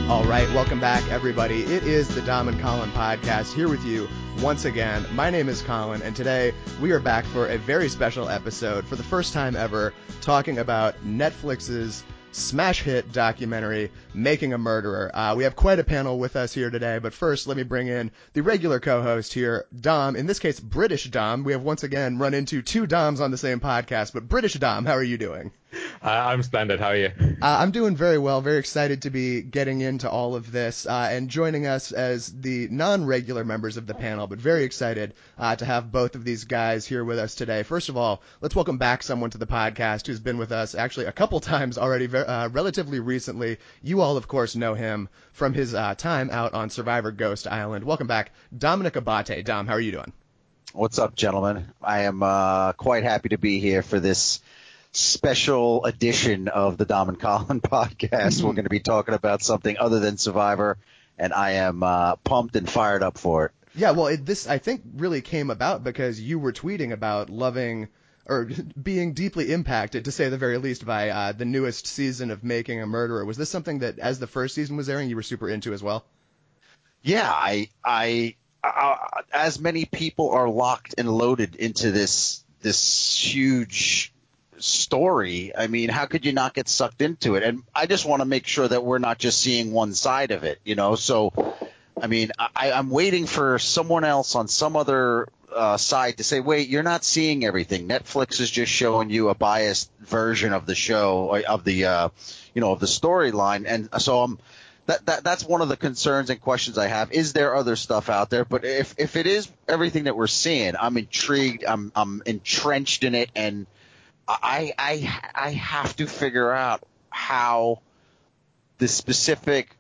All right, welcome back, everybody. It is the Dom and Colin podcast here with you once again. My name is Colin, and today we are back for a very special episode for the first time ever, talking about Netflix's smash hit documentary, Making a Murderer. We have quite a panel with us here today, but first let me bring in the regular co-host here, Dom, in this case, British Dom. We have once again run into two Doms on the same podcast, but British Dom, how are you doing? I'm splendid. How are you? I'm doing very well. Very excited to be getting into all of this and joining us as the non-regular members of the panel, but very excited to have both of these guys here with us today. First of all, let's welcome back someone to the podcast who's been with us actually a couple times already, relatively recently. You all, of course, know him from his time out on Survivor Ghost Island. Welcome back, Dominic Abate. Dom, how are you doing? What's up, gentlemen? I am quite happy to be here for this special edition of the Dom and Colin podcast. We're going to be talking about something other than Survivor, and I am pumped and fired up for it. Yeah, well, this, I think, really came about because you were tweeting about loving or being deeply impacted, to say the very least, by the newest season of Making a Murderer. Was this something that, as the first season was airing, you were super into as well? Yeah, I as many people are locked and loaded into this huge story. I mean, how could you not get sucked into it? And I just want to make sure that we're not just seeing one side of it, you know? So, I mean, I'm waiting for someone else on some other side to say, wait, you're not seeing everything. Netflix is just showing you a biased version of the show, of the, of the storyline. And so that's one of the concerns and questions I have. Is there other stuff out there? But if it is everything that we're seeing, I'm intrigued. I'm entrenched in it, and I have to figure out how the specific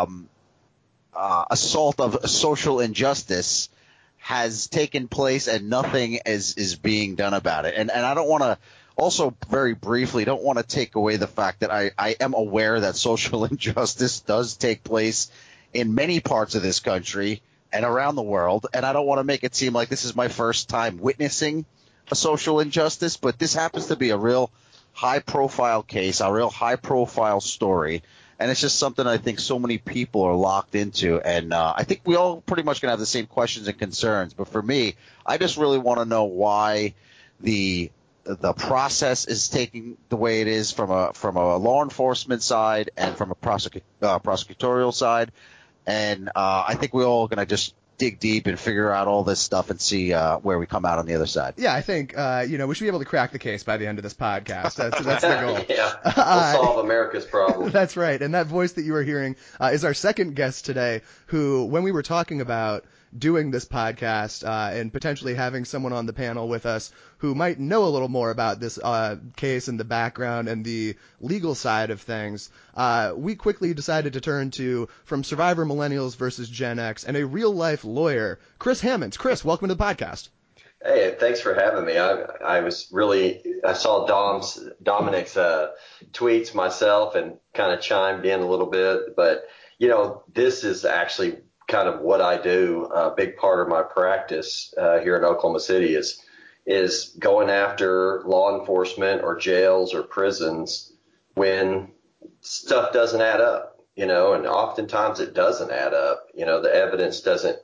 assault of social injustice has taken place and nothing is being done about it. And I don't want to – also very briefly, don't want to take away the fact that I am aware that social injustice does take place in many parts of this country and around the world, and I don't want to make it seem like this is my first time witnessing a social injustice, but this happens to be a real high-profile case, a real high-profile story, and it's just something I think so many people are locked into, and I think we all pretty much going to have the same questions and concerns, but for me, I just really want to know why the process is taking the way it is from a law enforcement side and from a prosecutorial side, and I think we're all going to just dig deep and figure out all this stuff and see where we come out on the other side. Yeah, I think we should be able to crack the case by the end of this podcast. That's the goal. Yeah, we'll solve America's problem. That's right. And that voice that you are hearing is our second guest today, who, when we were talking about doing this podcast and potentially having someone on the panel with us who might know a little more about this case and the background and the legal side of things, we quickly decided to turn to From Survivor Millennials versus Gen X and a real-life lawyer, Chris Hammonds. Chris, welcome to the podcast. Hey, thanks for having me. I saw Dominic's tweets myself and kind of chimed in a little bit, but this is actually kind of what I do. A big part of my practice here in Oklahoma City is going after law enforcement or jails or prisons when stuff doesn't add up, and oftentimes it doesn't add up. The evidence doesn't.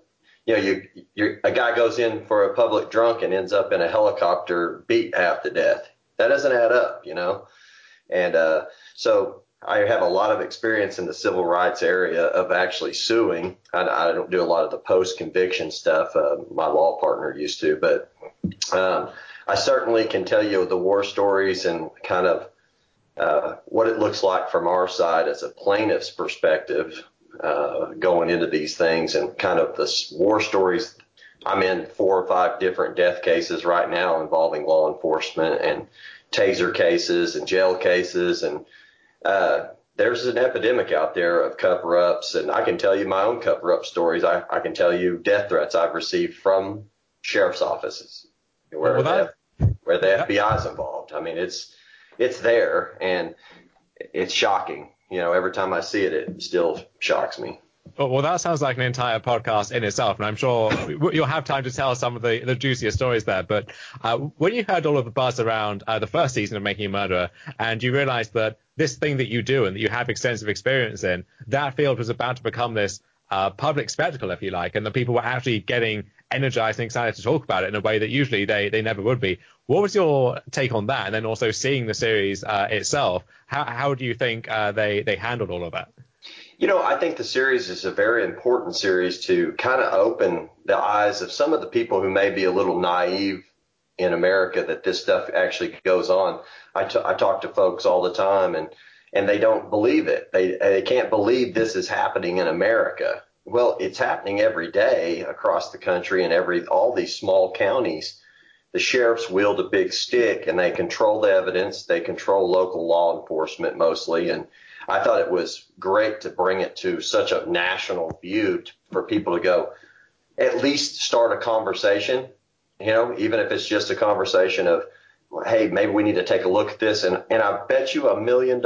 A guy goes in for a public drunk and ends up in a helicopter beat half to death. That doesn't add up, And so I have a lot of experience in the civil rights area of actually suing. I don't do a lot of the post-conviction stuff. My law partner used to, but I certainly can tell you the war stories and kind of what it looks like from our side as a plaintiff's perspective going into these things and kind of the war stories. I'm in 4 or 5 different death cases right now involving law enforcement and taser cases and jail cases, and there's an epidemic out there of cover-ups, and I can tell you my own cover-up stories. I can tell you death threats I've received from sheriff's offices where the FBI is involved. I mean, it's there, and it's shocking. Every time I see it, it still shocks me. Well, that sounds like an entire podcast in itself, and I'm sure you'll have time to tell some of the juicier stories there. But when you heard all of the buzz around the first season of Making a Murderer, and you realized that this thing that you do and that you have extensive experience in, that field was about to become this public spectacle, if you like, and the people were actually getting energized and excited to talk about it in a way that usually they never would be. What was your take on that? And then also seeing the series itself, how do you think they handled all of that? I think the series is a very important series to kind of open the eyes of some of the people who may be a little naive in America that this stuff actually goes on. I talk to folks all the time, and they don't believe it. They can't believe this is happening in America. Well, it's happening every day across the country and all these small counties. The sheriffs wield a big stick, and they control the evidence. They control local law enforcement mostly, and I thought it was great to bring it to such a national view for people to go at least start a conversation, even if it's just a conversation of, hey, maybe we need to take a look at this. And I bet you $1 million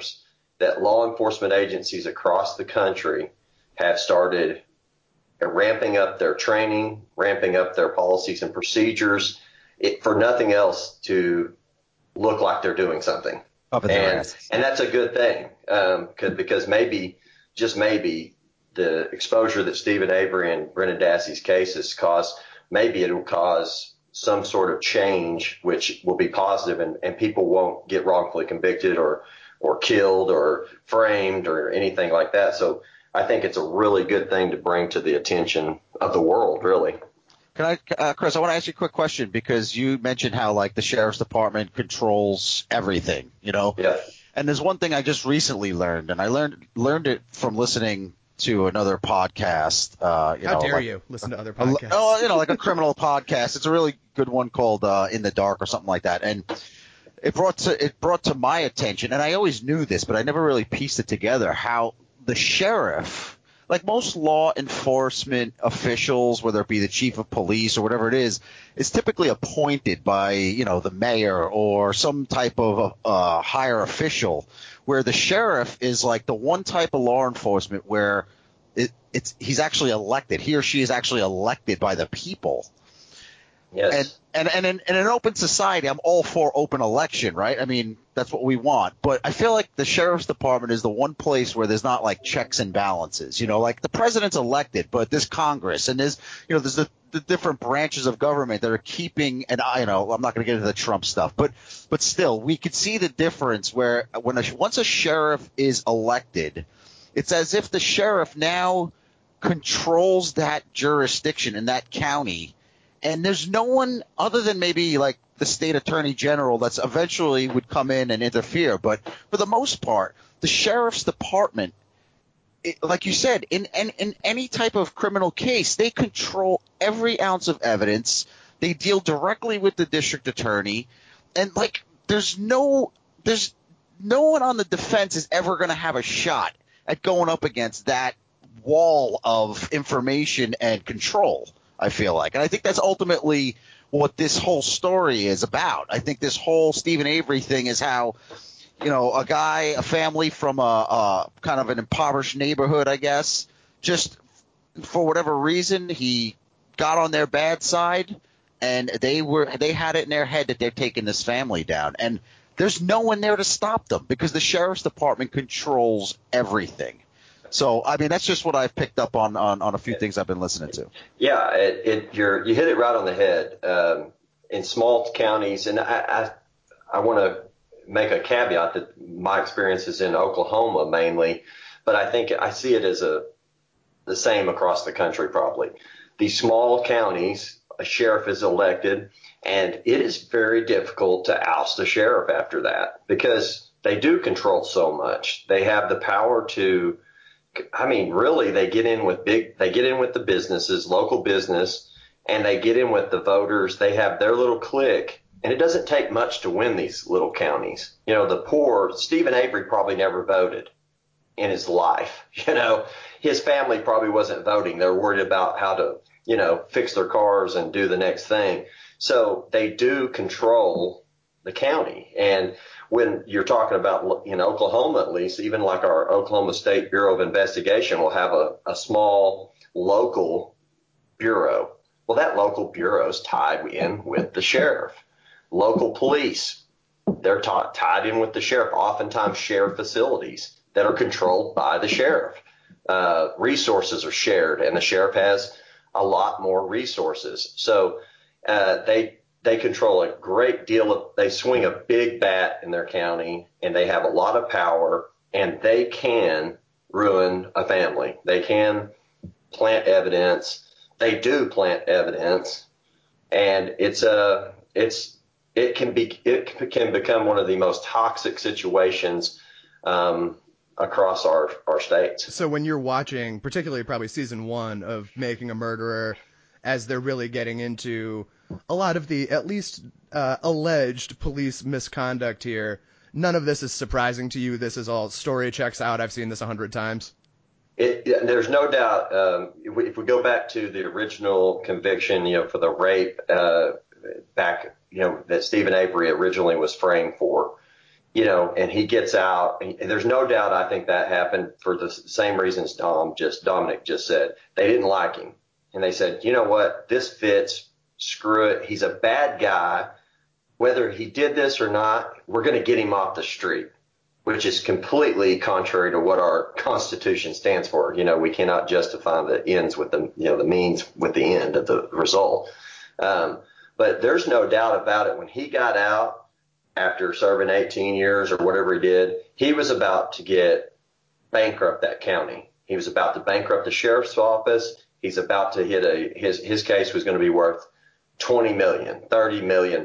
that law enforcement agencies across the country have started ramping up their training, ramping up their policies and procedures, for nothing else to look like they're doing something. And that's a good thing, because just maybe, the exposure that Stephen Avery and Brendan Dassey's cases cause, maybe it will cause some sort of change, which will be positive, and people won't get wrongfully convicted or killed or framed or anything like that. So I think it's a really good thing to bring to the attention of the world, really. Chris, I want to ask you a quick question, because you mentioned how the sheriff's department controls everything, Yeah. And there's one thing I just recently learned, and I learned it from listening to another podcast. How dare you listen to other podcasts? Like a criminal podcast. It's a really good one called In the Dark or something like that. And it brought to my attention, and I always knew this, but I never really pieced it together, how the sheriff, like most law enforcement officials, whether it be the chief of police or whatever it is typically appointed by, the mayor or some type of higher official, where the sheriff is like the one type of law enforcement where he's actually elected. He or she is actually elected by the people. Yes. And in an open society, I'm all for open election, right? I mean, that's what we want. But I feel like the sheriff's department is the one place where there's not checks and balances. The president's elected, but there's Congress and there's the different branches of government that are keeping an eye. I'm not going to get into the Trump stuff, but still, we could see the difference where once a sheriff is elected, it's as if the sheriff now controls that jurisdiction in that county. And there's no one other than maybe the state attorney general that's eventually would come in and interfere. But for the most part, the sheriff's department, like you said, in any type of criminal case, they control every ounce of evidence. They deal directly with the district attorney. And there's no one on the defense is ever going to have a shot at going up against that wall of information and control, I feel like. And I think that's ultimately what this whole story is about. I think this whole Stephen Avery thing is how, a family from a kind of an impoverished neighborhood, I guess, just for whatever reason, he got on their bad side, and they had it in their head that they're taking this family down. And there's no one there to stop them because the sheriff's department controls everything. So, I mean, that's just what I've picked up on a few things I've been listening to. Yeah, you hit it right on the head. In small counties, and I want to make a caveat that my experience is in Oklahoma mainly, but I think I see it as the same across the country probably. These small counties, a sheriff is elected, and it is very difficult to oust a sheriff after that because they do control so much. They have the power to. I mean, really, they get in with the businesses, local business, and they get in with the voters. They have their little clique, and it doesn't take much to win these little counties. The poor, Stephen Avery probably never voted in his life. His family probably wasn't voting. They're worried about how to, fix their cars and do the next thing. So they do control the county. And when you're talking about in Oklahoma, at least, even like our Oklahoma State Bureau of Investigation will have a small local bureau. Well, that local bureau is tied in with the sheriff. Local police, they're tied in with the sheriff, oftentimes sheriff facilities that are controlled by the sheriff. Resources are shared, and the sheriff has a lot more resources. So they control a great deal they swing a big bat in their county, and they have a lot of power, and they can ruin a family. They can plant evidence. They do plant evidence, and it can become one of the most toxic situations across our states. So when you're watching, particularly probably season 1 of Making a Murderer, as they're really getting into a lot of the at least alleged police misconduct here, none of this is surprising to you. This is all story checks out. I've seen this 100 times. There's no doubt. If we go back to the original conviction, for the rape back, that Stephen Avery originally was framed for, and he gets out, and there's no doubt. I think that happened for the same reasons Dominic just said. They didn't like him, and they said, you know what, this fits. Screw it. He's a bad guy. Whether he did this or not, we're going to get him off the street, which is completely contrary to what our Constitution stands for. We cannot justify the ends with the means with the end of the result. But there's no doubt about it. When he got out after serving 18 years or whatever he did, he was about to bankrupt that county. He was about to bankrupt the sheriff's office. He's about to hit his case was going to be worth $20 million, $30 million.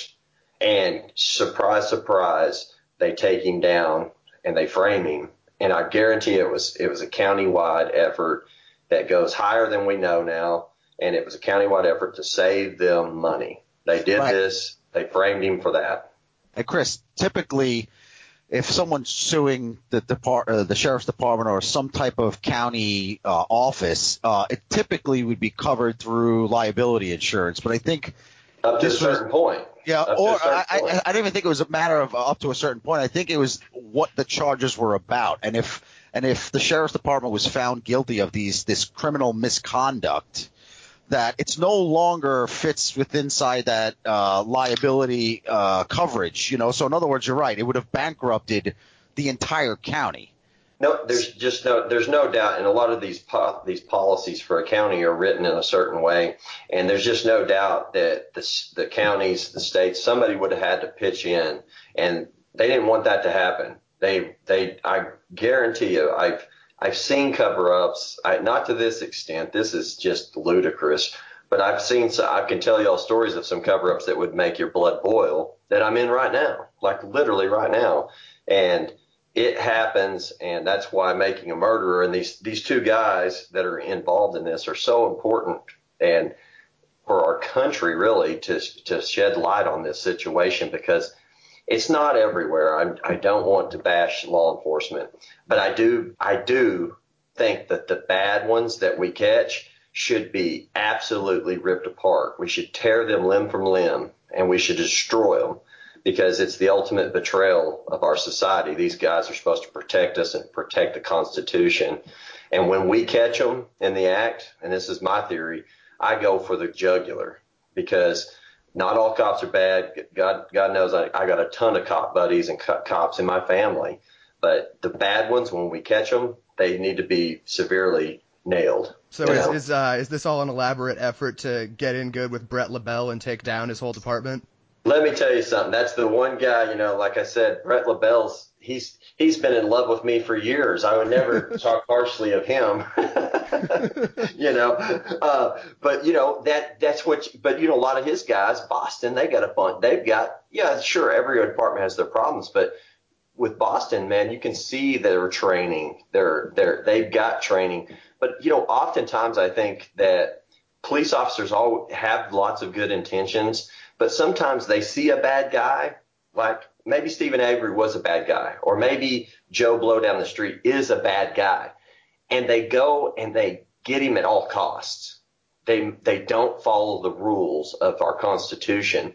And surprise, surprise, they take him down and they frame him. And I guarantee it was a countywide effort that goes higher than we know now. And it was a countywide effort to save them money. They did this. They framed him for that. And Chris, typically, if someone's suing the sheriff's department or some type of county office, it typically would be covered through liability insurance. But I think up to a certain point. Yeah, or I don't even think it was a matter of up to a certain point. I think it was what the charges were about, and if the sheriff's department was found guilty of this criminal misconduct, that it's no longer fits inside that liability coverage. So in other words, you're right. It would have bankrupted the entire county. No, there's no doubt, and a lot of these policies for a county are written in a certain way, and there's just no doubt that the counties, the states, somebody would have had to pitch in, and they didn't want that to happen. I guarantee you, I've seen cover-ups, not to this extent. This is just ludicrous, but I can tell you all stories of some cover-ups that would make your blood boil that I'm in right now, like literally right now, and it happens, and that's why Making a Murderer and these two guys that are involved in this are so important, and for our country really to shed light on this situation, because it's not everywhere. I don't want to bash law enforcement, but I do think that the bad ones that we catch should be absolutely ripped apart. We should tear them limb from limb, and we should destroy them, because it's the ultimate betrayal of our society. These guys are supposed to protect us and protect the Constitution. And when we catch them in the act, and this is my theory, I go for the jugular, because not all cops are bad. God knows I got a ton of cop buddies and cops in my family. But the bad ones, when we catch them, they need to be severely nailed. So is this all an elaborate effort to get in good with Brett LaBelle and take down his whole department? Let me tell you something. That's the one guy, like I said, Brett LaBelle's, he's been in love with me for years. I would never talk harshly of him, but that's what, but a lot of his guys, Boston, they got a bunch, sure, every department has their problems, but with Boston, man, you can see their training. They've got training, but oftentimes I think that police officers all have lots of good intentions, but sometimes they see a bad guy, like maybe Stephen Avery was a bad guy, or maybe Joe Blow down the street is a bad guy, and they go and they get him at all costs. They don't follow the rules of our Constitution.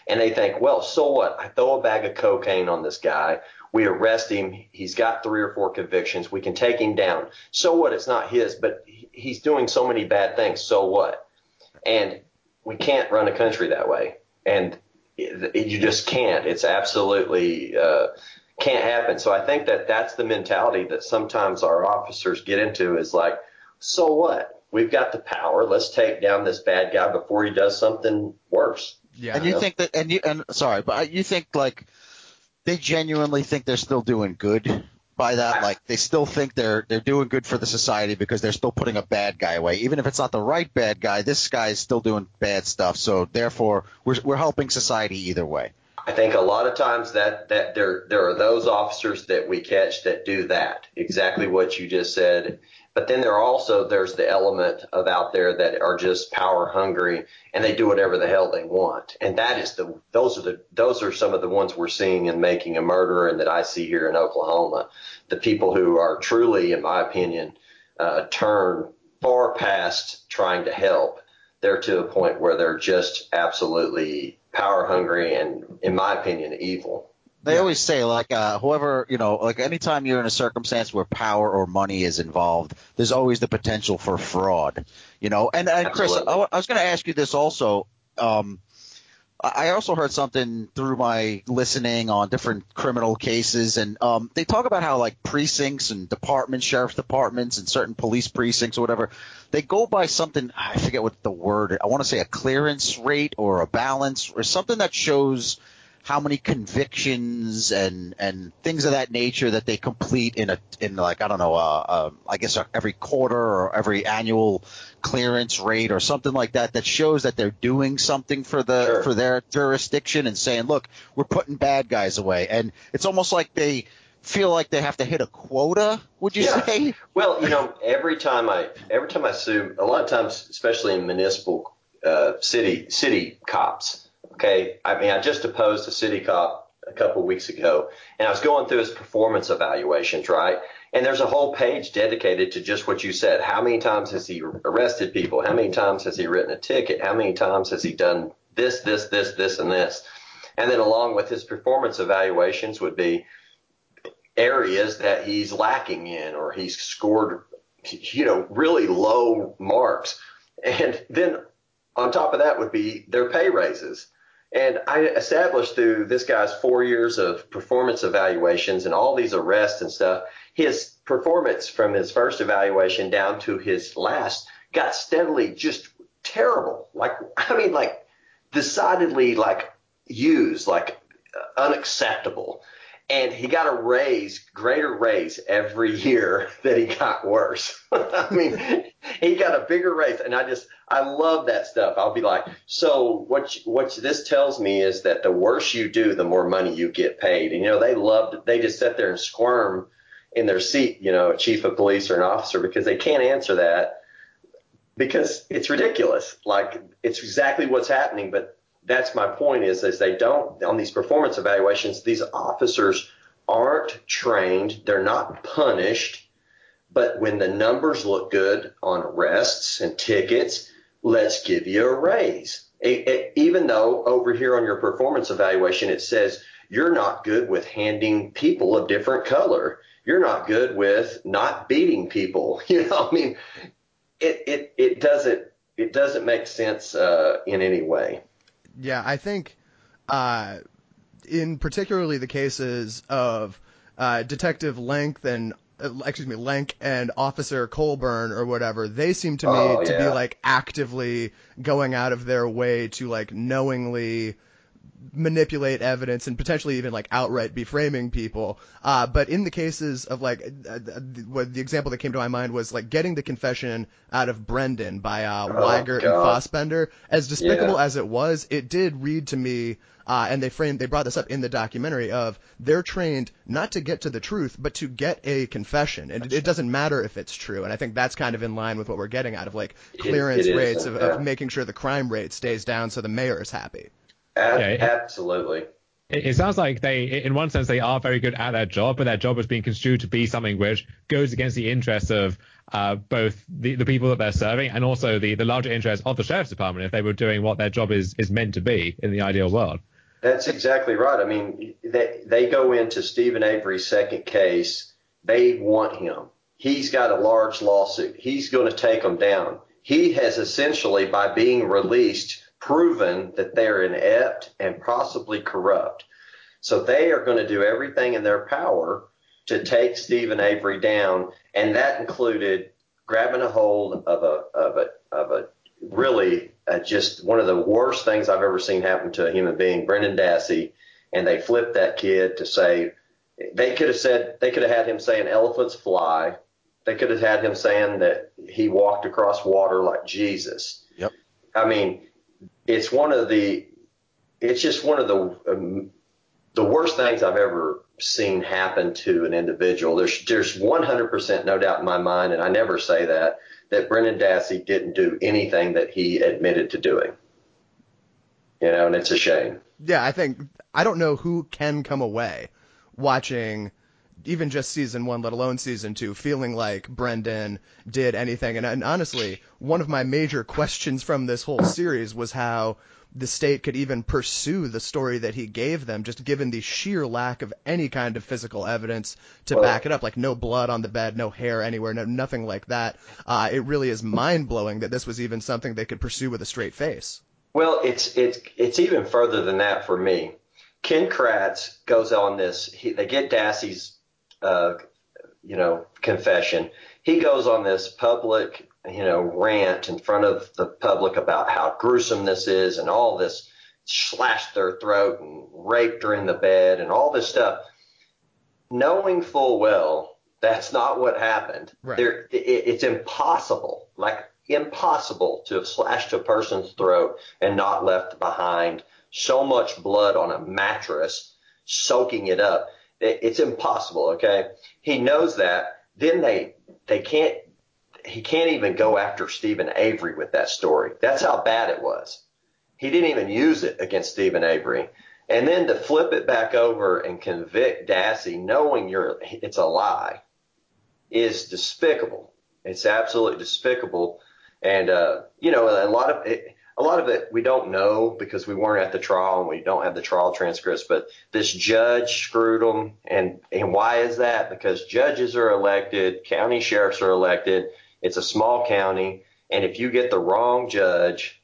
And they think, well, so what? I throw a bag of cocaine on this guy. We arrest him. He's got 3 or 4 convictions. We can take him down. So what? It's not his, but he's doing so many bad things. So what? And we can't run a country that way. And you just can't. It's absolutely can't happen. So I think that's the mentality that sometimes our officers get into, is like, so what? We've got the power. Let's take down this bad guy before he does something worse. Yeah. And you think that, but you think like they genuinely think they're still doing good by that? Like they still think they're doing good for the society because they're still putting a bad guy away, even if it's not the right bad guy. This guy is still doing bad stuff, so therefore we're helping society either way. I think a lot of times that there are those officers that we catch that do that, exactly what you just said. But then there's the element of out there that are just power hungry and they do whatever the hell they want. And those are some of the ones we're seeing in Making a Murderer and that I see here in Oklahoma. The people who are truly, in my opinion, turn far past trying to help. They're to a point where they're just absolutely power hungry and, in my opinion, evil. They always say, like, whoever, like anytime you're in a circumstance where power or money is involved, there's always the potential for fraud, And Chris, I was going to ask you this also. I also heard something through my listening on different criminal cases, and they talk about how, like, precincts and departments, sheriff's departments and certain police precincts or whatever, they go by something, I forget what the word, I want to say a clearance rate or a balance or something that shows – how many convictions and things of that nature that they complete in like, I don't know, I guess every quarter or every annual clearance rate or something like that shows that they're doing something for their jurisdiction and saying, look, we're putting bad guys away. And it's almost like they feel like they have to hit a quota, would you say? Well, every time I sue, a lot of times, especially in municipal city cops. Okay, I mean, I just deposed a city cop a couple of weeks ago, and I was going through his performance evaluations, right? And there's a whole page dedicated to just what you said. How many times has he arrested people? How many times has he written a ticket? How many times has he done this, and this? And then along with his performance evaluations would be areas that he's lacking in or he's scored, really low marks. And then on top of that would be their pay raises. And I established through this guy's 4 years of performance evaluations and all these arrests and stuff, his performance from his first evaluation down to his last got steadily just terrible. Like decidedly unacceptable. And he got a greater raise every year that he got worse. I mean, he got a bigger raise. And I love that stuff. I'll be like, so what this tells me is that the worse you do, the more money you get paid. And, they just sit there and squirm in their seat, a chief of police or an officer, because they can't answer that because it's ridiculous. Like, it's exactly what's happening. But that's my point is they don't, on these performance evaluations, these officers aren't trained. They're not punished. But when the numbers look good on arrests and tickets, let's give you a raise. Even though over here on your performance evaluation, it says you're not good with handing people a different color. You're not good with not beating people. I mean, it doesn't make sense in any way. Yeah, I think in particularly the cases of Detective Lenk and Officer Colburn or whatever, they seem to me to be like actively going out of their way to like knowingly manipulate evidence and potentially even like outright beframing people. But in the cases of like the example that came to my mind was like getting the confession out of Brendan by Weigert and Fassbender. As despicable as it was, it did read to me, and they brought this up in the documentary, of they're trained not to get to the truth, but to get a confession. And it doesn't matter if it's true. And I think that's kind of in line with what we're getting out of like clearance rates of making sure the crime rate stays down so the mayor is happy. Absolutely. It sounds like in one sense, they are very good at their job, but their job is being construed to be something which goes against the interests of both the people that they're serving and also the larger interests of the sheriff's department if they were doing what their job is meant to be in the ideal world. That's exactly right. I mean, they go into Stephen Avery's second case. They want him. He's got a large lawsuit. He's going to take them down. He has essentially, by being released, proven that they're inept and possibly corrupt. So they are going to do everything in their power to take Stephen Avery down, and that included grabbing a hold of a really just one of the worst things I've ever seen happen to a human being, Brendan Dassey, and they flipped that kid to say they could have had him saying elephants fly. They could have had him saying that he walked across water like Jesus. Yep. I mean, it's just one of the worst things I've ever seen happen to an individual. There's 100% no doubt in my mind, and I never say that Brendan Dassey didn't do anything that he admitted to doing. And it's a shame. Yeah, I don't know who can come away watching even just season 1, let alone season 2, feeling like Brendan did anything. And honestly, one of my major questions from this whole series was how the state could even pursue the story that he gave them, just given the sheer lack of any kind of physical evidence to back it up, like no blood on the bed, no hair anywhere, nothing like that. It really is mind-blowing that this was even something they could pursue with a straight face. Well, it's even further than that for me. Ken Kratz goes on this. They get Dassey's, confession. He goes on this public, rant in front of the public about how gruesome this is and all this, slashed their throat and raped her in the bed and all this stuff, knowing full well that's not what happened. Right. It's impossible to have slashed a person's throat and not left behind so much blood on a mattress, soaking it up. It's impossible. Okay. He knows that. Then he can't even go after Stephen Avery with that story. That's how bad it was. He didn't even use it against Stephen Avery. And then to flip it back over and convict Dassey knowing it's a lie is despicable. It's absolutely despicable. And, a lot of it we don't know because we weren't at the trial and we don't have the trial transcripts, but this judge screwed them. And why is that? Because judges are elected, county sheriffs are elected. It's a small county. And if you get the wrong judge,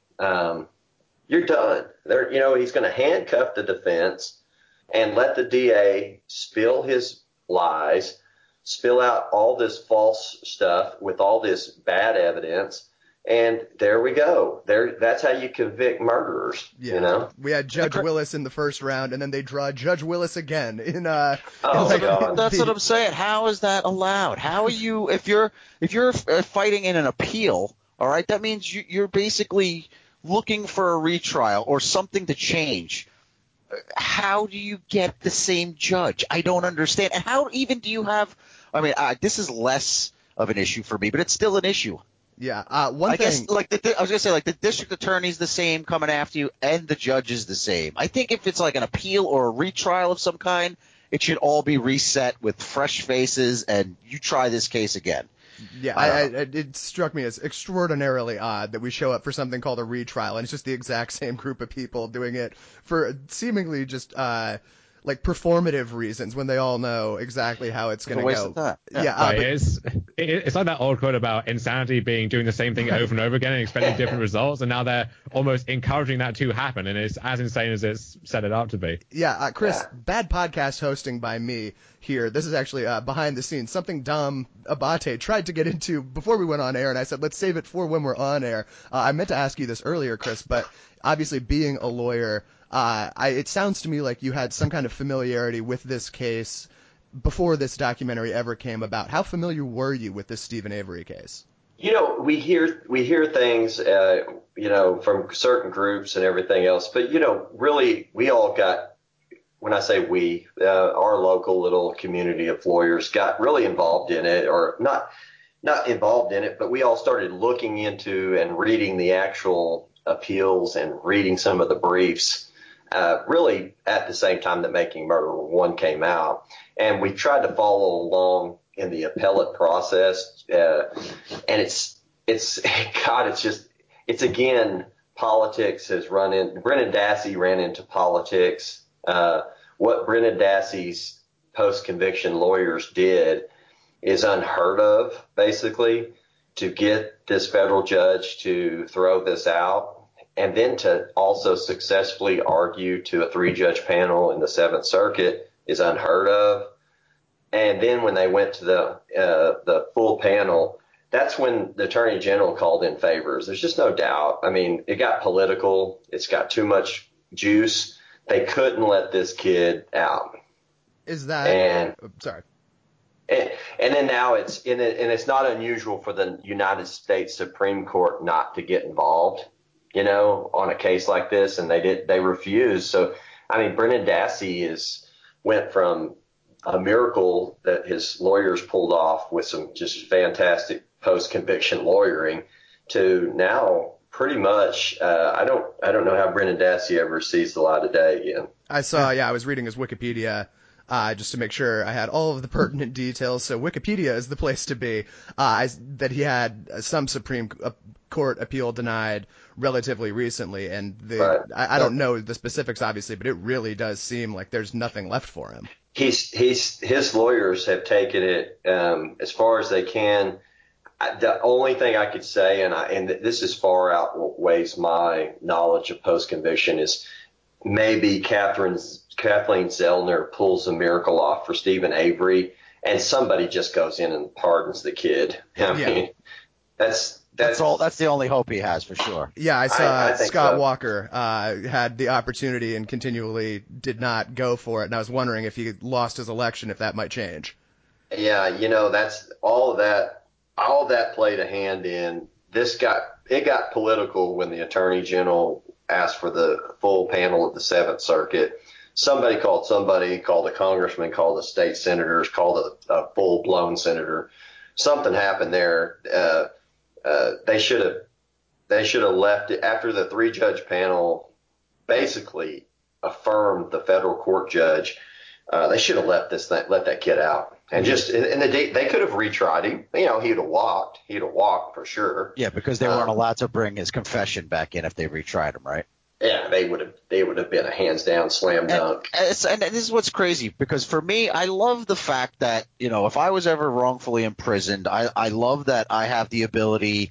you're done. He's going to handcuff the defense and let the DA spill his lies, spill out all this false stuff with all this bad evidence. And there we go. That's how you convict murderers. Yeah. We had Judge Willis in the first round, and then they draw Judge Willis again in God. That's what I'm saying. How is that allowed? How are you if you're fighting in an appeal? All right, that means you're basically looking for a retrial or something to change. How do you get the same judge? I don't understand. And how even do you have? I mean, this is less of an issue for me, but it's still an issue. Yeah. I guess, I was gonna say, the district attorney's the same coming after you, and the judge is the same. I think if it's like an appeal or a retrial of some kind, it should all be reset with fresh faces, and you try this case again. Yeah, it struck me as extraordinarily odd that we show up for something called a retrial, and it's just the exact same group of people doing it for seemingly just performative reasons when they all know exactly how it's going to go. Waste of time. Yeah, it's like that old quote about insanity being doing the same thing over and over again and expecting different results, and now they're almost encouraging that to happen, and it's as insane as it's set it up to be. Yeah, Chris, bad podcast hosting by me here. This is actually behind the scenes, something Dom Abate tried to get into before we went on air, and I said, let's save it for when we're on air. I meant to ask you this earlier, Chris, but obviously being a lawyer, it sounds to me like you had some kind of familiarity with this case before this documentary ever came about. How familiar were you with this Stephen Avery case? We hear things, from certain groups and everything else, but really we all got, when I say we, our local little community of lawyers got really involved in it, or not involved in it, but we all started looking into and reading the actual appeals and reading some of the briefs, really at the same time that Making Murder 1 came out. And we tried to follow along in the appellate process. And it's again, politics has Brennan Dassey ran into politics. What Brennan Dassey's post-conviction lawyers did is unheard of, basically, to get this federal judge to throw this out, and then to also successfully argue to a 3-judge panel in the Seventh Circuit is unheard of. And then when they went to the full panel, that's when the Attorney General called in favors. There's just no doubt. I mean, it got political. It's got too much juice. They couldn't let this kid out. Is that sorry? And then now it's not unusual for the United States Supreme Court not to get involved, on a case like this, and they refused. So, I mean, Brennan Dassey went from a miracle that his lawyers pulled off with some just fantastic post-conviction lawyering to now pretty much, I don't know how Brennan Dassey ever sees the light of day again. I was reading his Wikipedia just to make sure I had all of the pertinent details. So Wikipedia is the place to be. That he had some Supreme Court appeal denied relatively recently, and Right. I don't know the specifics, obviously, but it really does seem like there's nothing left for him. His lawyers have taken it as far as they can. The only thing I could say, and this is far outweighs my knowledge of post-conviction, is maybe Kathleen Zellner pulls a miracle off for Stephen Avery, and somebody just goes in and pardons the kid. I mean, that's all. That's the only hope he has, for sure. Yeah, I saw I think Scott so. Walker had the opportunity and continually did not go for it, and I was wondering if he lost his election, if that might change. Yeah, that's all of that. All of that played a hand in this. It got political when the Attorney General asked for the full panel of the Seventh Circuit. Somebody, called a congressman, called the state senators, called a full-blown senator. Something happened there. They should have left it after the 3-judge panel basically affirmed the federal court judge. They should have let that kid out. And they could have retried him. He'd have walked. He'd have walked for sure. Yeah, because they weren't allowed to bring his confession back in if they retried him, right? Yeah, they would have been a hands down slam dunk. And this is what's crazy, because for me, I love the fact that, if I was ever wrongfully imprisoned, I love that I have the ability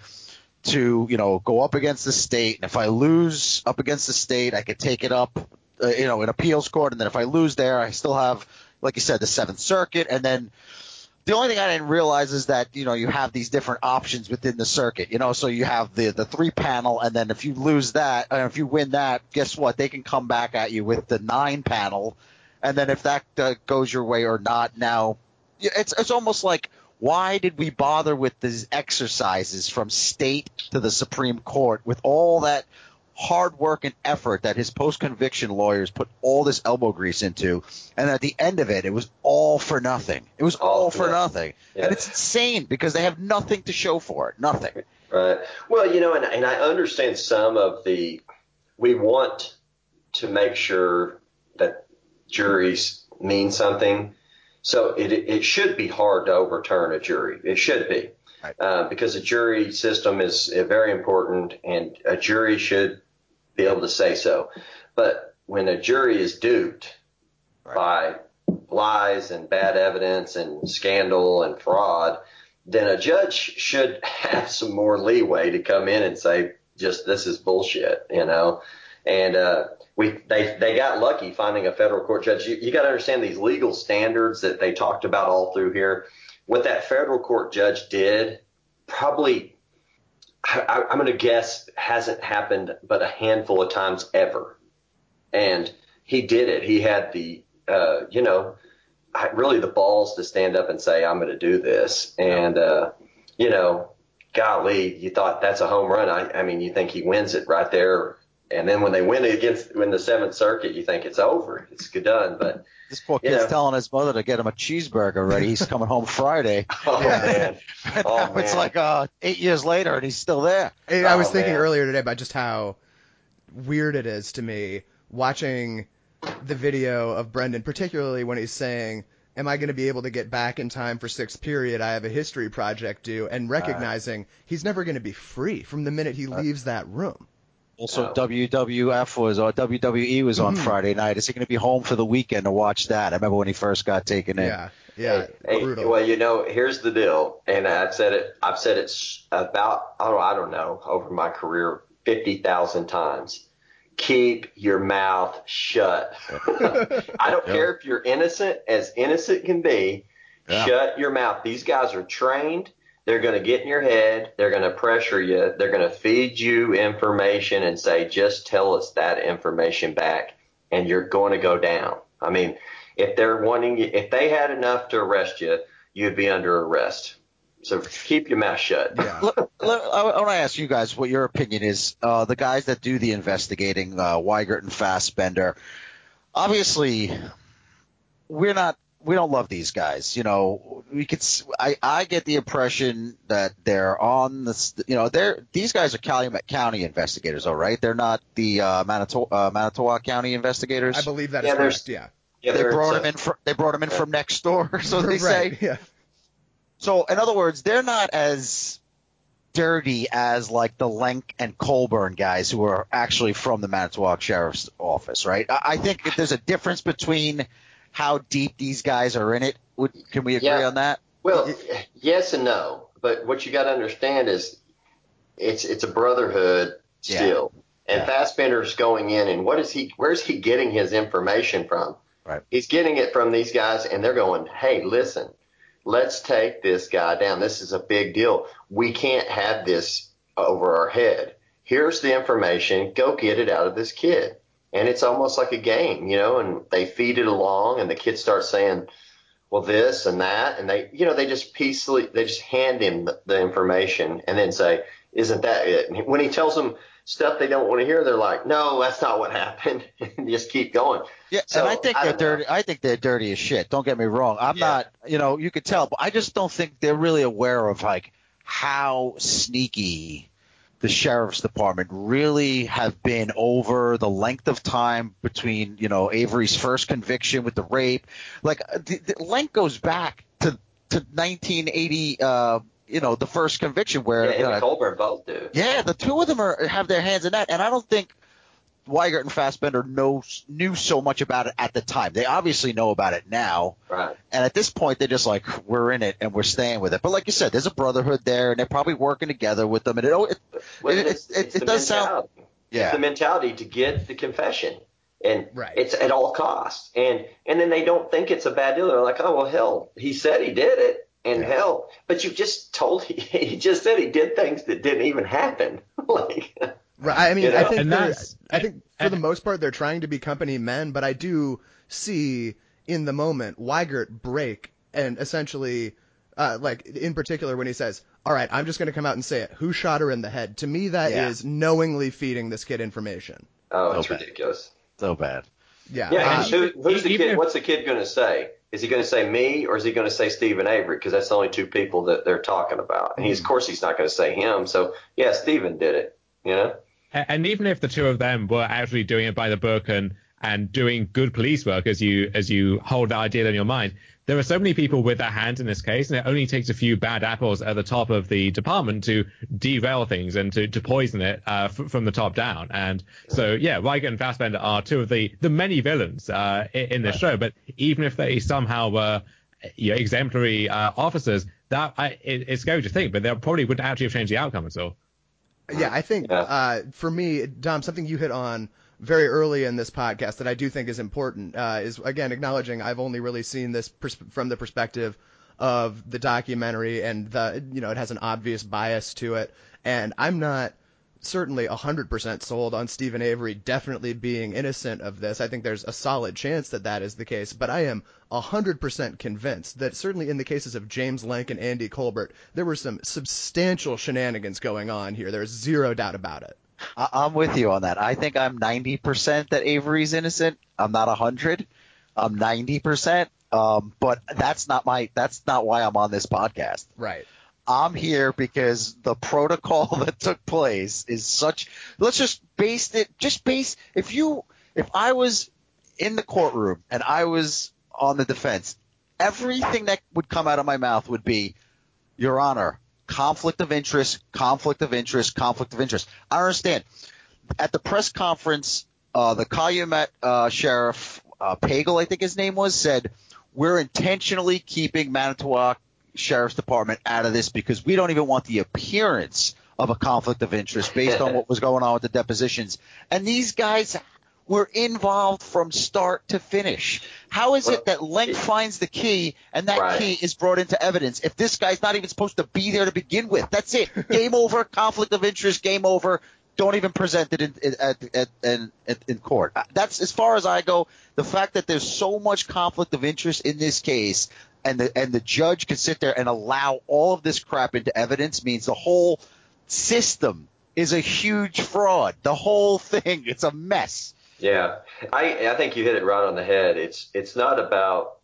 to, go up against the state. And if I lose up against the state, I could take it up, in appeals court. And then if I lose there, I still have, like you said, the Seventh Circuit. And then the only thing I didn't realize is that, you have these different options within the circuit, so you have the 3-panel, and then if you lose that, if you win that, guess what? They can come back at you with the 9-panel. And then if that goes your way or not, now it's almost like, why did we bother with these exercises from state to the Supreme Court with all that hard work and effort that his post-conviction lawyers put all this elbow grease into, and at the end of it, it was all for nothing. It was all for nothing. Yeah. And it's insane because they have nothing to show for it. Nothing. Right. Well, and I understand some of we want to make sure that juries mean something. So it should be hard to overturn a jury. It should be. Right. Because a jury system is very important, and a jury should be able to say so. But when a jury is duped by lies and bad evidence and scandal and fraud, then a judge should have some more leeway to come in and say, just this is bullshit, And they got lucky finding a federal court judge. You got to understand these legal standards that they talked about all through here. What that federal court judge did probably, I'm going to guess, hasn't happened but a handful of times ever. And he did it. He had really the balls to stand up and say, I'm going to do this. And, golly, you thought that's a home run. I mean, you think he wins it right there. And then when they win the Seventh Circuit, you think it's over. It's done. But this poor kid's telling his mother to get him a cheeseburger ready. He's coming home Friday. Man. It's like 8 years later, and he's still there. I was thinking earlier today about just how weird it is to me watching the video of Brendan, particularly when he's saying, am I going to be able to get back in time for 6th period? I have a history project due, and recognizing he's never going to be free from the minute he leaves that room. Also, WWF WWE was on Friday night. Is he going to be home for the weekend to watch that? I remember when he first got taken in. Yeah, brutal. Well, here's the deal, and I've said it about, I don't know, over my career 50,000 times. Keep your mouth shut. I don't care if you're innocent can be. Yeah. Shut your mouth. These guys are trained. They're going to get in your head. They're going to pressure you. They're going to feed you information and say, just tell us that information back, and you're going to go down. I mean, if they had enough to arrest you, you'd be under arrest. So keep your mouth shut. Yeah. I want to ask you guys what your opinion is. The guys that do the investigating, Weigert and Fassbender, obviously we don't love these guys. You know, I get the impression that they're on this, you know, these guys are Calumet County investigators, all right? They're not the Manitowoc County investigators. I believe that is correct. Yeah. They brought him in from next door, so they say. Yeah. So, in other words, they're not as dirty as like the Lenk and Colburn guys who are actually from the Manitowoc Sheriff's Office, right? I think there's a difference between how deep these guys are in it. Can we agree on that? Well, yes and no. But what you got to understand is it's a brotherhood still. Yeah. And Fassbender's going in, and where's he getting his information from? Right. He's getting it from these guys, and they're going, hey, listen, let's take this guy down. This is a big deal. We can't have this over our head. Here's the information. Go get it out of this kid. And it's almost like a game, you know, and they feed it along, and the kids start saying, well, this and that. And they just hand him the information and then say, isn't that it? And when he tells them stuff they don't want to hear, they're like, no, that's not what happened. And just keep going. Yeah. So, and I think they're dirty. I think they're dirty as shit. Don't get me wrong. I'm not, you know, you could tell, but I just don't think they're really aware of like how sneaky the sheriff's department really have been over the length of time between, you know, Avery's first conviction with the rape. Like the length goes back to 1980, you know, the first conviction where him and Colburn both do. Yeah, the two of them have their hands in that, and I don't think Weigert and Fassbender knew so much about it at the time. They obviously know about it now. Right. And at this point, they're just like, we're in it and we're staying with it. But like you said, there's a brotherhood there, and they're probably working together with them. And it does sound. Yeah. It's the mentality to get the confession. And right. It's at all costs. And then they don't think it's a bad deal. They're like, oh, well, hell, he said he did it. And hell, but you just he just said he did things that didn't even happen. Like. Right. I mean, you know? I think for the most part they're trying to be company men, but I do see in the moment Weigert break and essentially, like in particular when he says, "All right, I'm just going to come out and say it. Who shot her in the head?" To me, that is knowingly feeding this kid information. Oh, it's ridiculous. So bad. Yeah. Yeah. Who's the kid? What's the kid going to say? Is he going to say me or is he going to say Stephen Avery? Because that's the only two people that they're talking about. And of course, he's not going to say him. So yeah, Stephen did it. You know. And even if the two of them were actually doing it by the book and doing good police work as you hold that idea in your mind, there are so many people with their hands in this case, and it only takes a few bad apples at the top of the department to derail things and to poison it from the top down. And so, yeah, Weigert and Fassbender are two of the many villains in this show. But even if they somehow were exemplary officers, it's scary to think, but they probably wouldn't actually have changed the outcome at all. Yeah, I think for me, Dom, something you hit on very early in this podcast that I do think is important is, again, acknowledging I've only really seen this from the perspective of the documentary, and it has an obvious bias to it. And I'm not certainly 100% sold on Stephen Avery definitely being innocent of this. I think there's a solid chance that is the case, but I am 100% convinced that certainly in the cases of James Lenk and Andy Colbert, there were some substantial shenanigans going on here. There's zero doubt about it. I'm with you on that. I think I'm 90% that Avery's innocent. I'm not 100. I'm 90%. But that's not why I'm on this podcast. Right. I'm here because the protocol that took place is such. Let's just base it. If I was in the courtroom and I was on the defense, everything that would come out of my mouth would be, Your Honor, conflict of interest, conflict of interest, conflict of interest. I understand. at the press conference, the Calumet sheriff, Pagel, I think his name was, said, we're intentionally keeping Manitowoc Sheriff's Department out of this because we don't even want the appearance of a conflict of interest based on what was going on with the depositions. And these guys were involved from start to finish. How is it that Lenk finds the key and that key is brought into evidence if this guy's not even supposed to be there to begin with? That's it. Game over. Conflict of interest. Game over. Don't even present it in court. That's as far as I go. The fact that there's so much conflict of interest in this case and the judge can sit there and allow all of this crap into evidence means the whole system is a huge fraud. The whole thing, it's a mess. Yeah, I think you hit it right on the head. It's not about,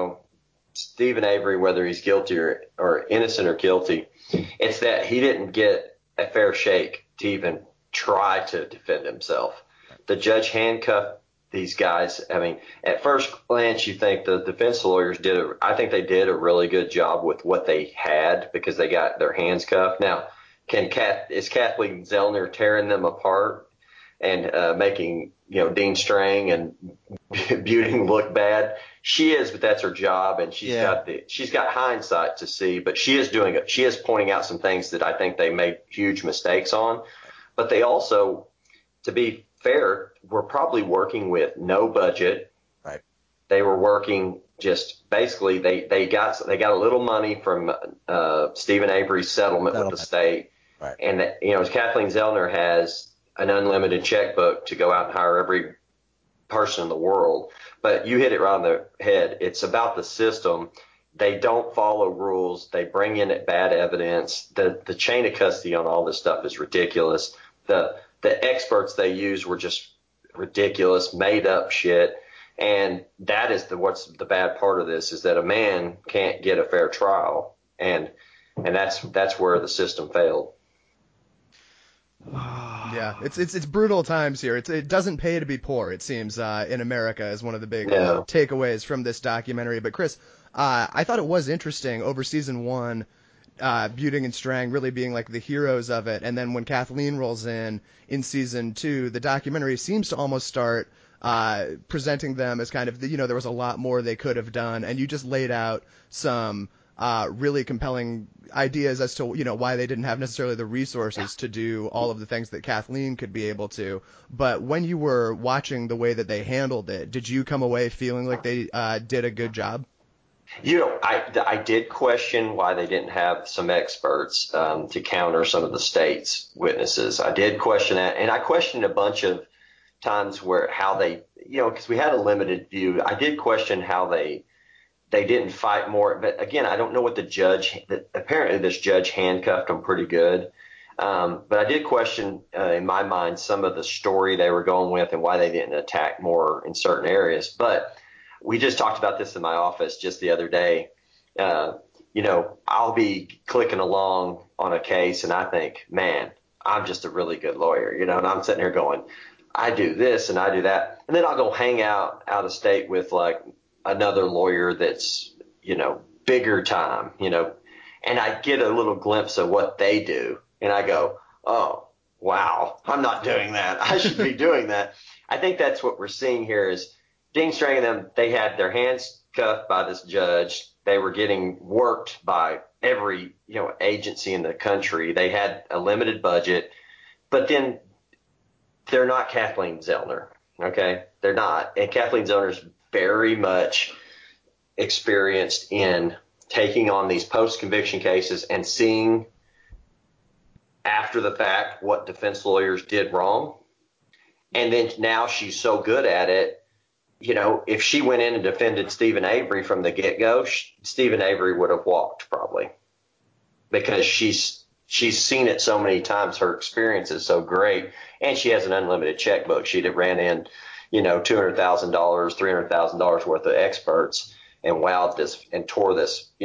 Stephen Avery, whether he's guilty or innocent or guilty. It's that he didn't get a fair shake to even try to defend himself. The judge handcuffed these guys. I mean, at first glance, you think the defense lawyers I think they did a really good job with what they had because they got their hands cuffed. Now, is Kathleen Zellner tearing them apart and making Dean Strang and Buting look bad? She is, but that's her job, and she's got hindsight to see. But she is doing it. She is pointing out some things that I think they made huge mistakes on. But they also, to be fair, were probably working with no budget. Right. They were working just basically they got a little money from Stephen Avery's settlement with the state. Right. And Kathleen Zellner has an unlimited checkbook to go out and hire every person in the world. But you hit it right on the head. It's about the system. They don't follow rules. They bring in bad evidence. The chain of custody on all this stuff is ridiculous. The experts they use were just ridiculous, made up shit. And that is what's the bad part of this is that a man can't get a fair trial. And that's where the system failed. Yeah, it's brutal times here. It doesn't pay to be poor, it seems, in America, is one of the big takeaways from this documentary. But Chris, I thought it was interesting over season 1, Buting and Strang really being like the heroes of it, and then when Kathleen rolls in season 2, the documentary seems to almost start presenting them as kind of there was a lot more they could have done, and you just laid out some really compelling ideas as to why they didn't have necessarily the resources to do all of the things that Kathleen could be able to. But when you were watching the way that they handled it, did you come away feeling like they did a good job? I did question why they didn't have some experts to counter some of the state's witnesses. I did question that, and I questioned a bunch of times how they, because we had a limited view. I did question how they didn't fight more. But again, I don't know what apparently this judge handcuffed them pretty good. But I did question, in my mind, some of the story they were going with and why they didn't attack more in certain areas. But we just talked about this in my office just the other day. I'll be clicking along on a case and I think, man, I'm just a really good lawyer, and I'm sitting here going, I do this and I do that. And then I'll go hang out of state with like another lawyer that's, bigger time, and I get a little glimpse of what they do. And I go, oh, wow, I'm not doing that. I should be doing that. I think that's what we're seeing here is Dean Strang and them, they had their hands cuffed by this judge. They were getting worked by every, agency in the country. They had a limited budget, but then they're not Kathleen Zellner. Okay. They're not. And Kathleen Zellner's very much experienced in taking on these post-conviction cases and seeing after the fact what defense lawyers did wrong. And then now she's so good at it. If she went in and defended Stephen Avery from the get-go, Stephen Avery would have walked probably because she's seen it so many times. Her experience is so great, and she has an unlimited checkbook. She'd have ran in, $200,000, $300,000 worth of experts and wowed this and tore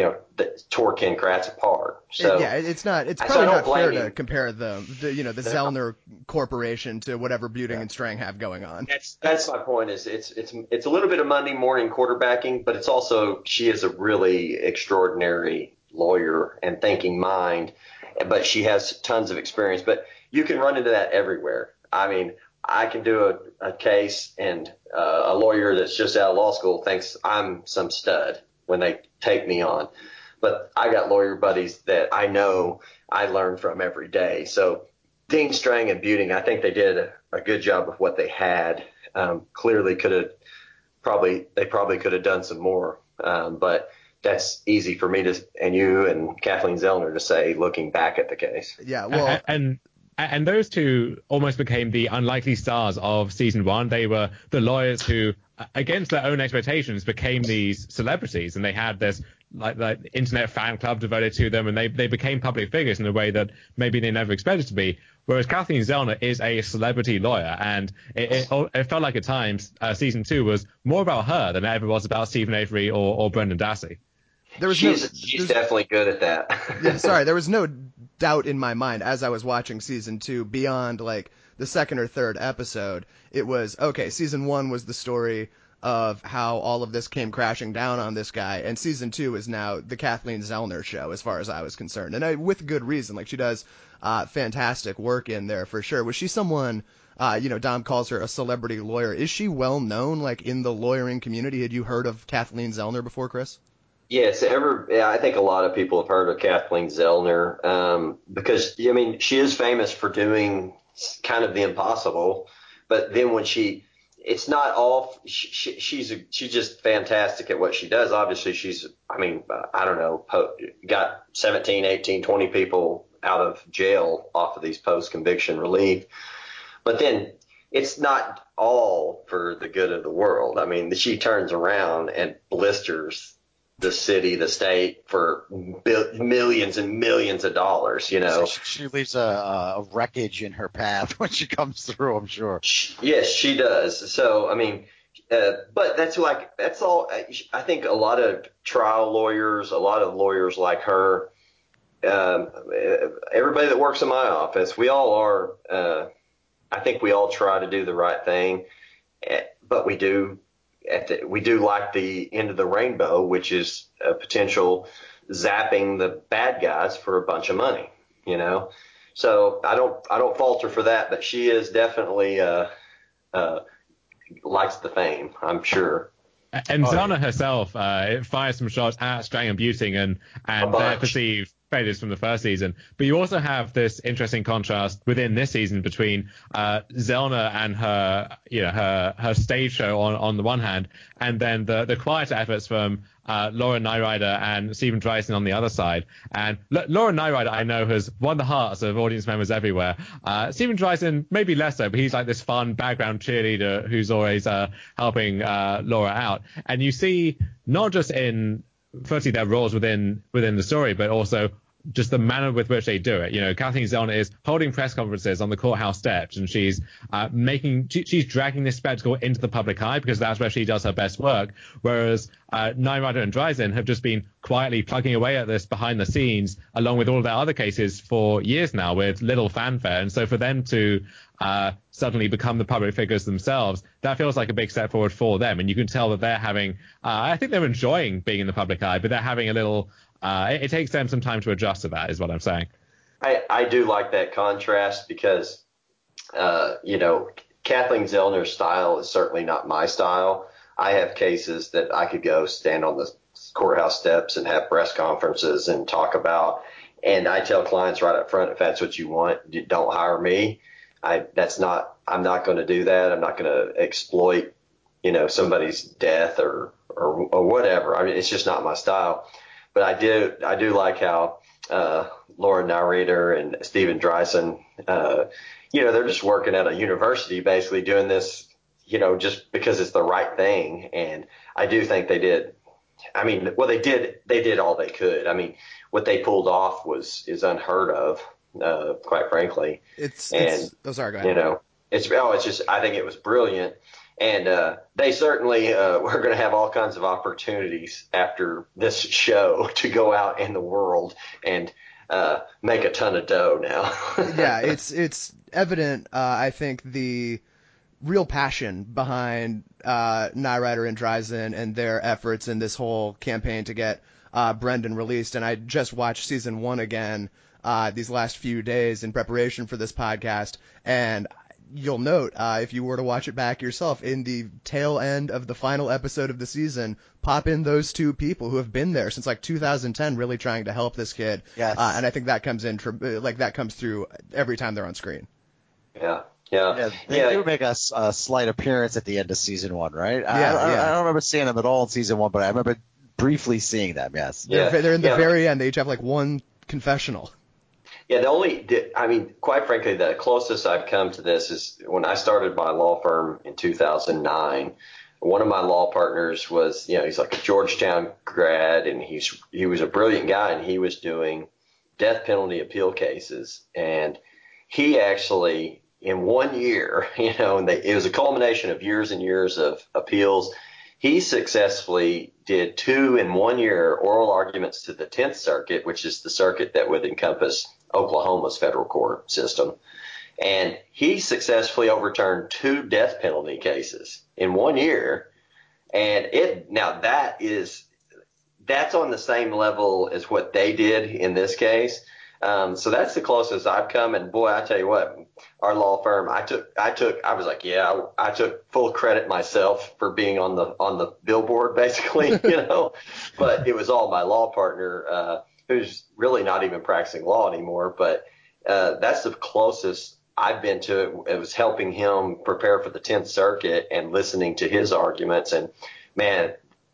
Ken Kratz apart. So yeah, it's probably not fair to compare the Zellner Corporation to whatever Buting and Strang have going on. That's my point. Is it's a little bit of Monday morning quarterbacking, but it's also she is a really extraordinary lawyer and thinking mind, but she has tons of experience. But you can run into that everywhere. I mean, I can do a case, and a lawyer that's just out of law school thinks I'm some stud when they take me on. But I got lawyer buddies that I know I learn from every day. So Dean Strang and Buting, I think they did a good job with what they had. Clearly they probably could have done some more. But that's easy for me and you and Kathleen Zellner to say, looking back at the case. Yeah, well, and those two almost became the unlikely stars of season one. They were the lawyers who, against their own expectations, became these celebrities, and they had this like internet fan club devoted to them, and they became public figures in a way that maybe they never expected to be. Whereas Kathleen Zellner is a celebrity lawyer, and it felt like at times season two was more about her than it ever was about Stephen Avery or Brendan Dassey. She's definitely good at that. Yeah, sorry, there was no doubt in my mind as I was watching season two beyond like the second or third episode. It was, okay, season one was the story of how all of this came crashing down on this guy, and season two is now the Kathleen Zellner show as far as I was concerned, and with good reason. Like, she does fantastic work in there for sure. Was she someone, Dom calls her a celebrity lawyer. Is she well known, like, in the lawyering community? Had you heard of Kathleen Zellner before, Chris? Yes, I think a lot of people have heard of Kathleen Zellner because, I mean, she is famous for doing kind of the impossible. But then when it's not all she's just fantastic at what she does. Obviously, I don't know, got 17, 18, 20 people out of jail off of these post-conviction relief. But then it's not all for the good of the world. I mean, she turns around and blisters the city, the state for millions and millions of dollars, So she leaves a wreckage in her path when she comes through, I'm sure. Yes, she does. So, I mean, but that's all. I think a lot of trial lawyers, a lot of lawyers like her, everybody that works in my office, we all are, I think we all try to do the right thing, but we do like the end of the rainbow, which is a potential zapping the bad guys for a bunch of money, So I don't fault her for that, but she is definitely likes the fame, I'm sure. And Zellner herself fires some shots at Strang and Buting and their perceived failures from the first season. But you also have this interesting contrast within this season between Zellner and her stage show on the one hand, and then the quieter efforts from Laura Nyrider and Stephen Dreisen on the other side. And Laura Nyrider, I know, has won the hearts of audience members everywhere. Stephen Dreisen, maybe less so, but he's like this fun background cheerleader who's always helping Laura out. And you see, not just in firstly their roles within the story, but also just the manner with which they do it. Kathleen Zellner is holding press conferences on the courthouse steps, and she's she's dragging this spectacle into the public eye because that's where she does her best work. Whereas Nyrider and Dreisen have just been quietly plugging away at this behind the scenes, along with all of their other cases for years now with little fanfare. And so for them to suddenly become the public figures themselves, that feels like a big step forward for them. And you can tell that they're having, I think they're enjoying being in the public eye, but they're having a little, it takes them some time to adjust to that, is what I'm saying. I do like that contrast because, Kathleen Zellner's style is certainly not my style. I have cases that I could go stand on the courthouse steps and have press conferences and talk about, and I tell clients right up front, if that's what you want, don't hire me. I'm not going to do that. I'm not going to exploit, somebody's death or whatever. I mean, it's just not my style. But I do like how Laura Nyrider and Stephen Dreisen, they're just working at a university, basically doing this, just because it's the right thing. And I do think they did. I mean, well, they did all they could. I mean, what they pulled off is unheard of, quite frankly. Sorry, go ahead. It's just, I think it was brilliant. And they certainly were going to have all kinds of opportunities after this show to go out in the world and make a ton of dough now. Yeah, it's evident, I think, the real passion behind Nyrider and Dreisen and their efforts in this whole campaign to get Brendan released. And I just watched season one again these last few days in preparation for this podcast, and you'll note, if you were to watch it back yourself, in the tail end of the final episode of the season, pop in those two people who have been there since like 2010, really trying to help this kid. Yes. And I think that comes in that comes through every time they're on screen. Yeah. They do make a slight appearance at the end of season 1, right? Yeah, I don't remember seeing them at all in season 1, but I remember briefly seeing them. Yes. They're in the very end. They each have like one confessional. Yeah, quite frankly, the closest I've come to this is when I started my law firm in 2009. One of my law partners was, he's like a Georgetown grad, and he was a brilliant guy, and he was doing death penalty appeal cases. And he actually, in 1 year, it was a culmination of years and years of appeals. He successfully did 2 in 1 year oral arguments to the 10th Circuit, which is the circuit that would encompass Oklahoma's federal court system. And he successfully overturned 2 death penalty cases in 1 year. And that's on the same level as what they did in this case. So that's the closest I've come. And boy, I tell you what, our law firm, I took full credit myself for being on the billboard, basically, but it was all my law partner, who's really not even practicing law anymore. But that's the closest I've been to it. It was helping him prepare for the 10th Circuit and listening to his arguments. And man,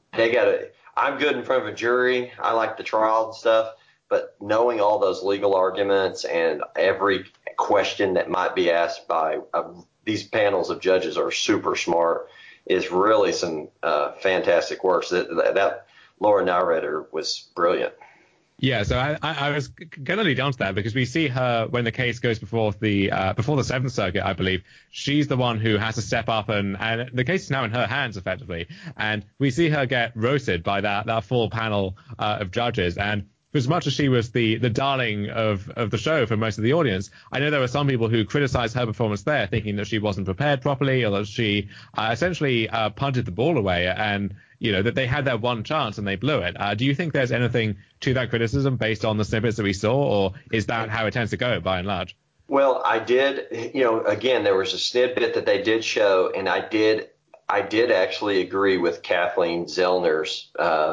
I'm good in front of a jury. I like the trial and stuff, but knowing all those legal arguments and every question that might be asked by these panels of judges are super smart is really some fantastic work. So that Laura Nyrider was brilliant. Yeah, so I was going to lead on to that because we see her when the case goes before the 7th Circuit, I believe. She's the one who has to step up, and the case is now in her hands, effectively. And we see her get roasted by that full panel of judges. And for as much as she was the darling of the show for most of the audience, I know there were some people who criticized her performance there, thinking that she wasn't prepared properly or that she essentially punted the ball away and that they had their one chance and they blew it. Do you think there's anything to that criticism based on the snippets that we saw, or is that how it tends to go by and large? Well, I did, again, there was a snippet that they did show, and I did actually agree with Kathleen Zellner's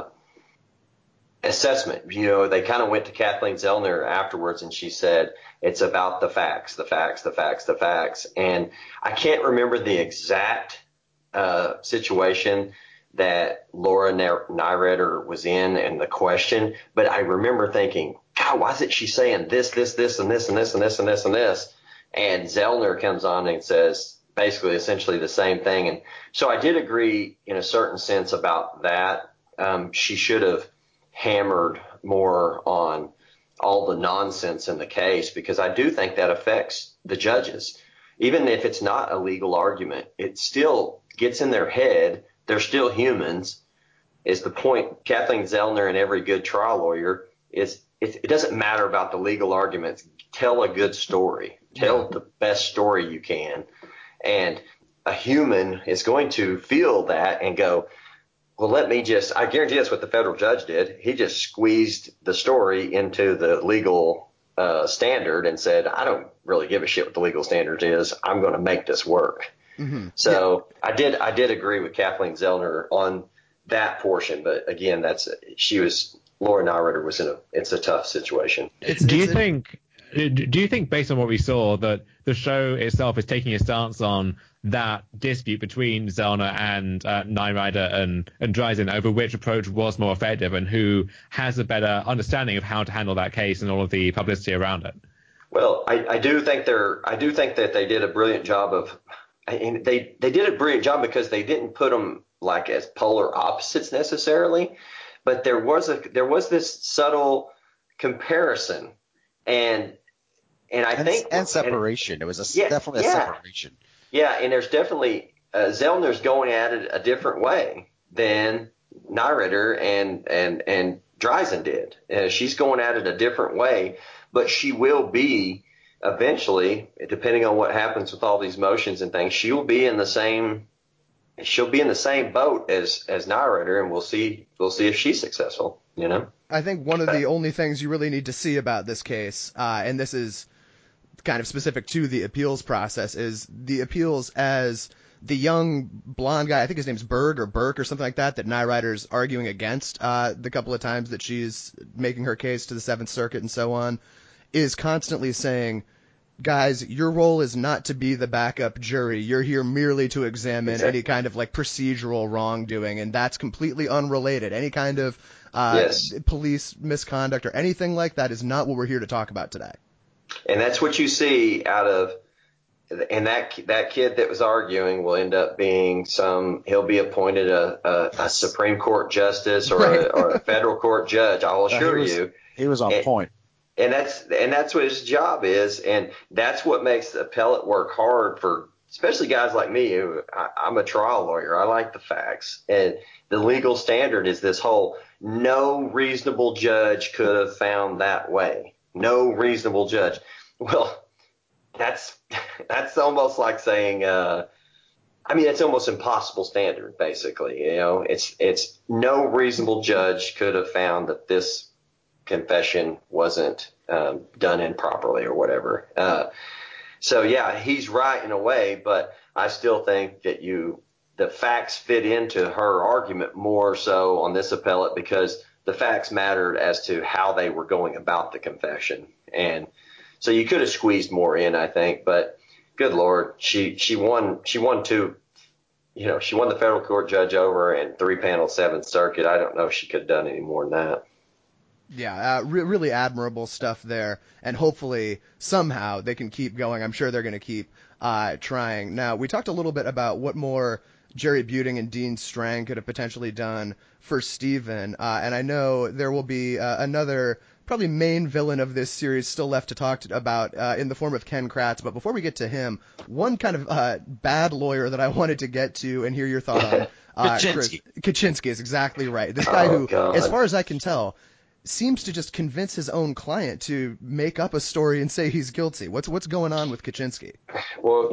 assessment. They kind of went to Kathleen Zellner afterwards, and she said, it's about the facts, the facts, the facts, the facts. And I can't remember the exact situation that Laura Nyrider was in and the question, but I remember thinking, God, why isn't she saying this, this, this, and this, and this, and this, and this, and this? And Zellner comes on and says basically essentially the same thing. And so I did agree in a certain sense about that. She should have hammered more on all the nonsense in the case, because I do think that affects the judges. Even if it's not a legal argument, it still gets in their head. They're still humans, is the point. Kathleen Zellner and every good trial lawyer is it doesn't matter about the legal arguments. Tell a good story. Tell the best story you can. And a human is going to feel that and go, well, I guarantee that's what the federal judge did. He just squeezed the story into the legal standard and said, I don't really give a shit what the legal standard is. I'm going to make this work. Mm-hmm. So yeah. I did agree with Kathleen Zellner on that portion, but again, Laura Nyrider it's a tough situation. Do you think based on what we saw that the show itself is taking a stance on that dispute between Zellner and Nyrider and Dreisen over which approach was more effective and who has a better understanding of how to handle that case and all of the publicity around it? Well, I do think that they did a brilliant job of. And they did a brilliant job because they didn't put them like as polar opposites necessarily, but there was this subtle comparison, and separation. It was definitely a separation. Yeah, and there's definitely Zellner's going at it a different way than Nyrider and Dreisen did. She's going at it a different way, but she will be. Eventually, depending on what happens with all these motions and things, she'll be in the same boat as Nyrider, and we'll see if she's successful. I think one of the only things you really need to see about this case, and this is kind of specific to the appeals process is the appeals as the young blonde guy, I think his name's Berg or Burke or something like that Nye Ryder's arguing against the couple of times that she's making her case to the Seventh Circuit and so on, is constantly saying, guys, your role is not to be the backup jury. You're here merely to examine any kind of like procedural wrongdoing, and that's completely unrelated. Any kind of police misconduct or anything like that is not what we're here to talk about today. And that's what you see out of, and that kid that was arguing will end up being he'll be appointed a Supreme Court justice or a federal court judge. I'll assure you. He was on point. And that's what his job is. And that's what makes the appellate work hard for, especially guys like me. I'm a trial lawyer. I like the facts. And the legal standard is this whole no reasonable judge could have found that way. No reasonable judge. Well, that's almost like saying, it's almost impossible standard, basically. It's no reasonable judge could have found that this confession wasn't done improperly or whatever. So yeah, he's right in a way, but I still think that the facts fit into her argument more so on this appellate because the facts mattered as to how they were going about the confession. And so you could have squeezed more in, I think, but good Lord, she won two, she won the federal court judge over and 3-panel Seventh Circuit. I don't know if she could have done any more than that. Yeah, really admirable stuff there, and hopefully somehow they can keep going. I'm sure they're going to keep trying. Now, we talked a little bit about what more Jerry Buting and Dean Strang could have potentially done for Stephen, and I know there will be another probably main villain of this series still left to talk about in the form of Ken Kratz, but before we get to him, one kind of bad lawyer that I wanted to get to and hear your thought on. Kaczynski is exactly right. This guy who, as far as I can tell, seems to just convince his own client to make up a story and say he's guilty. What's going on with Kaczynski? Well,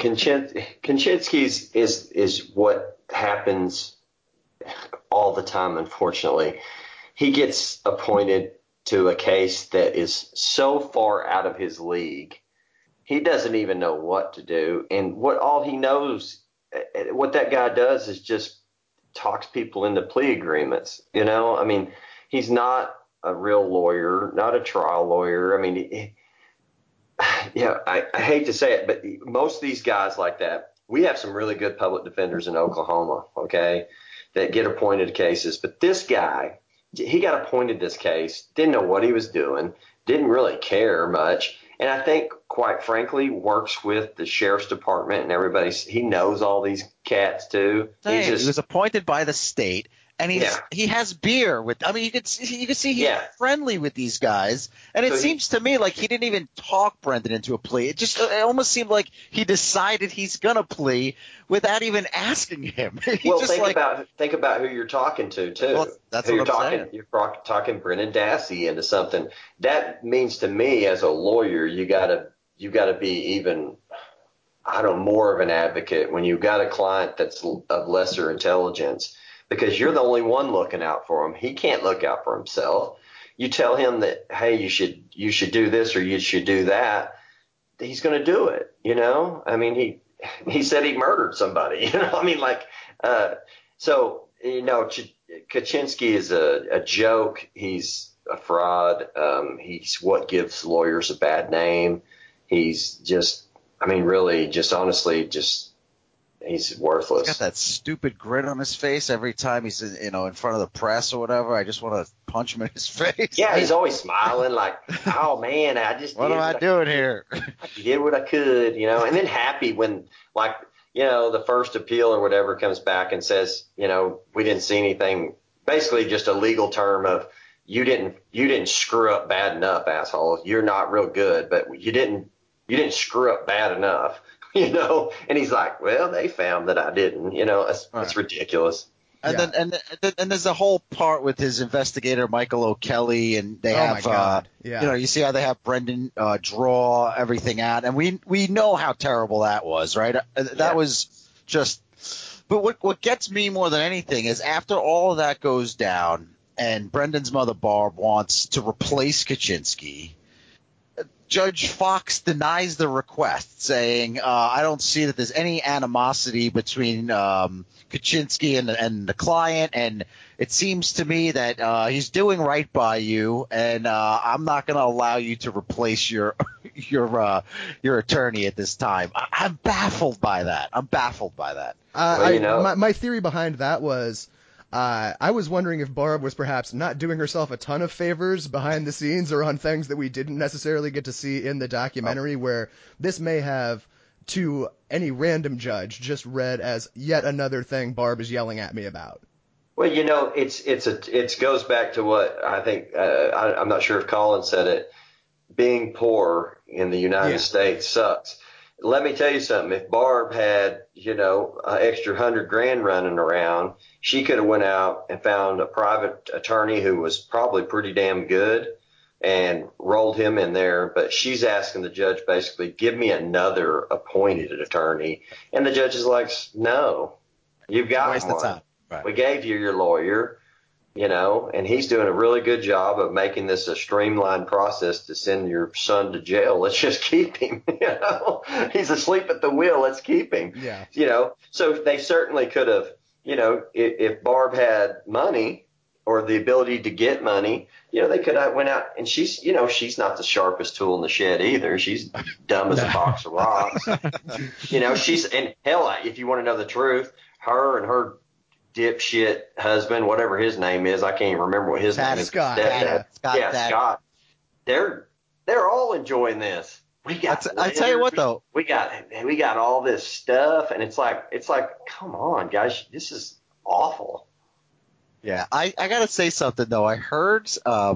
Kaczynski is what happens all the time, unfortunately. He gets appointed to a case that is so far out of his league, he doesn't even know what to do. And all he knows, what that guy does is just talks people into plea agreements. He's not a real lawyer, not a trial lawyer. I hate to say it, but most of these guys like that, we have some really good public defenders in Oklahoma, okay, that get appointed to cases. But this guy, he got appointed this case, didn't know what he was doing, didn't really care much. And I think, quite frankly, works with the sheriff's department and everybody. He knows all these cats, too. He was appointed by the state. And he has beer with. You could see he's friendly with these guys, and it seems to me like he didn't even talk Brendan into a plea. It almost seemed like he decided he's gonna plea without even asking him. Think about who you're talking to too. Well, that's who what I'm saying. You're talking Brendan Dassey into something. That means to me as a lawyer, you gotta be even, more of an advocate when you've got a client that's of lesser intelligence. Because you're the only one looking out for him. He can't look out for himself. You tell him that, hey, you should do this or you should do that. He's going to do it. He said he murdered somebody. Kaczynski is a joke. He's a fraud. He's what gives lawyers a bad name. He's just, he's worthless. He's got that stupid grin on his face every time he's in front of the press or whatever. I just want to punch him in his face. Yeah, he's always smiling like, oh man, what am I doing here? I did what I could, and then happy when the first appeal or whatever comes back and says, we didn't see anything. Basically, just a legal term of you didn't screw up bad enough, asshole. You're not real good, but you didn't screw up bad enough. And he's like, well, they found that I didn't, it's ridiculous. And then there's the whole part with his investigator, Michael O'Kelly, and they you see how they have Brendan draw everything out. And we know how terrible that was, right? That was just – but what gets me more than anything is after all of that goes down and Brendan's mother, Barb, wants to replace Kaczynski – Judge Fox denies the request, saying, I don't see that there's any animosity between Kaczynski and the client, and it seems to me that he's doing right by you, and I'm not going to allow you to replace your attorney at this time. I'm baffled by that. My theory behind that was I was wondering if Barb was perhaps not doing herself a ton of favors behind the scenes or on things that we didn't necessarily get to see in the documentary, where this may have, to any random judge, just read as yet another thing Barb is yelling at me about. Well, it goes back to what I think, I'm not sure if Colin said it, being poor in the United States sucks. Let me tell you something. If Barb had, an extra $100,000 running around, she could have went out and found a private attorney who was probably pretty damn good and rolled him in there. But she's asking the judge basically, give me another appointed attorney. And the judge is like, no, you've got one. Right. We gave you your lawyer. And he's doing a really good job of making this a streamlined process to send your son to jail. Let's just keep him. He's asleep at the wheel. Let's keep him. Yeah. So they certainly could have, if Barb had money or the ability to get money, they could have went out, and she's not the sharpest tool in the shed either. She's dumb as a box of rocks. And hell, if you want to know the truth, her and her dipshit husband, whatever his name is, I can't even remember what his name is. Scott. They're all enjoying this. We got. I tell you what, though, we got all this stuff, and it's like, come on, guys, this is awful. Yeah, I gotta say something though. I heard,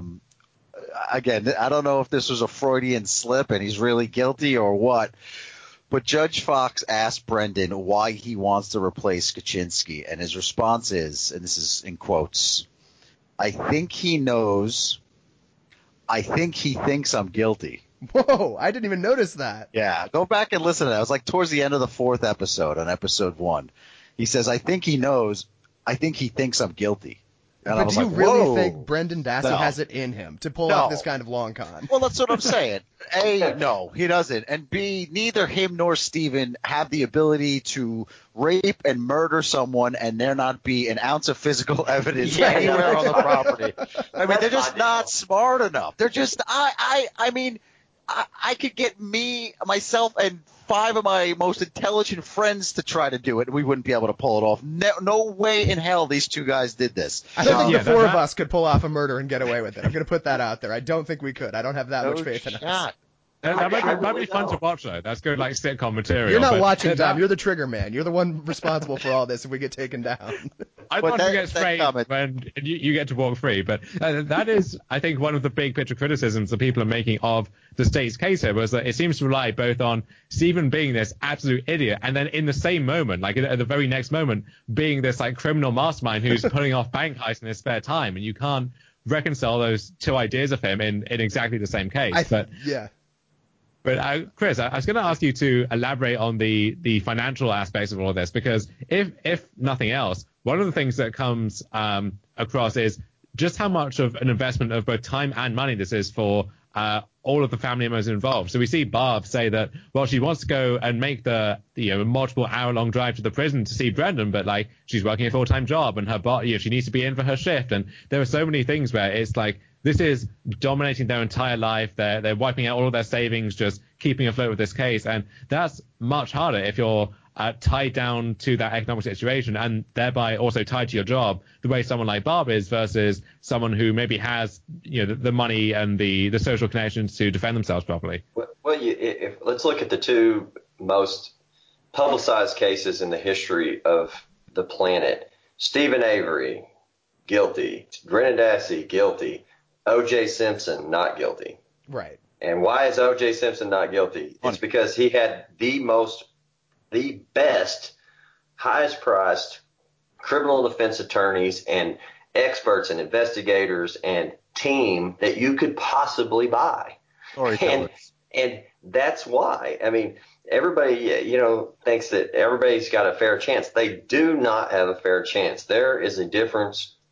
again, I don't know if this was a Freudian slip and he's really guilty or what. But Judge Fox asked Brendan why he wants to replace Kaczynski, and his response is, and this is in quotes, I think he knows. I think he thinks I'm guilty. Whoa, I didn't even notice that. Yeah, go back and listen to that. It was like towards the end of the 4th episode, on episode 1. He says, I think he knows. I think he thinks I'm guilty. And but do you really think Brendan Dassey has it in him to pull off this kind of long con? Well, that's what I'm saying. A, no, he doesn't. And B, neither him nor Steven have the ability to rape and murder someone and there not be an ounce of physical evidence anywhere on the property. I mean, they're just not smart enough. They're just – I mean, I could get myself, and 5 of my most intelligent friends to try to do it, and we wouldn't be able to pull it off. No way in hell these 2 guys did this. I don't think the 4 of us could pull off a murder and get away with it. I'm going to put that out there. I don't think we could. I don't have that much faith in us. That might be fun to watch, though. That's good, like, sitcom material. You're not watching, Dom. You're the trigger man. You're the one responsible for all this if we get taken down. I want to get straight when you get to walk free, but that is, I think, one of the big picture criticisms that people are making of the state's case here, was that it seems to rely both on Steven being this absolute idiot, and then in the same moment, like at the very next moment, being this like criminal mastermind who's pulling off bank heists in his spare time, and you can't reconcile those 2 ideas of him in exactly the same case. But Chris, I was going to ask you to elaborate on the financial aspects of all of this, because if nothing else, one of the things that comes across is just how much of an investment of both time and money this is for all of the family members involved. So we see Barb say that, well, she wants to go and make the multiple hour-long drive to the prison to see Brendan, but like she's working a full-time job and she needs to be in for her shift. And there are so many things where it's like, this is dominating their entire life. They're wiping out all of their savings, just keeping afloat with this case. And that's much harder if you're tied down to that economic situation and thereby also tied to your job the way someone like Barb is, versus someone who maybe has the money and the social connections to defend themselves properly. Well, let's look at the 2 most publicized cases in the history of the planet. Stephen Avery, guilty. Brendan Dassey, guilty. O.J. Simpson, not guilty. Right. And why is O.J. Simpson not guilty? It's because he had the best, highest priced criminal defense attorneys and experts and investigators and team that you could possibly buy. And that's why. I mean, everybody, thinks that everybody's got a fair chance. They do not have a fair chance. There is a difference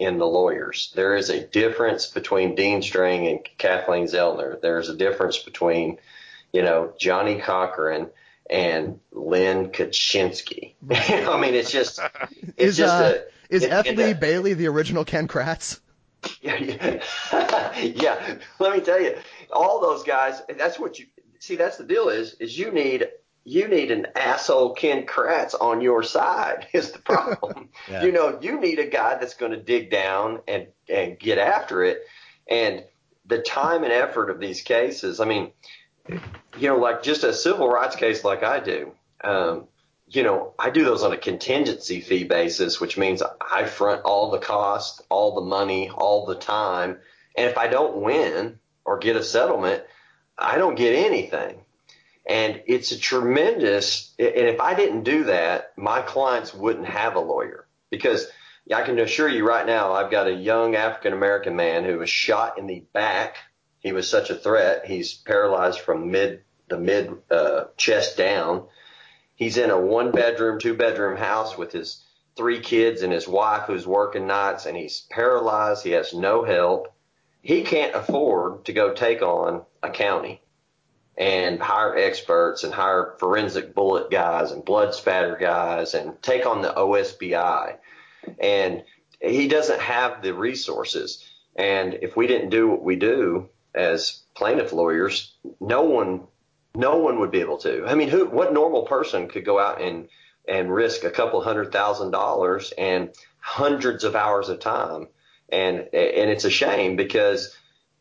in the lawyers. There is a difference between Dean Strang and Kathleen Zellner. There's a difference between, Johnny Cochran and Lynn Kaczynski. I mean, is F. Lee Bailey the original Ken Kratz? Yeah. Let me tell you, all those guys. That's what you see. That's the deal. Is you need an asshole Ken Kratz on your side. Is the problem? Yeah. You need a guy that's going to dig down and get after it. And the time and effort of these cases. I mean, like just a civil rights case like I do. I do those on a contingency fee basis, which means I front all the cost, all the money, all the time. And if I don't win or get a settlement, I don't get anything. And it's a tremendous – and if I didn't do that, my clients wouldn't have a lawyer. Because I can assure you right now, I've got a young African-American man who was shot in the back. He was such a threat. He's paralyzed from the mid chest down. He's in a 1-bedroom, 2-bedroom house with his 3 kids and his wife who's working nights, and he's paralyzed. He has no help. He can't afford to go take on a county and hire experts and hire forensic bullet guys and blood spatter guys and take on the OSBI. And he doesn't have the resources. And if we didn't do what we do as plaintiff lawyers, no one would be able to. I mean, what normal person could go out and risk a couple $100,000 and hundreds of hours of time? And it's a shame because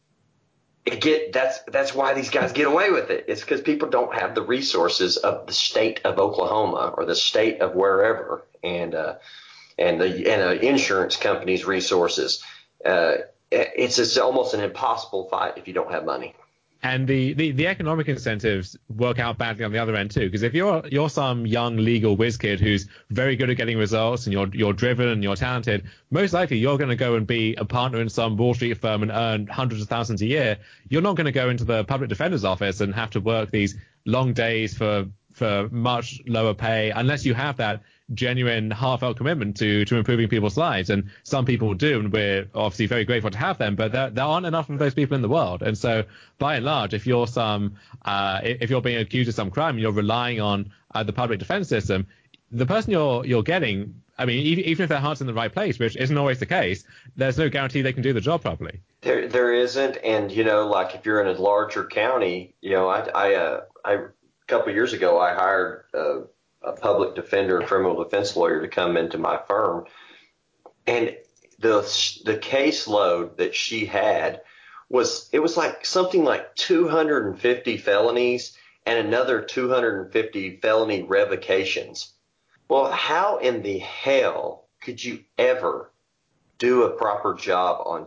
that's why these guys get away with it. It's because people don't have the resources of the state of Oklahoma or the state of wherever, and the insurance company's resources. It's almost an impossible fight if you don't have money. And the economic incentives work out badly on the other end too, because if you're some young legal whiz kid who's very good at getting results and you're driven and you're talented, most likely you're going to go and be a partner in some Wall Street firm and earn hundreds of thousands a year. You're not going to go into the public defender's office and have to work these long days for much lower pay unless you have that genuine heartfelt commitment to improving people's lives. And some people do, and we're obviously very grateful to have them, but there aren't enough of those people in the world. And so by and large, if you're if you're being accused of some crime and you're relying on the public defense system, the person you're getting, I mean, even if their heart's in the right place, which isn't always the case, there's no guarantee they can do the job properly. There isn't. And like if you're in a larger county, I a couple of years ago I hired a public defender, criminal defense lawyer to come into my firm. And the caseload that she had was like something like 250 felonies and another 250 felony revocations. Well, how in the hell could you ever do a proper job on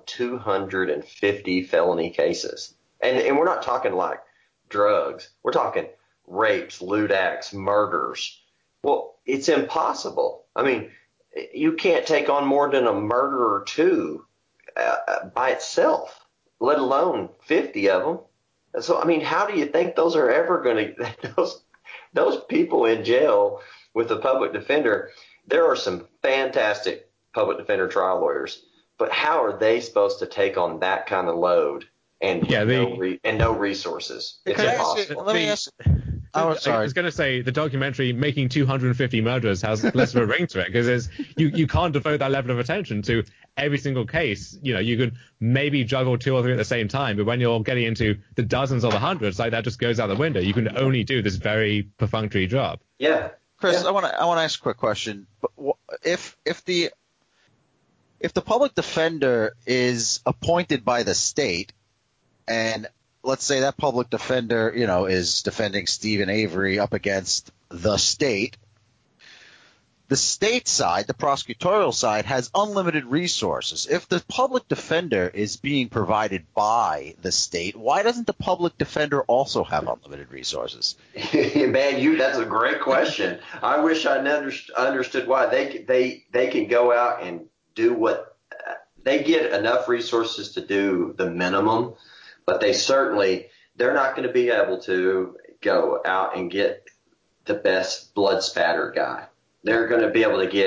250 felony cases? And we're not talking like drugs. We're talking rapes, lewd acts, murders. Well, it's impossible. I mean, you can't take on more than a murder or two by itself, let alone 50 of them. So, I mean, how do you think those are ever going to – those people in jail with a public defender, there are some fantastic public defender trial lawyers, but how are they supposed to take on that kind of load and no resources? It's impossible. Let me ask – Oh, sorry. I was going to say the documentary Making 250 Murders has less of a ring to it because you can't devote that level of attention to every single case. You could maybe juggle 2 or 3 at the same time, but when you're getting into the dozens or the hundreds, like that just goes out the window. You can only do this very perfunctory job. Yeah. Chris, I want to ask a quick question. If the public defender is appointed by the state and let's say that public defender, is defending Stephen Avery up against the state. The state side, the prosecutorial side, has unlimited resources. If the public defender is being provided by the state, why doesn't the public defender also have unlimited resources? Man, that's a great question. I wish I understood why. They can go out and do what they get enough resources to do the minimum. But they're not going to be able to go out and get the best blood spatter guy. They're going to be able to get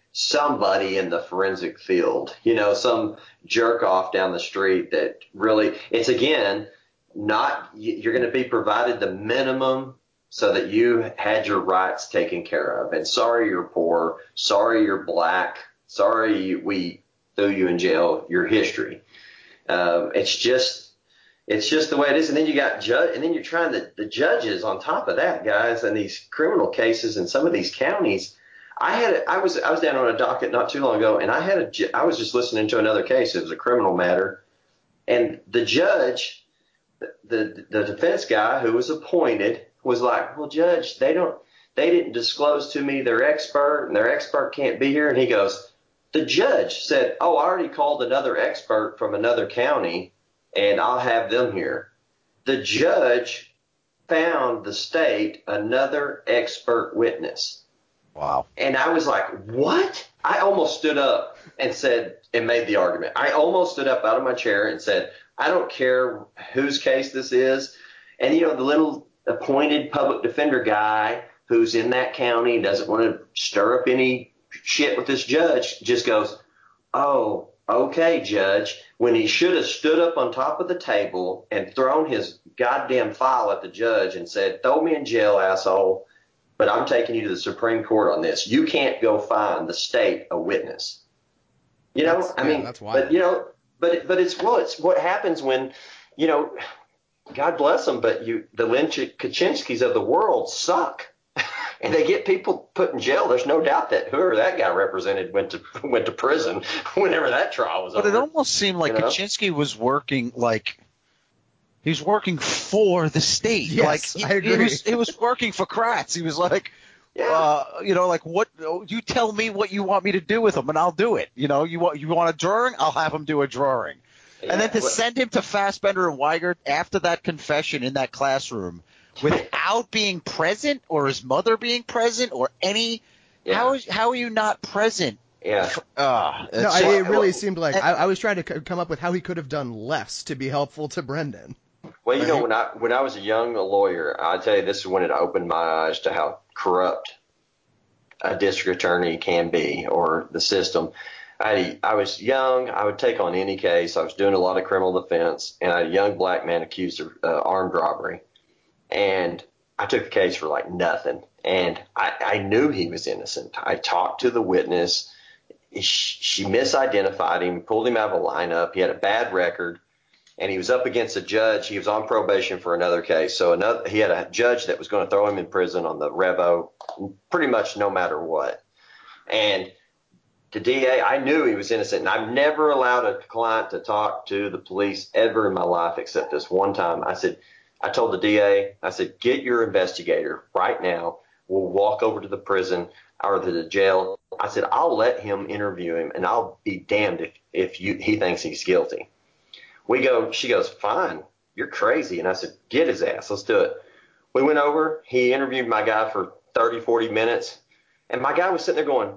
somebody in the forensic field, some jerk off down the street that really, it's again, you're going to be provided the minimum so that you had your rights taken care of. And sorry you're poor, sorry you're black, sorry we threw you in jail, your history. It's just the way it is. And then you got and then you're trying the judges on top of that, guys, and these criminal cases in some of these counties. I was down on a docket not too long ago, and I was just listening to another case. It was a criminal matter, and the judge, the defense guy who was appointed, was like, "Well, Judge, they didn't disclose to me their expert, and their expert can't be here." And he goes, "The judge said, oh, I already called another expert from another county, and I'll have them here." The judge found the state another expert witness. Wow. And I was like, what? I almost stood up and made the argument. I almost stood up out of my chair and said, I don't care whose case this is. And, the little appointed public defender guy who's in that county, doesn't want to stir up any shit with this judge, just goes, "Oh, okay, Judge," when he should have stood up on top of the table and thrown his goddamn file at the judge and said, "Throw me in jail, asshole, but I'm taking you to the Supreme Court on this. You can't go find the state a witness." That's wild. But it's what happens when, God bless them, but the Lynn Kaczynskis of the world suck. And they get people put in jail. There's no doubt that whoever that guy represented went to prison whenever that trial was over. But it almost seemed like Kaczynski was working he was working for the state. Yes, I agree. He was working for Kratz. He was like, what? You tell me what you want me to do with him, and I'll do it. You want a drawing? I'll have him do a drawing. Yeah, and then to send him to Fassbender and Weigert after that confession in that classroom without being present or his mother being present or any how are you not present? Yeah. It really seemed like I was trying to come up with how he could have done less to be helpful to Brendan. Well, when I was a young lawyer, I tell you, this is when it opened my eyes to how corrupt a district attorney can be, or the system. I was young. I would take on any case. I was doing a lot of criminal defense, and I had a young black man accused of armed robbery. And I took the case for like nothing. And I knew he was innocent. I talked to the witness. She misidentified him, pulled him out of a lineup. He had a bad record, and he was up against a judge. He was on probation for another case. So he had a judge that was going to throw him in prison on the revo pretty much no matter what. And the DA, I knew he was innocent, and I've never allowed a client to talk to the police ever in my life except this one time. I told the DA, I said, get your investigator right now. We'll walk over to the prison or to the jail. I said, I'll let him interview him, and I'll be damned if he thinks he's guilty. She goes, fine, you're crazy. And I said, get his ass. Let's do it. We went over. He interviewed my guy for 30, 40 minutes. And my guy was sitting there going,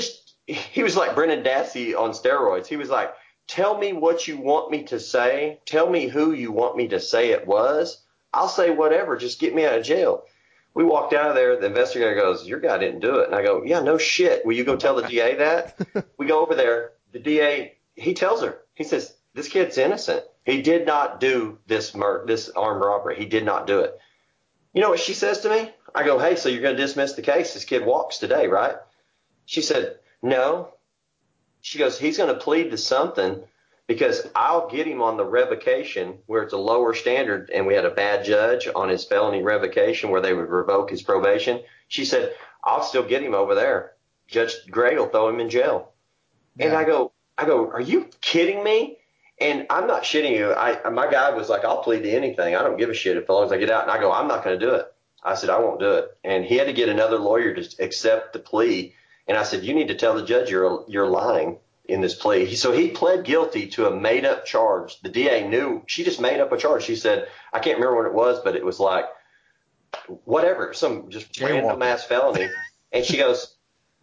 he was like Brendan Dassey on steroids. He was like, tell me what you want me to say. Tell me who you want me to say it was. I'll say whatever. Just get me out of jail. We walked out of there. The investigator goes, your guy didn't do it. And I go, yeah, no shit. Will you go tell the DA that? We go over there. The DA, he tells her. He says, this kid's innocent. He did not do this armed robbery. He did not do it. You know what she says to me? I go, hey, so you're going to dismiss the case? This kid walks today, right? She said, no. She goes, he's going to plead to something because I'll get him on the revocation where it's a lower standard, and we had a bad judge on his felony revocation where they would revoke his probation. She said, I'll still get him over there. Judge Gray will throw him in jail. Yeah. And I go, are you kidding me? And I'm not shitting you. My guy was like, I'll plead to anything. I don't give a shit as long as I get out. And I go, I'm not going to do it. I said, I won't do it. And he had to get another lawyer to accept the plea. And I said, you need to tell the judge you're lying in this plea. So he pled guilty to a made up charge. The DA knew. She just made up a charge. She said, I can't remember what it was, but it was like whatever, some just random ass felony. And she goes,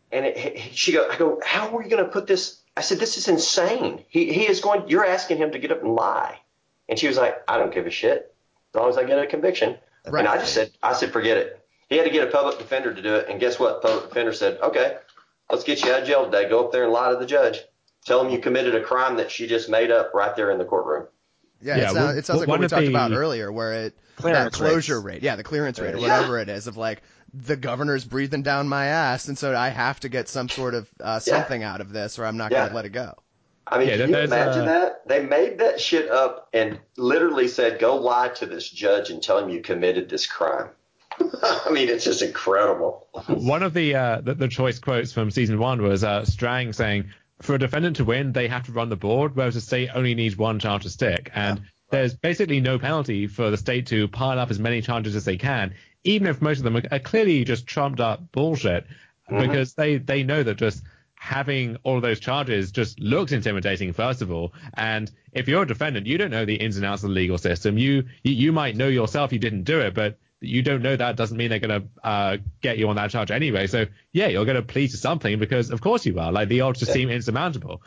I go, how are we going to put this? I said, this is insane. He is going, you're asking him to get up and lie. And she was like, I don't give a shit as long as I get a conviction. Right. And I said, forget it. He had to get a public defender to do it. And guess what? The public defender said, okay, Let's get you out of jail today. Go up there and lie to the judge. Tell him you committed a crime that she just made up right there in the courtroom. Yeah, it sounds like what we talked about earlier, where that closure rate, the clearance rate, or whatever it is, of like the governor's breathing down my ass, and so I have to get some sort of something out of this, or I'm not going to let it go. I mean, can you imagine that? They made that shit up and literally said, go lie to this judge and tell him you committed this crime. I mean, it's just incredible. One of the choice quotes from season 1 was Strang saying, for a defendant to win, they have to run the board, whereas the state only needs one charge to stick. And there's basically no penalty for the state to pile up as many charges as they can, even if most of them are clearly just trumped up bullshit, because they know that just having all of those charges just looks intimidating, first of all. And if you're a defendant, you don't know the ins and outs of the legal system. You might know yourself you didn't do it, but you don't know that doesn't mean they're going to get you on that charge anyway. So, yeah, you're going to plead to something because, of course, you are. Like, the odds just seem insurmountable.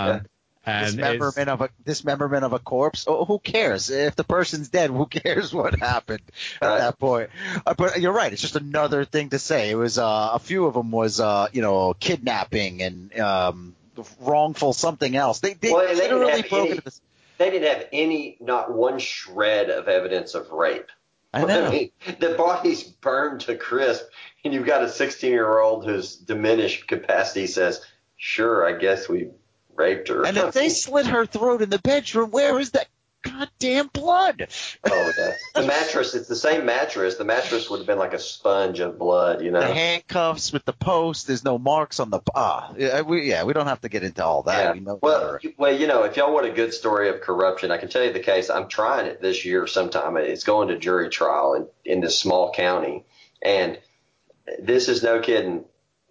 And dismemberment of a corpse. Oh, who cares? If the person's dead, who cares what happened at that point? But you're right. It's just another thing to say. It was a few of them was kidnapping and wrongful something else. They literally broke into this. They didn't have not one shred of evidence of rape. I know. I mean, the body's burned to crisp, and you've got a 16-year-old whose diminished capacity says, "Sure, I guess we raped her." And if they slit her throat in the bedroom, where is that goddamn blood? Oh, the mattress. It's the same mattress. The mattress would have been like a sponge of blood, you know. The handcuffs with the post. There's no marks on the. We don't have to get into all that. Yeah. We know well, you know, if y'all want a good story of corruption, I can tell you the case. I'm trying it this year sometime. It's going to jury trial in this small county, and this is no kidding.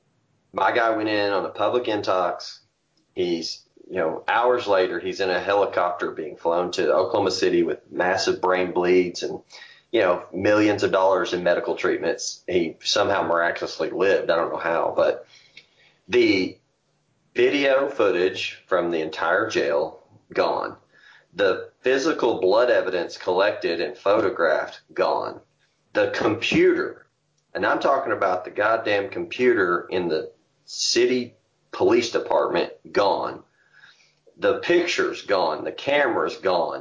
My guy went in on a public intox. He's hours later, he's in a helicopter being flown to Oklahoma City with massive brain bleeds and, millions of dollars in medical treatments. He somehow miraculously lived. I don't know how, but the video footage from the entire jail, gone. The physical blood evidence collected and photographed, gone. The computer, and I'm talking about the goddamn computer in the city police department, gone. The picture's gone. The camera's gone.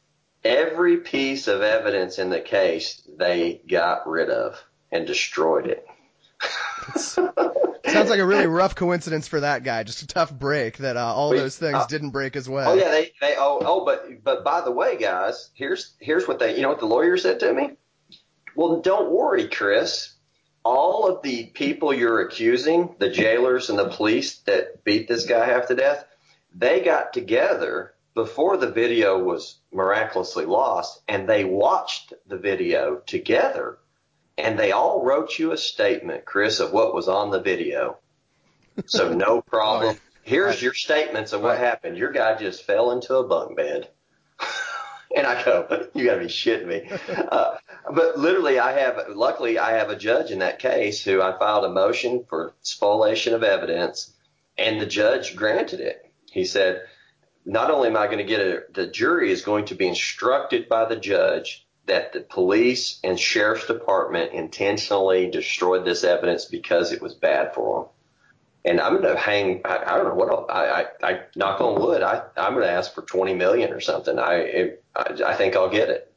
Every piece of evidence in the case, they got rid of and destroyed it. Sounds like a really rough coincidence for that guy. Just a tough break that all those things didn't break his way. Oh yeah, but by the way, guys, here's what what the lawyer said to me. Well, don't worry, Chris. All of the people you're accusing, the jailers and the police that beat this guy half to death, they got together before the video was miraculously lost, and they watched the video together, and they all wrote you a statement, Chris, of what was on the video. So no problem. Here's your statements of what happened. Your guy just fell into a bunk bed. And I go, you got to be shitting me. But literally, luckily, I have a judge in that case who I filed a motion for spoliation of evidence, and the judge granted it. He said, not only am I going to get it, the jury is going to be instructed by the judge that the police and sheriff's department intentionally destroyed this evidence because it was bad for them. And I'm going to hang, I don't know what, I knock on wood, I'm going to ask for $20 million or something. I think I'll get it.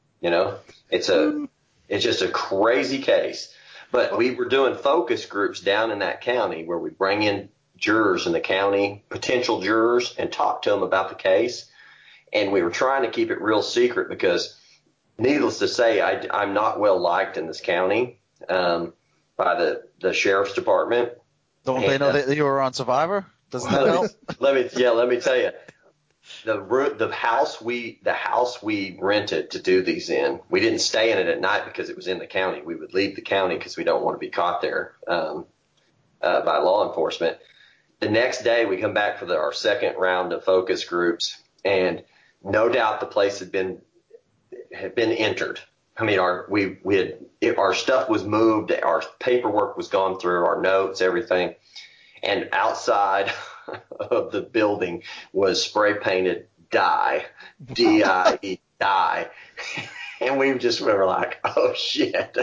It's just a crazy case. But we were doing focus groups down in that county where we bring in jurors in the county, potential jurors, and talk to them about the case. And we were trying to keep it real secret because, needless to say, I'm not well liked in this county by the sheriff's department. Don't they know that you were on Survivor? Doesn't that help? Let me tell you. The house we rented to do these in, we didn't stay in it at night because it was in the county. We would leave the county because we don't want to be caught there by law enforcement. The next day we come back for our second round of focus groups, and no doubt the place had been entered. I mean, our stuff was moved, our paperwork was gone through, our notes, everything, and outside of the building was spray painted die, D-I-E, die. And we just were like, oh shit.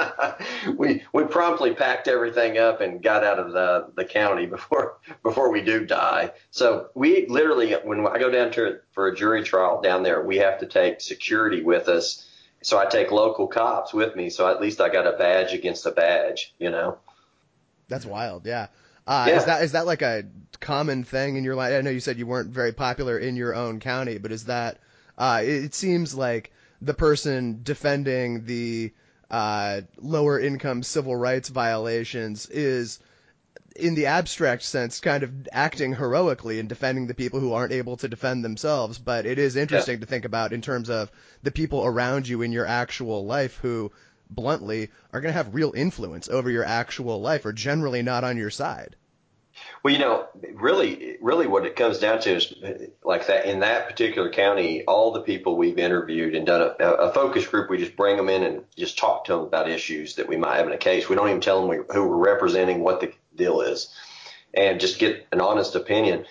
we promptly packed everything up and got out of the county before we do die. So we literally, when I go down for a jury trial down there, we have to take security with us. So I take local cops with me. So at least I got a badge against a badge, you know? That's wild. Yeah. Yeah. Is that like a common thing in your life? I know you said you weren't very popular in your own county, but is that, it seems like the person defending the lower income civil rights violations is, in the abstract sense, kind of acting heroically and defending the people who aren't able to defend themselves. But it is interesting to think about in terms of the people around you in your actual life who, bluntly, are going to have real influence over your actual life, or generally not on your side. Well, you know, really what it comes down to is like that in that particular county, all the people we've interviewed and done a focus group, we just bring them in and just talk to them about issues that we might have in a case. We don't even tell them who we're representing, what the deal is, and just get an honest opinion.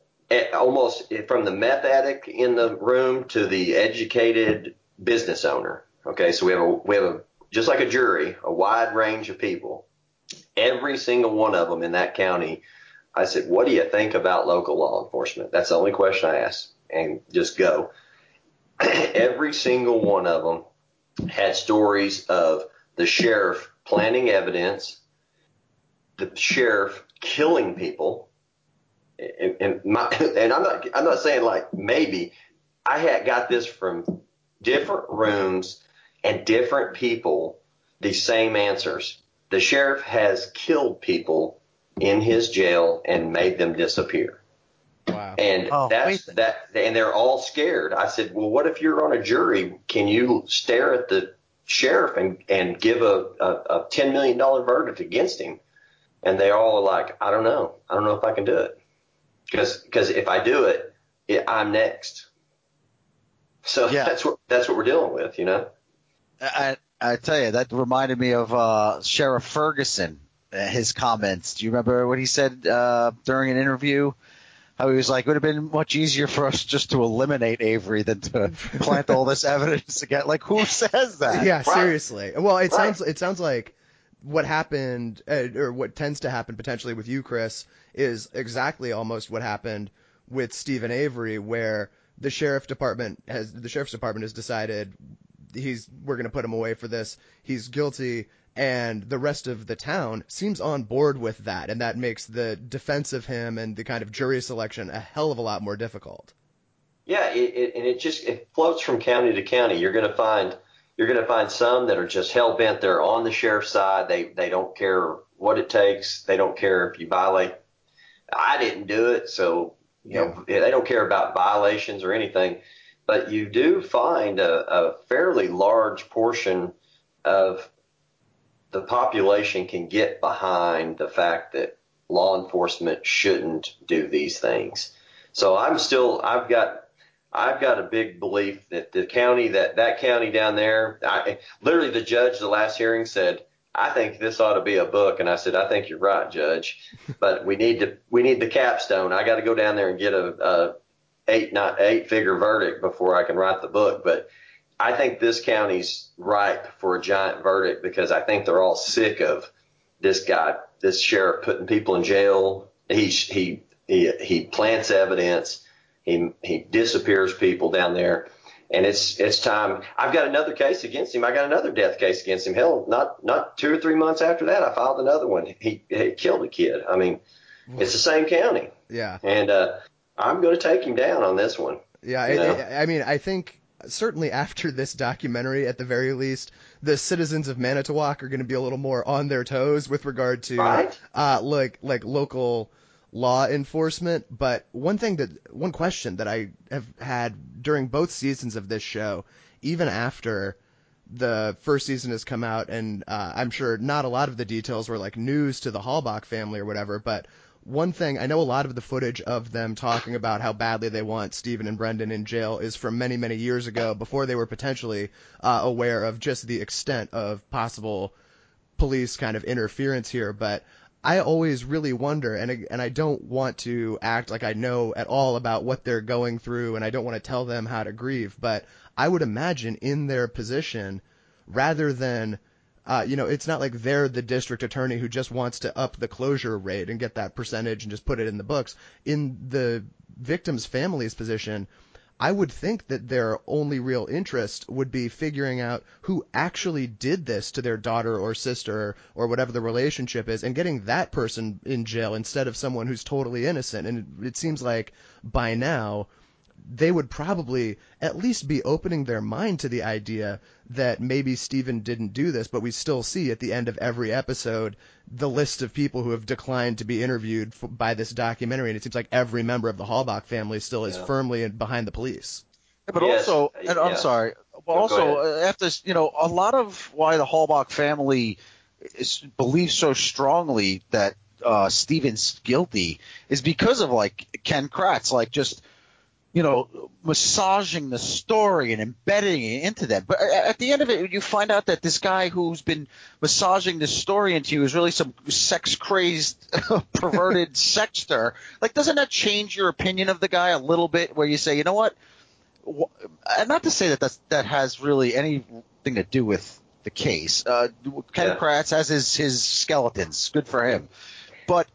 Almost from the meth addict in the room to the educated business owner. Okay, so we have a just like a jury, a wide range of people. Every single one of them in that county, I said, what do you think about local law enforcement? That's the only question I asked, and just go. Every single one of them had stories of the sheriff planting evidence, the sheriff killing people. And I'm not saying like maybe. I got this from different rooms and different people, the same answers. The sheriff has killed people in his jail and made them disappear. Wow. And and they're all scared. I said, well, what if you're on a jury? Can you stare at the sheriff and give a $10 million verdict against him? And they all are like, I don't know. I don't know if I can do it. Because if I do it, I'm next. So that's what we're dealing with, you know? I tell you, that reminded me of Sheriff Ferguson, his comments. Do you remember what he said during an interview? How he was like, it would have been much easier for us just to eliminate Avery than to plant all this evidence again. Like, who says that? Yeah, Right. seriously. Well, it sounds like what happened, or what tends to happen potentially with you, Chris, is exactly almost what happened with Stephen Avery, where the sheriff's department has decided we're going to put him away for this. He's guilty, and the rest of the town seems on board with that, and that makes the defense of him and the kind of jury selection a hell of a lot more difficult. Yeah, it floats from county to county. You're going to find some that are just hell bent. They're on the sheriff's side. They don't care what it takes. They don't care if you violate. I didn't do it, so you know they don't care about violations or anything. But you do find a fairly large portion of the population can get behind the fact that law enforcement shouldn't do these things. So I've got a big belief that the county, that county down there, literally the judge, the last hearing said, I think this ought to be a book. And I said, I think you're right, Judge, but we need the capstone. I got to go down there and get a 8-figure verdict before I can write the book. But I think this county's ripe for a giant verdict because I think they're all sick of this sheriff putting people in jail. He plants evidence. He disappears people down there, and it's time. I've got another case against him. I got another death case against him. Hell, not 2 or 3 months after that, I filed another one. He killed a kid. I mean, it's the same county. Yeah. And I'm going to take him down on this one. Yeah, I mean, I think certainly after this documentary, at the very least, the citizens of Manitowoc are going to be a little more on their toes with regard to like local law enforcement. But one question that I have had during both seasons of this show, even after the first season has come out, and I'm sure not a lot of the details were like news to the Halbach family or whatever, but one thing, I know a lot of the footage of them talking about how badly they want Stephen and Brendan in jail is from many, many years ago, before they were potentially aware of just the extent of possible police kind of interference here. But I always really wonder, and I don't want to act like I know at all about what they're going through, and I don't want to tell them how to grieve, but I would imagine in their position, rather than, it's not like they're the district attorney who just wants to up the closure rate and get that percentage and just put it in the books. In the victim's family's position, I would think that their only real interest would be figuring out who actually did this to their daughter or sister or whatever the relationship is and getting that person in jail instead of someone who's totally innocent. And it seems like by now they would probably at least be opening their mind to the idea that maybe Stephen didn't do this, but we still see at the end of every episode the list of people who have declined to be interviewed by this documentary, and it seems like every member of the Halbach family still is firmly behind the police. But also, and I'm sorry, but also after, a lot of why the Halbach family believes so strongly that Stephen's guilty is because of like Ken Kratz, like just massaging the story and embedding it into them. But at the end of it, you find out that this guy who's been massaging the story into you is really some sex-crazed, perverted sexter. Like, doesn't that change your opinion of the guy a little bit, where you say, you know what? And not to say that has really anything to do with the case. Ken Kratz has his skeletons. Good for him. But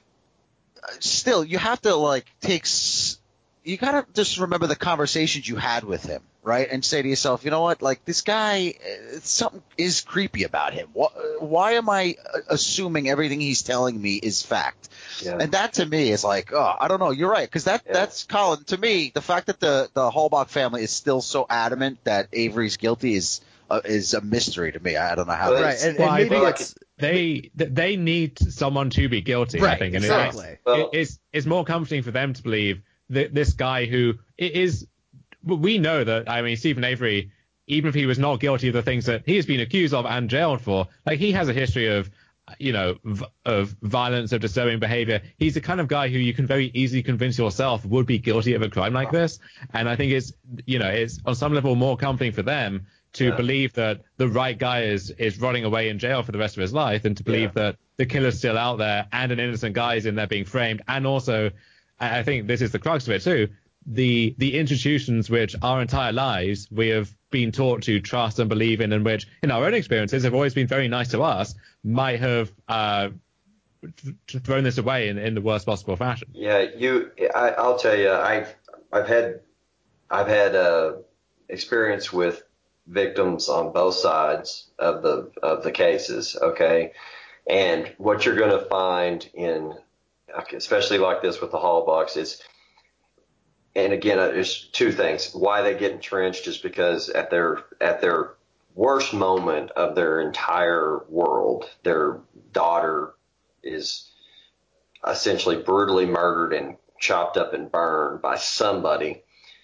still, you have to, you got to just remember the conversations you had with him, right? And say to yourself, you know what, like this guy, something is creepy about him. Why am I assuming everything he's telling me is fact? Yeah. And that to me is like, oh, I don't know. You're right. Because that's Colin. To me, the fact that the Halbach family is still so adamant that Avery's guilty is a mystery to me. I don't know how. Right. And maybe it's they need someone to be guilty. Right, I think. And exactly. It's more comforting for them to believe this guy who is, we know that, I mean, Stephen Avery, even if he was not guilty of the things that he has been accused of and jailed for, like he has a history of, of violence, of disturbing behavior. He's the kind of guy who you can very easily convince yourself would be guilty of a crime like this. And I think it's, it's on some level more comforting for them to believe that the right guy is rotting away in jail for the rest of his life than to believe that the killer's still out there and an innocent guy is in there being framed. And also, I think this is the crux of it too. The institutions which our entire lives we have been taught to trust and believe in, and which in our own experiences have always been very nice to us, might have thrown this away in the worst possible fashion. Yeah, I'll tell you, I've had experience with victims on both sides of the cases. Okay, and what you're going to find in, especially like this with the Halbachs, is, and again, there's two things. Why they get entrenched is because at their worst moment of their entire world, their daughter is essentially brutally murdered and chopped up and burned by somebody.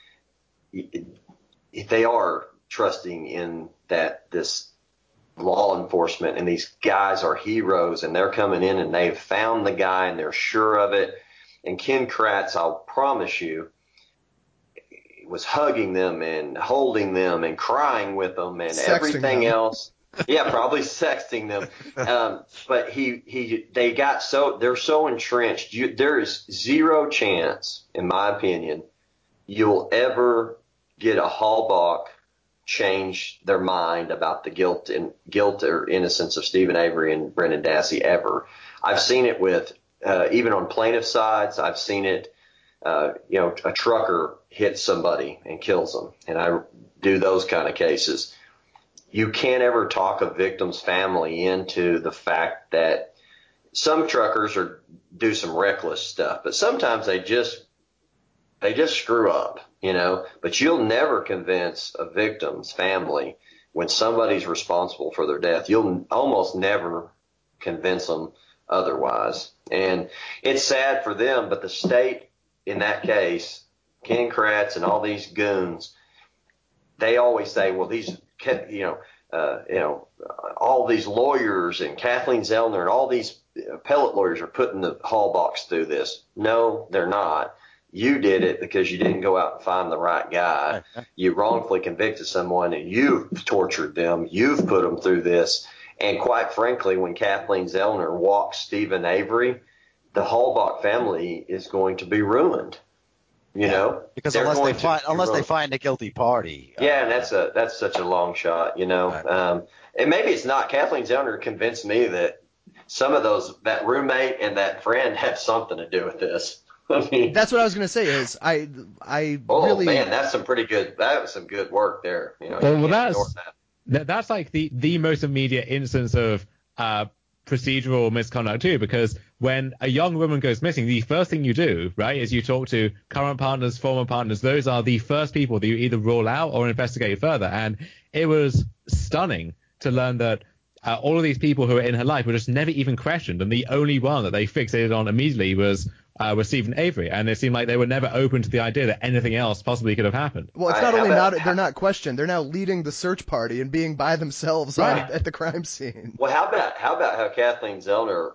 They are trusting in that this law enforcement and these guys are heroes, and they're coming in and they've found the guy and they're sure of it. And Ken Kratz, I'll promise you, was hugging them and holding them and crying with them and sexting everything them. else. Yeah, probably sexting them. But they're so entrenched. There is zero chance, in my opinion, you'll ever get a Halbach change their mind about the guilt or innocence of Stephen Avery and Brendan Dassey ever. I've seen it with even on plaintiff sides. I've seen it. A trucker hits somebody and kills them, and I do those kind of cases. You can't ever talk a victim's family into the fact that some truckers do some reckless stuff, but sometimes they just screw up, but you'll never convince a victim's family when somebody's responsible for their death. You'll almost never convince them otherwise. And it's sad for them, but the state in that case, Ken Kratz and all these goons, they always say, well, these, all these lawyers and Kathleen Zellner and all these appellate lawyers are putting the Halbachs through this. No, they're not. You did it because you didn't go out and find the right guy. You wrongfully convicted someone and you've tortured them. You've put them through this. And quite frankly, when Kathleen Zellner walks Stephen Avery, the Halbach family is going to be ruined. You know, because unless they find a guilty party. Yeah, and that's such a long shot. You know, Right. And maybe it's not. Kathleen Zellner convinced me that some of that roommate and that friend have something to do with this. I mean, That's what I was going to say. Is I oh really man, that was some good work there. You know, Well, you can't that's ignore that. that's like the most immediate instance of procedural misconduct too, because when a young woman goes missing, the first thing you do, right, is you talk to current partners, former partners. Those are the first people that you either rule out or investigate further. And it was stunning to learn that all of these people who were in her life were just never even questioned, and the only one that they fixated on immediately was Stephen Avery, and it seemed like they were never open to the idea that anything else possibly could have happened. Well, it's not only they're not questioned, they're now leading the search party and being by themselves at the crime scene. Well, how about how Kathleen Zellner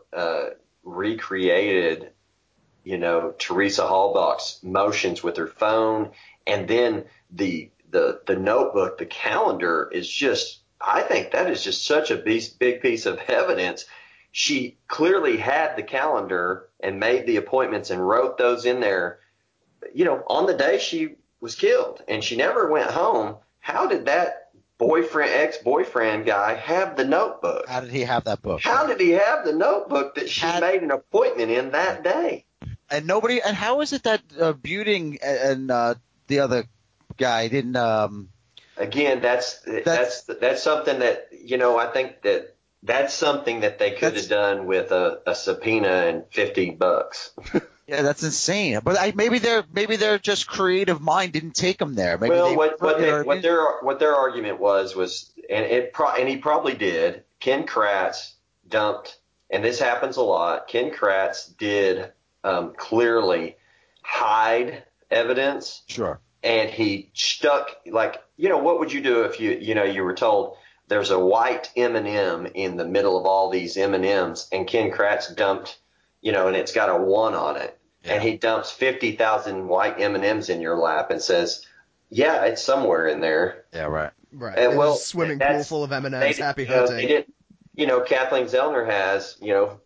recreated, you know, Teresa Halbach's motions with her phone, and then the notebook, the calendar is just, I think that is just such a big piece of evidence. She clearly had the calendar and made the appointments and wrote those in there, you know, on the day she was killed, and she never went home. How did that ex-boyfriend guy have the notebook? How did he have that book? How did he have the notebook that she made an appointment in that day? And how is it that Buting and the other guy didn't? Again, that's something that, you know, I think that's something that they could have done with a subpoena and $50. Yeah, that's insane. But maybe their just creative mind didn't take them there. Maybe what their argument was, and he probably did. Ken Kratz dumped, and this happens a lot. Ken Kratz did clearly hide evidence. Sure. And he stuck, like, you know, what would you do if you were told there's a white M&M in the middle of all these M&Ms, and Ken Kratz dumped, you know, and it's got a 1 on it. Yeah. And he dumps 50,000 white M&Ms in your lap and says, yeah, it's somewhere in there. Yeah, right. Right. And well, swimming pool full of M&Ms, happy hunting. Kathleen Zellner has, you know,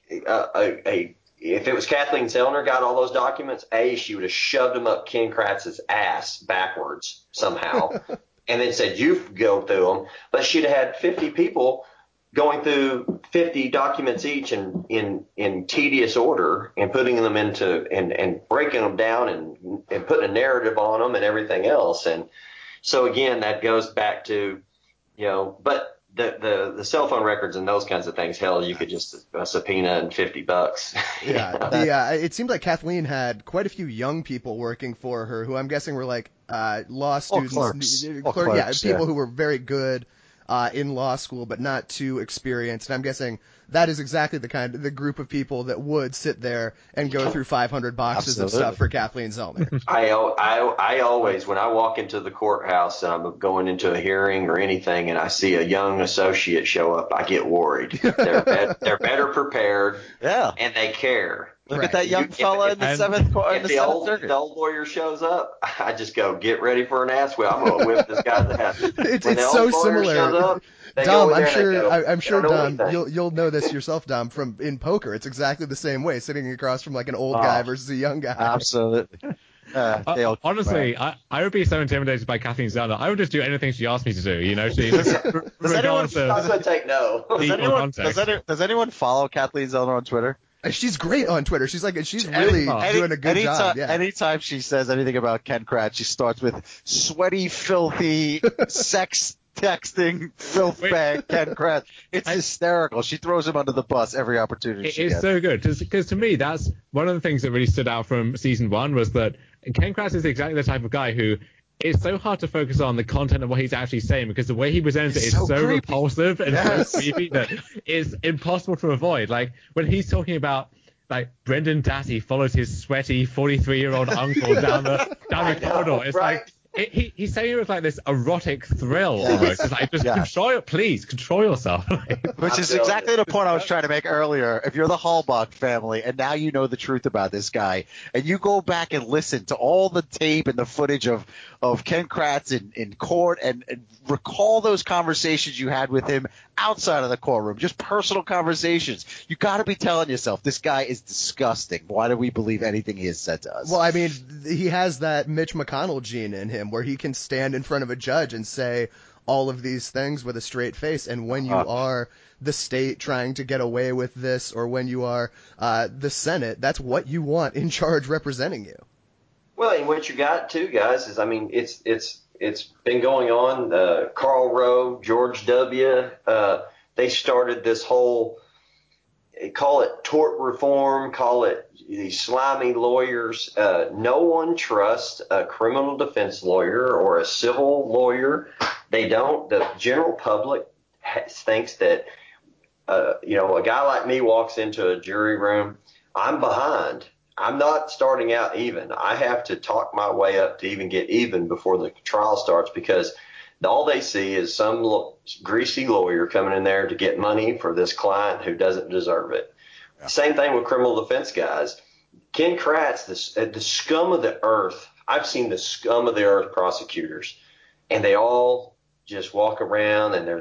if it was Kathleen Zellner got all those documents, she would have shoved them up Ken Kratz's ass backwards somehow and then said, you go through them. But she'd have had 50 people going through 50 documents each in tedious order and putting them into and breaking them down and putting a narrative on them and everything else. And so, again, that goes back to, you know, but the cell phone records and those kinds of things, hell, you could just subpoena and $50. Yeah, it seemed like Kathleen had quite a few young people working for her who I'm guessing were like law students, clerks, people who were very good in law school but not too experienced. And I'm guessing that is exactly the group of people that would sit there and go through 500 boxes of stuff for Kathleen Zellner. I always, when I walk into the courthouse and I'm going into a hearing or anything and I see a young associate show up, I get worried. They're better prepared, and they care. Look at that young fella in the seventh circuit. If the old lawyer shows up, I just go, get ready for an ass whip. I'm going to whip this guy's ass. It's so similar. Dom, I'm sure, Dom, you'll know this yourself, Dom, from in poker. It's exactly the same way, sitting across from like an old guy versus a young guy. Absolutely. Honestly, I would be so intimidated by Kathleen Zellner. I would just do anything she asked me to do. You know, Does anyone follow Kathleen Zellner on Twitter? She's great on Twitter. She's really doing a good job. Yeah. Anytime she says anything about Ken Kratz, she starts with sweaty, filthy, sex texting, filth bag Ken Kratz. It's hysterical. She throws him under the bus every opportunity she gets. It's so good because to me, that's one of the things that really stood out from season 1 was that Ken Kratz is exactly the type of guy who it's so hard to focus on the content of what he's actually saying because the way he presents it is so repulsive and so creepy that it's impossible to avoid. Like when he's talking about like Brendan Dassey follows his sweaty 43-year-old uncle down the corridor. It's like He's saying it with like this erotic thrill almost. It's like, just control yourself. Which is exactly the point I was trying to make earlier. If you're the Hallbach family and now you know the truth about this guy, and you go back and listen to all the tape and the footage of Ken Kratz in court and recall those conversations you had with him outside of the courtroom, just personal conversations, you got to be telling yourself, this guy is disgusting. Why do we believe anything he has said to us? Well, I mean, he has that Mitch McConnell gene in him where he can stand in front of a judge and say all of these things with a straight face. And when you are the state trying to get away with this, or when you are the Senate, that's what you want in charge representing you. Well, and what you got too, guys, is, I mean, it's been going on. Karl Rove, George W. They started this whole, call it tort reform, call it these slimy lawyers. No one trusts a criminal defense lawyer or a civil lawyer. They don't. The general public thinks that, a guy like me walks into a jury room, I'm behind. I'm not starting out even. I have to talk my way up to even get even before the trial starts, because all they see is some greasy lawyer coming in there to get money for this client who doesn't deserve it. Yeah. Same thing with criminal defense guys. Ken Kratz, the scum of the earth. I've seen the scum of the earth prosecutors, and they all just walk around and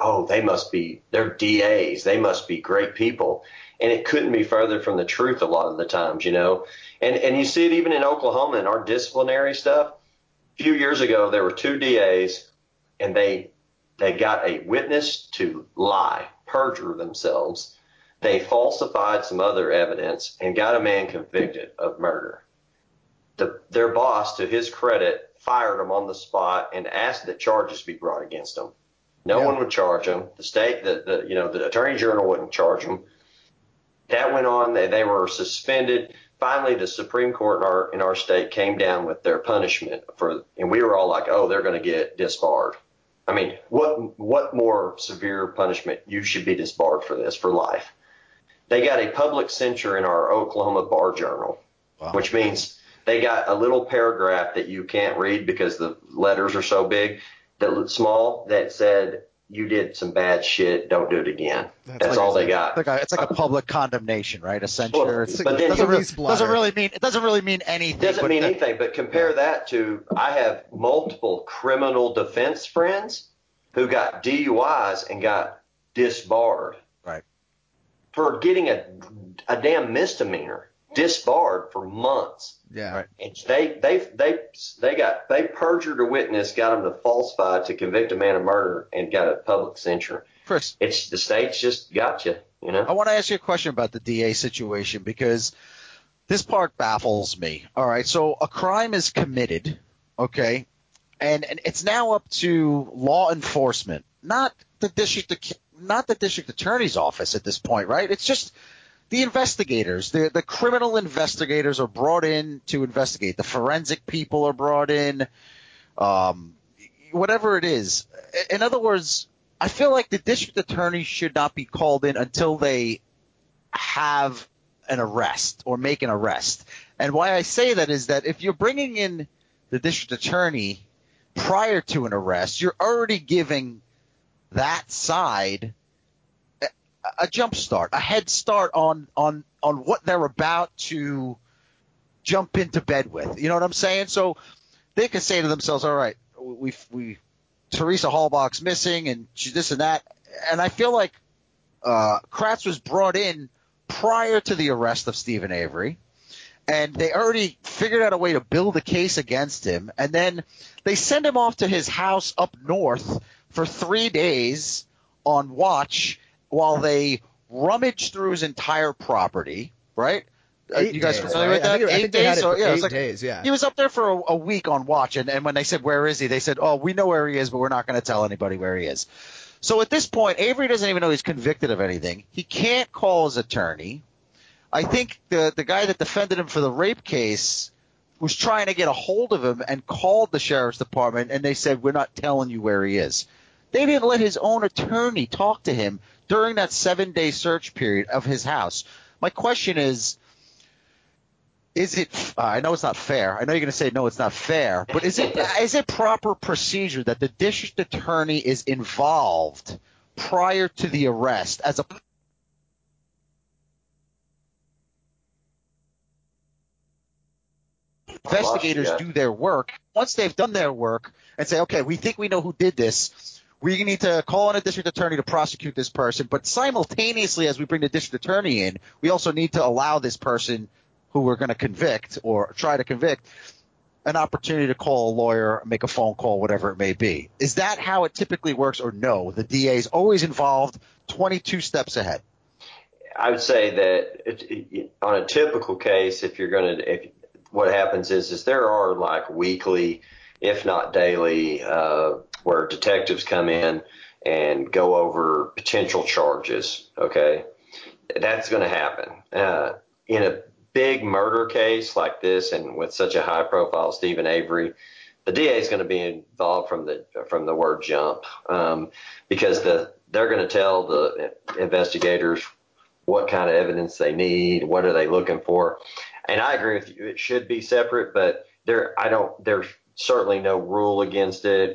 they're DAs. They must be great people. And it couldn't be further from the truth a lot of the times, And you see it even in Oklahoma in our disciplinary stuff. A few years ago, there were 2 DAs, and they got a witness to lie, perjure themselves. They falsified some other evidence and got a man convicted of murder. Their boss, to his credit, fired him on the spot and asked that charges be brought against him. No one would charge him. The state, the Attorney General wouldn't charge him. That went on. They were suspended. Finally, the Supreme Court in our state came down with their punishment and we were all like, oh, they're going to get disbarred. I mean, what more severe punishment? You should be disbarred for this for life. They got a public censure in our Oklahoma Bar Journal, which means they got a little paragraph that you can't read because the letters are so big, small, that said, you did some bad shit, don't do it again. That's all they got. It's like a public condemnation, right? A censure. But then it doesn't really mean anything. It doesn't mean anything, but compare that to, I have multiple criminal defense friends who got DUIs and got disbarred. Right. For getting a damn misdemeanor, disbarred for months. Yeah. Right. And they perjured a witness, got him to falsify to convict a man of murder, and got a public censure. Chris, it's the state's just got you. I want to ask you a question about the DA situation, because this part baffles me. All right, so a crime is committed, okay, and it's now up to law enforcement, not the district attorney's office at this point, right? It's just the investigators, the criminal investigators are brought in to investigate. The forensic people are brought in, whatever it is. In other words, I feel like the district attorney should not be called in until they have an arrest or make an arrest. And why I say that is that if you're bringing in the district attorney prior to an arrest, you're already giving that side a jump start, a head start on what they're about to jump into bed with. You know what I'm saying? So they can say to themselves, all right, we Teresa Hallbach's missing and she's this and that. And I feel like Kratz was brought in prior to the arrest of Stephen Avery, and they already figured out a way to build a case against him. And then they send him off to his house up north for 3 days on watch while they rummage through his entire property, right? You guys familiar with that? 8 days? Yeah, 8 days, yeah. He was up there for a week on watch, and when they said, where is he? They said, oh, we know where he is, but we're not going to tell anybody where he is. So at this point, Avery doesn't even know he's convicted of anything. He can't call his attorney. I think the guy that defended him for the rape case was trying to get a hold of him and called the sheriff's department, and they said, we're not telling you where he is. They didn't let his own attorney talk to him during that 7-day search period of his house. My question is, is it? I know it's not fair. I know you're going to say no, it's not fair. But is it proper procedure that the district attorney is involved prior to the arrest as a investigators do their work? Once they've done their work and say, okay, we think we know who did this, we need to call on a district attorney to prosecute this person. But simultaneously, as we bring the district attorney in, we also need to allow this person who we're going to convict or try to convict an opportunity to call a lawyer, make a phone call, whatever it may be. Is that how it typically works, or no? The DA is always involved 22 steps ahead. I would say that on a typical case, if what happens is there are like weekly, if not daily, where detectives come in and go over potential charges. Okay. That's going to happen. In a big murder case like this, and with such a high profile Stephen Avery, the DA is going to be involved from the word jump, because they're going to tell the investigators what kind of evidence they need, what are they looking for. And I agree with you, it should be separate, but there's certainly no rule against it.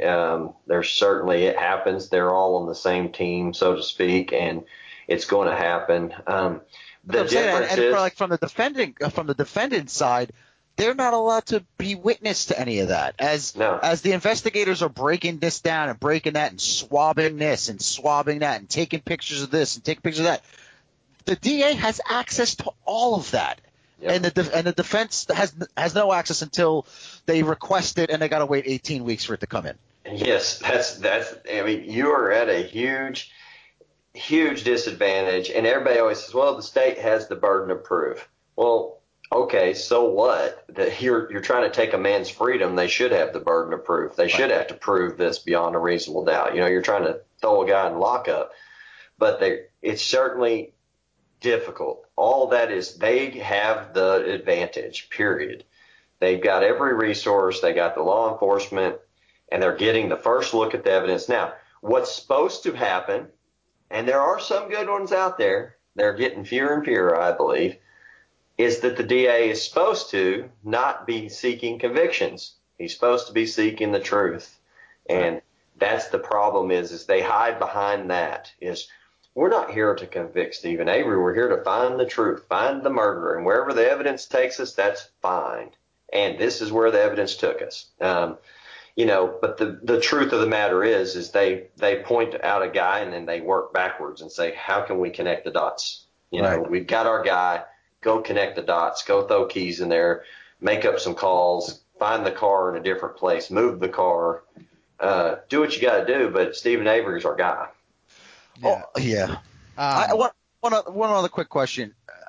It happens. They're all on the same team, so to speak, and it's going to happen. The difference is, like from the defendant side, they're not allowed to be witness to any of that. As the investigators are breaking this down and breaking that and swabbing this and swabbing that and taking pictures of this and taking pictures of that, the DA has access to all of that. Yep. And the defense has no access until they request it, and they got to wait 18 weeks for it to come in. Yes, that's. I mean, you are at a huge disadvantage, and everybody always says, "Well, the state has the burden of proof." Well, okay, so what? That you're trying to take a man's freedom. They should have the burden of proof. They should have to prove this beyond a reasonable doubt. You're trying to throw a guy in lockup, but it's certainly difficult. All that is, they have the advantage, period. They've got every resource. They got the law enforcement, and they're getting the first look at the evidence. Now, what's supposed to happen, and there are some good ones out there, they're getting fewer and fewer, I believe, is that the DA is supposed to not be seeking convictions. He's supposed to be seeking the truth. And that's the problem is they hide behind that. We're not here to convict Stephen Avery. We're here to find the truth, find the murderer, and wherever the evidence takes us, that's fine. And this is where the evidence took us. But the truth of the matter is they point out a guy and then they work backwards and say, how can we connect the dots? We've got our guy, go connect the dots, go throw keys in there, make up some calls, find the car in a different place, move the car, do what you got to do. But Stephen Avery's our guy. Yeah. Oh, yeah. One other quick question.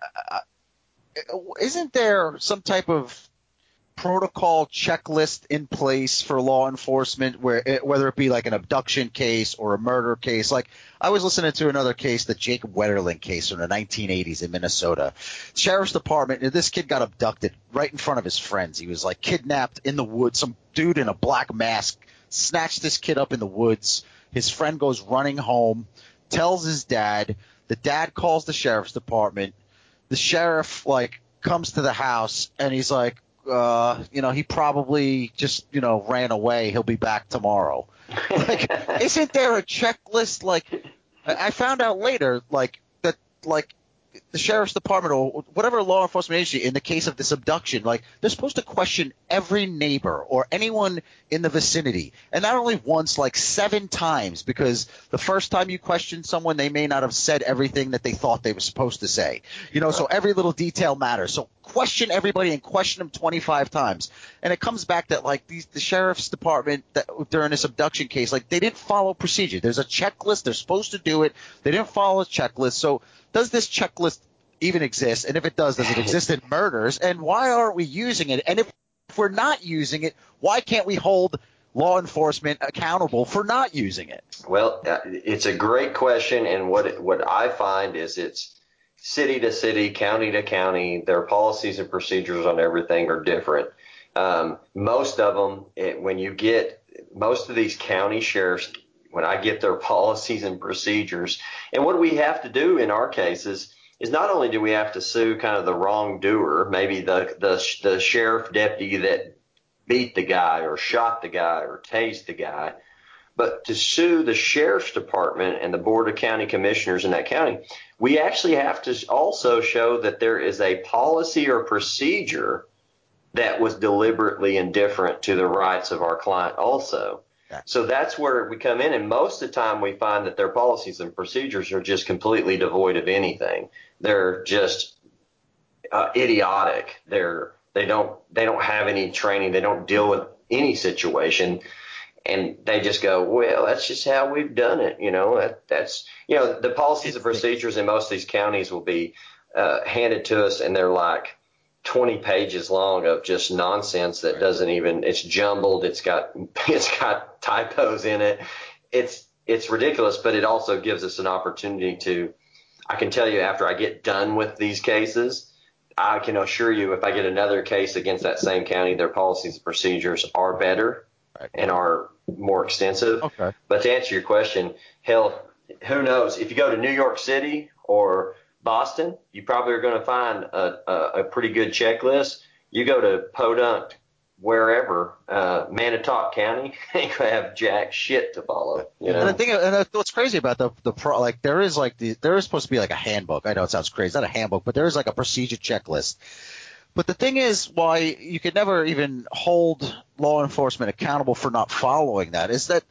Isn't there some type of protocol checklist in place for law enforcement whether it be like an abduction case or a murder case? Like, I was listening to another case, the Jacob Wetterling case from the 1980s in Minnesota. Sheriff's Department, this kid got abducted right in front of his friends. He was like kidnapped in the woods. Some dude in a black mask snatched this kid up in the woods. His friend goes running home, tells his dad. The dad calls the Sheriff's Department. The sheriff comes to the house and he's like, he probably just, ran away. He'll be back tomorrow. Isn't there a checklist? I found out later, that the Sheriff's Department or whatever law enforcement agency, in the case of this abduction, they're supposed to question every neighbor or anyone in the vicinity. And not only once, 7 times, because the first time you question someone, they may not have said everything that they thought they were supposed to say. So every little detail matters. So question everybody and question them 25 times. And it comes back that the Sheriff's Department during this abduction case, they didn't follow procedure. There's a checklist. They're supposed to do it. They didn't follow a checklist. So does this checklist even exist? And if it does it exist in murders? And why aren't we using it? And if we're not using it, why can't we hold law enforcement accountable for not using it? Well, it's a great question. And what I find is it's city to city, county to county. Their policies and procedures on everything are different. Most of them, most of these county sheriffs, when I get their policies and procedures, and what we have to do in our cases is not only do we have to sue kind of the wrongdoer, maybe the sheriff deputy that beat the guy or shot the guy or tased the guy, but to sue the sheriff's department and the board of county commissioners in that county, we actually have to also show that there is a policy or procedure that was deliberately indifferent to the rights of our client also. So that's where we come in, and most of the time we find that their policies and procedures are just completely devoid of anything. They're just idiotic. They don't have any training. They don't deal with any situation, and they just go, well, that's just how we've done it. That's the policies and procedures in most of these counties will be handed to us, and they're like 20 pages long of just nonsense that doesn't even, it's jumbled. It's got typos in it. It's ridiculous, but it also gives us an opportunity to, I can tell you after I get done with these cases, I can assure you if I get another case against that same county, their policies and procedures are better and are more extensive. Okay. But to answer your question, hell, who knows? If you go to New York City or Boston, you probably are going to find a pretty good checklist. You go to Podunk, wherever, Manitowoc County, you ain't gonna have jack shit to follow. And I think, what's crazy about there is supposed to be like a handbook. I know it sounds crazy, not a handbook, but there is like a procedure checklist. But the thing is, why you could never even hold law enforcement accountable for not following that is that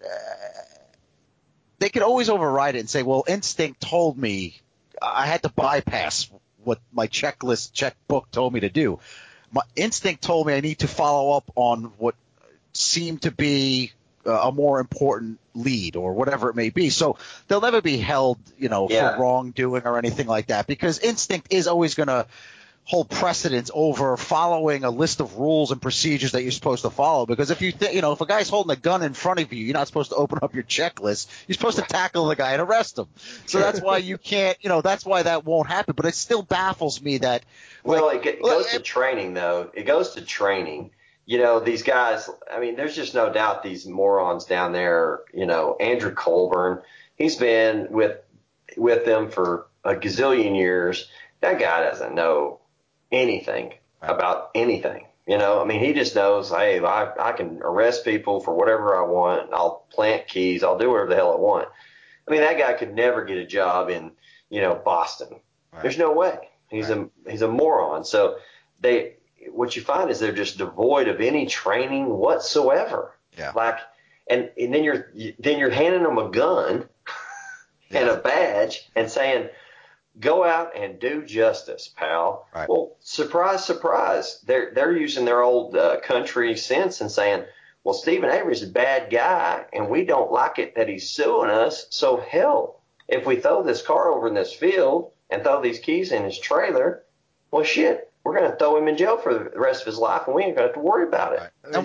they could always override it and say, well, instinct told me I had to bypass what my checkbook told me to do. My instinct told me I need to follow up on what seemed to be a more important lead or whatever it may be. So they'll never be held, for wrongdoing or anything like that, because instinct is always going to hold precedence over following a list of rules and procedures that you're supposed to follow. Because if if a guy's holding a gun in front of you, you're not supposed to open up your checklist. You're supposed to tackle the guy and arrest him. So that's why you can't, that's why that won't happen. But it still baffles me that. Well, it goes to training though. It goes to training. These guys, I mean, there's just no doubt these morons down there, Andrew Colburn, he's been with them for a gazillion years. That guy doesn't know anything about anything. I mean, he just knows, hey, I can arrest people for whatever I want. I'll plant keys. I'll do whatever the hell I want. I mean, that guy could never get a job in, Boston. Right. There's no way. He's a moron. So what you find is they're just devoid of any training whatsoever. Yeah. And then you're handing them a gun and a badge and saying, go out and do justice, pal. Right. Well, surprise, surprise. They're using their old country sense and saying, well, Stephen Avery's a bad guy, and we don't like it that he's suing us. So, hell, if we throw this car over in this field and throw these keys in his trailer, well, shit, we're going to throw him in jail for the rest of his life, and we ain't going to have to worry about it. Right.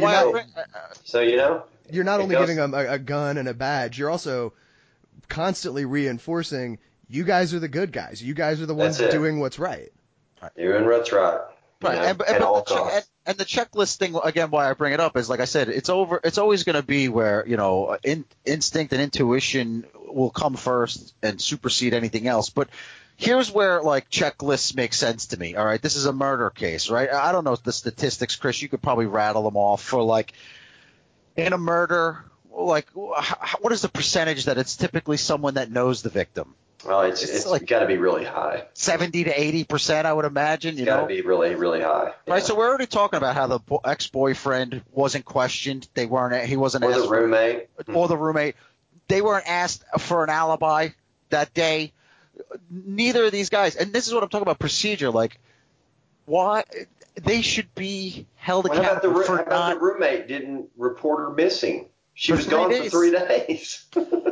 And You're not only giving him a gun and a badge, you're also constantly reinforcing you guys are the good guys. You guys are the ones doing what's right. Doing what's right. Right. And the checklist thing, again, why I bring it up is, like I said, it's always going to be where, instinct and intuition will come first and supersede anything else. But here's where, checklists make sense to me. All right. This is a murder case, right? I don't know the statistics, Chris. You could probably rattle them off for, in a murder, what is the percentage that it's typically someone that knows the victim? Well, it's got to be really high. 70 to 80%, I would imagine. It's got to be really, really high. Yeah. Right. So we're already talking about how the ex-boyfriend wasn't questioned. He wasn't asked. Or the roommate. Or the roommate. They weren't asked for an alibi that day. Neither of these guys. And this is what I'm talking about, procedure. Why they should be held accountable for not. The roommate didn't report her missing. She was gone for 3 days.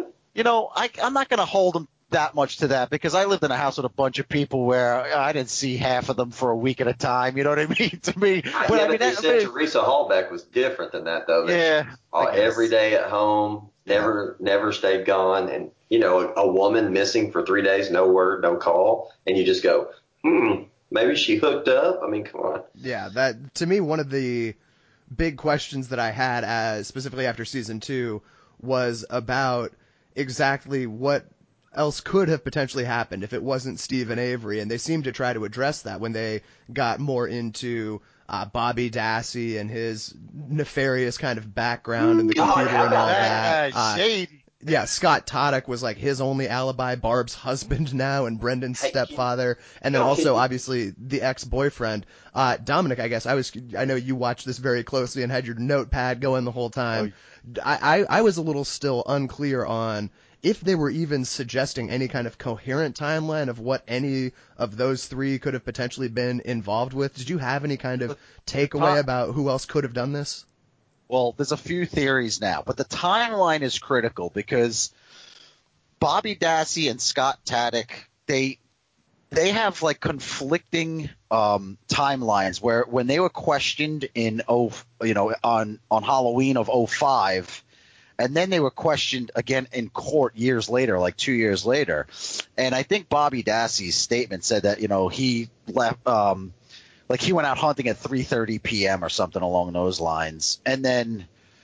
I'm not going to hold them that much to that, because I lived in a house with a bunch of people where I didn't see half of them for a week at a time. You know what I mean? To me, Teresa Hallbeck was different than that, though. Every day at home, never stayed gone, and a woman missing for 3 days, no word, no call, and you just go, maybe she hooked up. I mean, come on. Yeah, that to me, one of the big questions that I had, specifically after season 2, was about exactly what else could have potentially happened if it wasn't Stephen Avery, and they seem to try to address that when they got more into Bobby Dassey and his nefarious kind of background in the computer and all that. Shady. Yeah, Scott Toddick was like his only alibi, Barb's husband now, and Brendan's stepfather, and then also obviously the ex-boyfriend. Dominic, I guess I know you watched this very closely and had your notepad going the whole time. I was a little still unclear on if they were even suggesting any kind of coherent timeline of what any of those three could have potentially been involved with. Did you have any kind of takeaway about who else could have done this? Well, there's a few theories now, but the timeline is critical because Bobby Dassey and Scott Taddick, they have like conflicting timelines where when they were questioned in on Halloween of 2005, and then they were questioned again in court years later, like 2 years later. And I think Bobby Dassey's statement said that, he left like he went out hunting at 3:30 p.m. or something along those lines. And then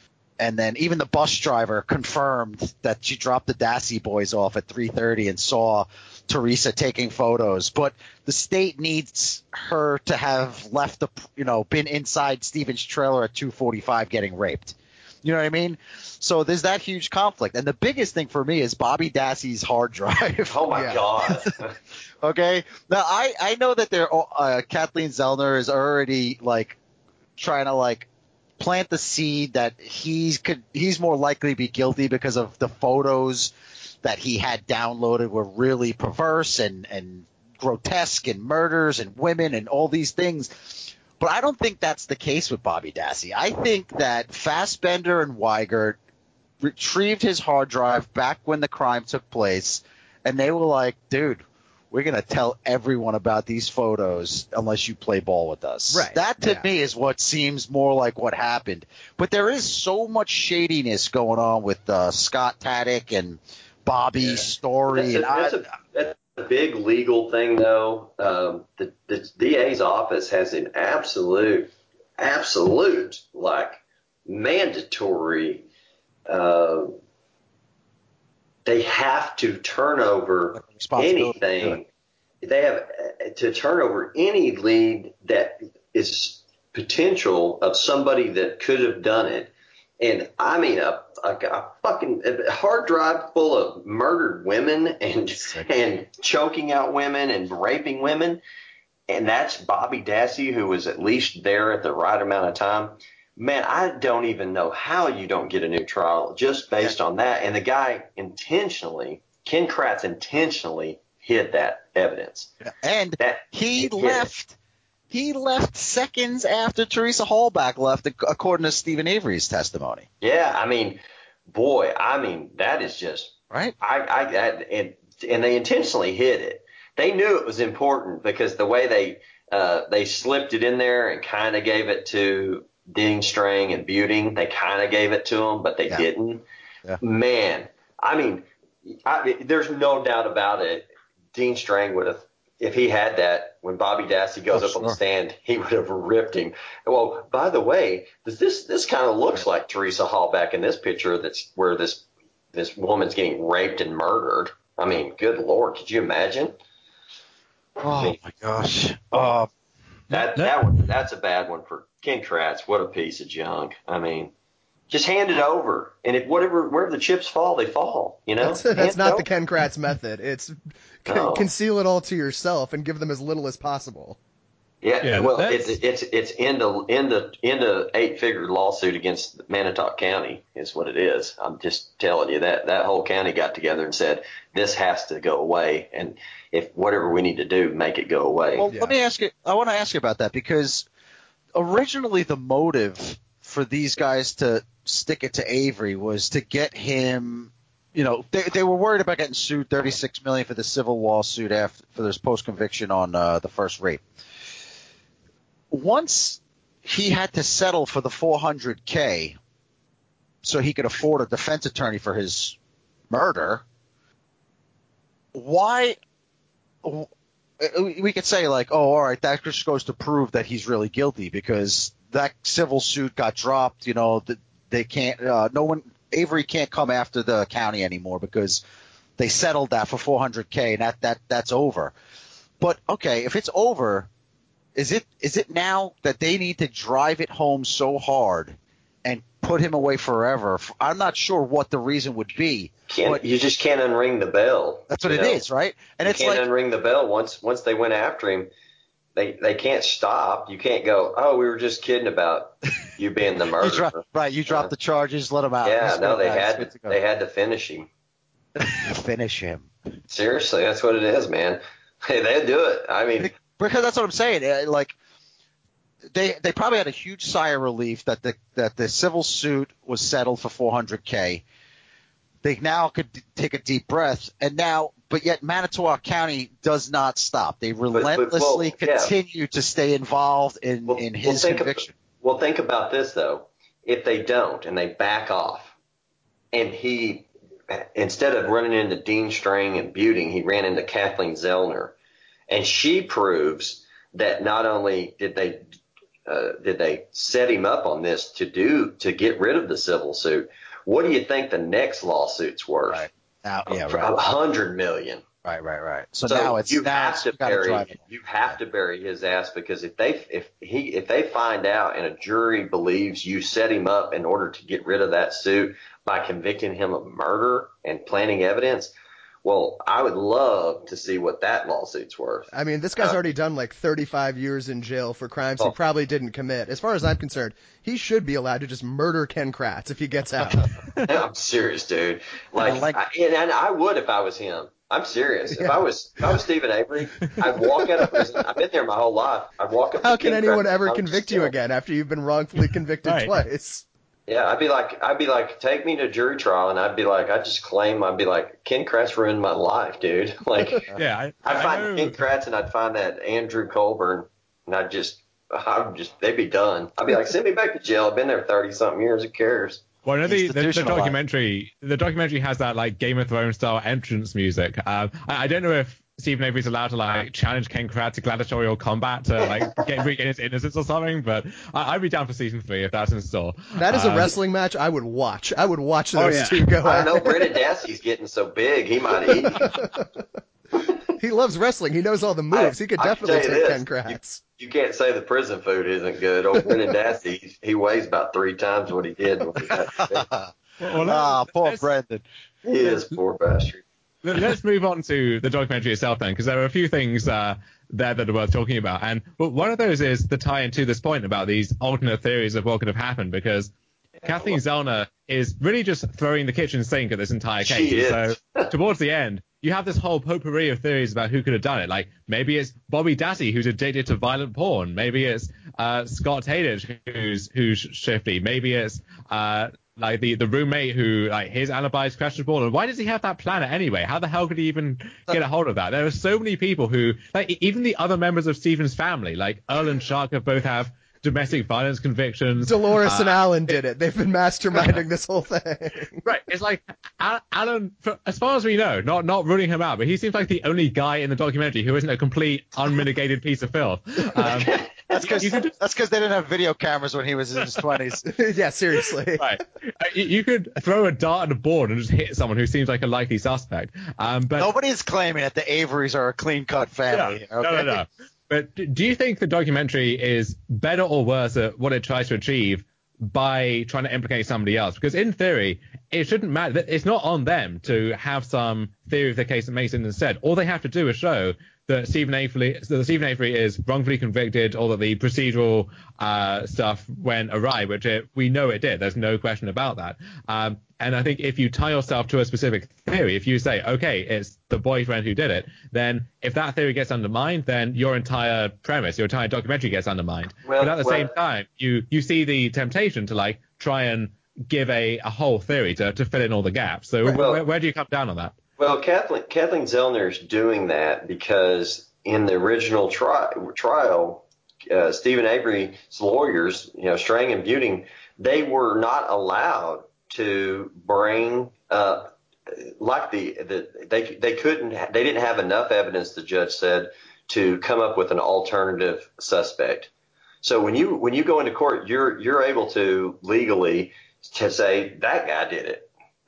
even the bus driver confirmed that she dropped the Dassey boys off at 3:30 and saw Teresa taking photos. But the state needs her to have left been inside Stephen's trailer at 2:45 getting raped. You know what I mean? So there's that huge conflict. And the biggest thing for me is Bobby Dassey's hard drive. Oh, my God. Okay. Now, I know that Kathleen Zellner is already like trying to like plant the seed that he's more likely to be guilty because of the photos that he had downloaded were really perverse and grotesque and murders and women and all these things. But I don't think that's the case with Bobby Dassey. I think that Fassbender and Weigert retrieved his hard drive back when the crime took place, and they were like, dude, we're going to tell everyone about these photos unless you play ball with us. Right. That to me is what seems more like what happened. But there is so much shadiness going on with Scott Taddick and Bobby's story. That's a big legal thing, though. The DA's office has an absolute, like, mandatory. They have to turn over anything. They have to turn over any lead that is potential of somebody that could have done it. And I mean, a fucking hard drive full of murdered women and choking out women and raping women. And that's Bobby Dassey, who was at least there at the right amount of time. Man, I don't even know how you don't get a new trial just based on that. And the guy Ken Kratz intentionally hid that evidence. And he left seconds after Teresa Hallback left, according to Stephen Avery's testimony. Yeah, I mean, that is just right. And they intentionally hid it. They knew it was important because the way they slipped it in there and kind of gave it to Dean Strang and Buting. They kind of gave it to them, but they didn't. Yeah. Man, I mean, there's no doubt about it. Dean Strang would have, if he had that, when Bobby Dassey goes up on the stand, he would have ripped him. Well, by the way, this kind of looks like Teresa Hallback in this picture. That's where this woman's getting raped and murdered. I mean, good Lord, could you imagine? Oh my gosh. That's a bad one for Ken Kratz. What a piece of junk. I mean, just hand it over, and if wherever the chips fall, they fall. You know, that's not the Ken Kratz method. It's conceal it all to yourself and give them as little as possible. Yeah, well, it's into 8-figure lawsuit against Manitowoc County is what it is. I'm just telling you that whole county got together and said this has to go away, and if whatever we need to do, make it go away. Well, let me ask you. I want to ask you about that because originally the motive for these guys to stick it to Avery was to get him. You know, they were worried about getting sued $36 million for the civil lawsuit for this post conviction on the first rape. Once he had to settle for the $400K so he could afford a defense attorney for his murder, why we could say like, oh, all right, that just goes to prove that he's really guilty because that civil suit got dropped. You know, they can't, Avery can't come after the county anymore because they settled that for $400K, and that's over. But okay, if it's over, is it now that they need to drive it home so hard and put him away forever? I'm not sure what the reason would be. You just can't unring the bell. That's what it is, right? And you can't unring the bell once they went after him. They can't stop. You can't go, oh, we were just kidding about you being the murderer. You dropped the charges, let him out. Yeah, no, they had to finish him. Finish him. Seriously, that's what it is, man. Hey, they'd do it. I mean, because that's what I'm saying. Like, they probably had a huge sigh of relief that the civil suit was settled for $400K. They now could take a deep breath, but yet Manitowoc County does not stop. They relentlessly continue to stay involved in his conviction. Well, think about this, though. If they don't and they back off, and he, instead of running into Dean Strang and Buting, he ran into Kathleen Zellner, and she proves that not only did they set him up on this to get rid of the civil suit. What do you think the next lawsuit's worth? Right. Now, yeah, for right. $100 million. Right. So now you have to bury his ass, because if they find out and a jury believes you set him up in order to get rid of that suit by convicting him of murder and planting evidence, well, I would love to see what that lawsuit's worth. I mean, this guy's already done like 35 years in jail for crimes he probably didn't commit. As far as I'm concerned, he should be allowed to just murder Ken Kratz if he gets out. I'm serious, dude. And I would if I was him. I'm serious. Yeah. If I was Stephen Avery, I'd walk out of prison. I've been there my whole life. I'd walk up. How can anyone ever convict you again after you've been wrongfully convicted twice? Yeah, I'd be like, take me to jury trial, and I'd be like, Ken Kratz ruined my life, dude. Like, yeah, I'd find Ken Kratz, and I'd find that Andrew Colburn, and they'd be done. I'd be like, send me back to jail. I've been there 30-something years. Who cares? Well, no, the documentary has that like Game of Thrones style entrance music. I don't know if Stephen Avery's allowed to like challenge Ken Kratz to gladiatorial combat to like regain his innocence or something, but I'd be down for season 3 if that's in store. That is a wrestling match I would watch. I would watch those two go I out. know Brendan Dassey's getting so big, he might eat you. He loves wrestling. He knows all the moves. He could definitely take Ken Kratz. You can't say the prison food isn't good. Old Brendan Dassey, he weighs about 3 times what he did when he got poor Brendan. He is, poor bastard. Let's move on to the documentary itself then, because there are a few things there that are worth talking about. And one of those is the tie into this point about these alternate theories of what could have happened, because Kathleen Zellner is really just throwing the kitchen sink at this entire case. She is. So towards the end, you have this whole potpourri of theories about who could have done it. Like, maybe it's Bobby Dassey, who's addicted to violent porn. Maybe it's Scott Hadich, who's shifty. Maybe it's like the roommate who, like, his alibi is questionable. And why does he have that planet anyway? How the hell could he even get a hold of that? There are so many people who, like, even the other members of Stephen's family, like Earl and Sharka, both have domestic violence convictions. Dolores and Alan did it. They've been masterminding this whole thing. Right. It's like Alan, as far as we know, not ruling him out, but he seems like the only guy in the documentary who isn't a complete unmitigated piece of filth. That's because they didn't have video cameras when he was in his 20s. Yeah, seriously. Right. You could throw a dart at a board and just hit someone who seems like a likely suspect. But nobody's claiming that the Averys are a clean-cut family. Yeah, okay? No. But do you think the documentary is better or worse at what it tries to achieve by trying to implicate somebody else? Because in theory, it shouldn't matter. It's not on them to have some theory of the case that makes it instead. All they have to do is show that Stephen Avery is wrongfully convicted, or that the procedural stuff went awry, which we know it did. There's no question about that. And I think if you tie yourself to a specific theory, if you say, okay, it's the boyfriend who did it, then if that theory gets undermined, then your entire premise, your entire documentary gets undermined. But at the same time, you see the temptation to like try and give a whole theory to fill in all the gaps. So where do you come down on that? Well, Kathleen Zellner's doing that because in the original trial, Stephen Avery's lawyers, Strang and Buting, they were not allowed to bring up they didn't have enough evidence, the judge said, to come up with an alternative suspect. So when you go into court, you're able to legally to say that guy did it.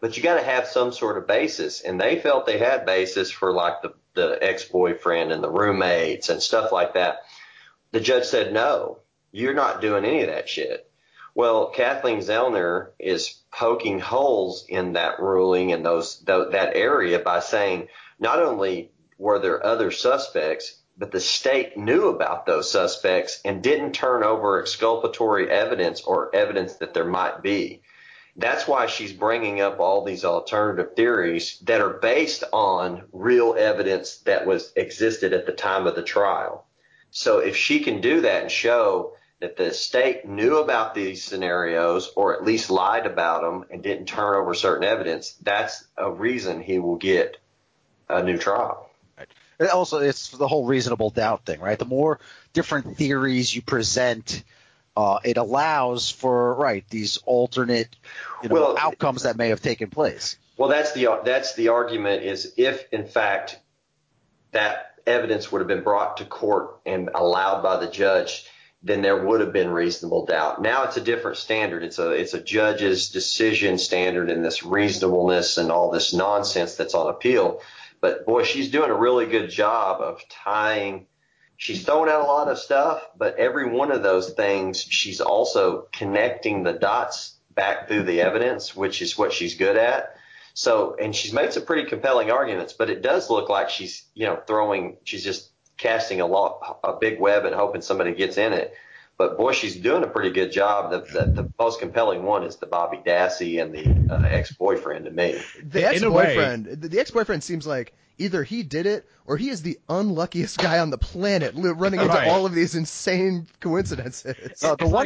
but you got to have some sort of basis. And they felt they had basis for like the ex-boyfriend and the roommates and stuff like that. The judge said, no, you're not doing any of that shit. Well, Kathleen Zellner is poking holes in that ruling and that area by saying not only were there other suspects, but the state knew about those suspects and didn't turn over exculpatory evidence or evidence that there might be. That's why she's bringing up all these alternative theories that are based on real evidence that existed at the time of the trial. So if she can do that and show that the state knew about these scenarios or at least lied about them and didn't turn over certain evidence, that's a reason he will get a new trial. Right. Also, it's the whole reasonable doubt thing, right? The more different theories you present, it allows for these alternate outcomes that may have taken place. Well, that's the argument is if in fact that evidence would have been brought to court and allowed by the judge, then there would have been reasonable doubt. Now it's a different standard. It's a judge's decision standard and this reasonableness and all this nonsense that's on appeal. But boy, she's doing a really good job of tying. She's throwing out a lot of stuff, but every one of those things, she's also connecting the dots back through the evidence, which is what she's good at. So, and she's made some pretty compelling arguments, but it does look like she's just casting a big web and hoping somebody gets in it. But boy, she's doing a pretty good job. The most compelling one is the Bobby Dassey and the ex-boyfriend to me. The ex-boyfriend seems like either he did it or he is the unluckiest guy on the planet running into all of these insane coincidences.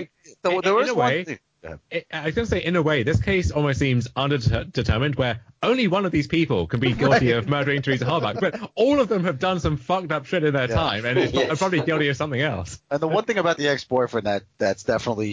I was going to say, in a way, this case almost seems underdetermined, where only one of these people can be guilty of murdering Teresa Halbach, but all of them have done some fucked up shit in their time, and are probably guilty of something else. And the one thing about the ex-boyfriend that's definitely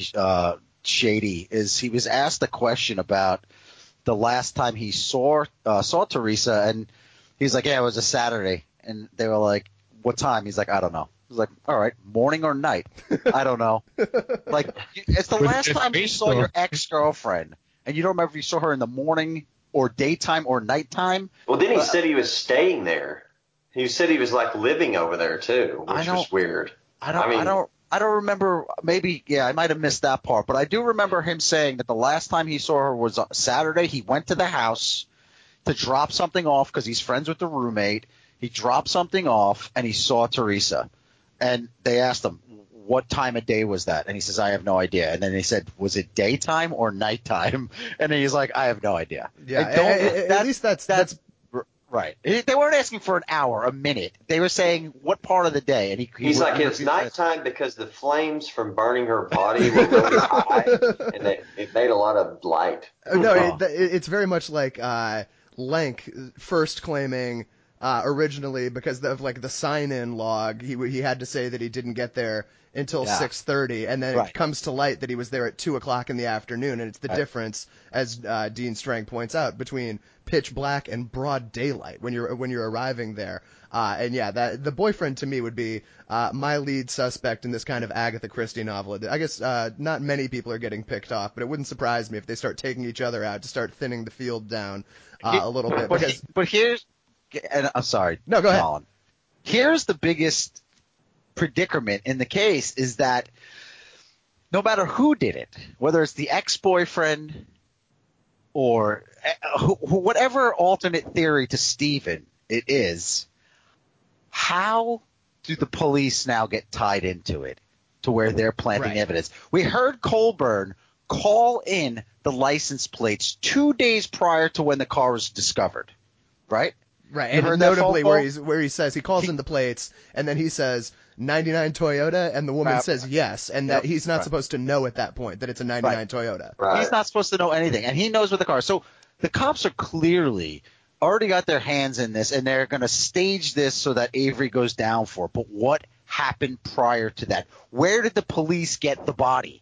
shady is he was asked a question about the last time he saw Teresa, and he's like, yeah, it was a Saturday. And they were like, what time? He's like, I don't know. He's like, all right, morning or night? I don't know. Like, it's the last time you saw your ex-girlfriend, and you don't remember if you saw her in the morning or daytime or nighttime. Well, then he said he was staying there. He said he was like living over there too, which was weird. I don't remember. Maybe, I might have missed that part, but I do remember him saying that the last time he saw her was Saturday. He went to the house to drop something off because he's friends with the roommate. He dropped something off, and he saw Teresa. And they asked him, what time of day was that? And he says, I have no idea. And then they said, was it daytime or nighttime? And he's like, I have no idea. Yeah, at least that's right. They weren't asking for an hour, a minute. They were saying, what part of the day? And he's like, it's nighttime because the flames from burning her body were really high, and it made a lot of light. No, it's very much like Lenk first claiming originally because of the sign-in log, he had to say that he didn't get there until 6:30, and then it comes to light that he was there at 2:00 in the afternoon, and it's the difference, as Dean Strang points out, between pitch black and broad daylight when you're arriving there. That the boyfriend to me would be my lead suspect in this kind of Agatha Christie novel. I guess not many people are getting picked off, but it wouldn't surprise me if they start taking each other out to start thinning the field down a little bit. But here's. And I'm sorry. No, go ahead. Colin. Here's the biggest predicament in the case is that no matter who did it, whether it's the ex-boyfriend or whatever alternate theory to Stephen it is, how do the police now get tied into it to where they're planting evidence? We heard Colburn call in the license plates 2 days prior to when the car was discovered, right? Right, and notably where he says he calls in the plates, and then he says 99 Toyota, and the woman says yes, and that he's not supposed to know at that point that it's a 99 Toyota. Right. He's not supposed to know anything, and he knows what the car is. So the cops are clearly already got their hands in this, and they're going to stage this so that Avery goes down for it. But what happened prior to that? Where did the police get the body?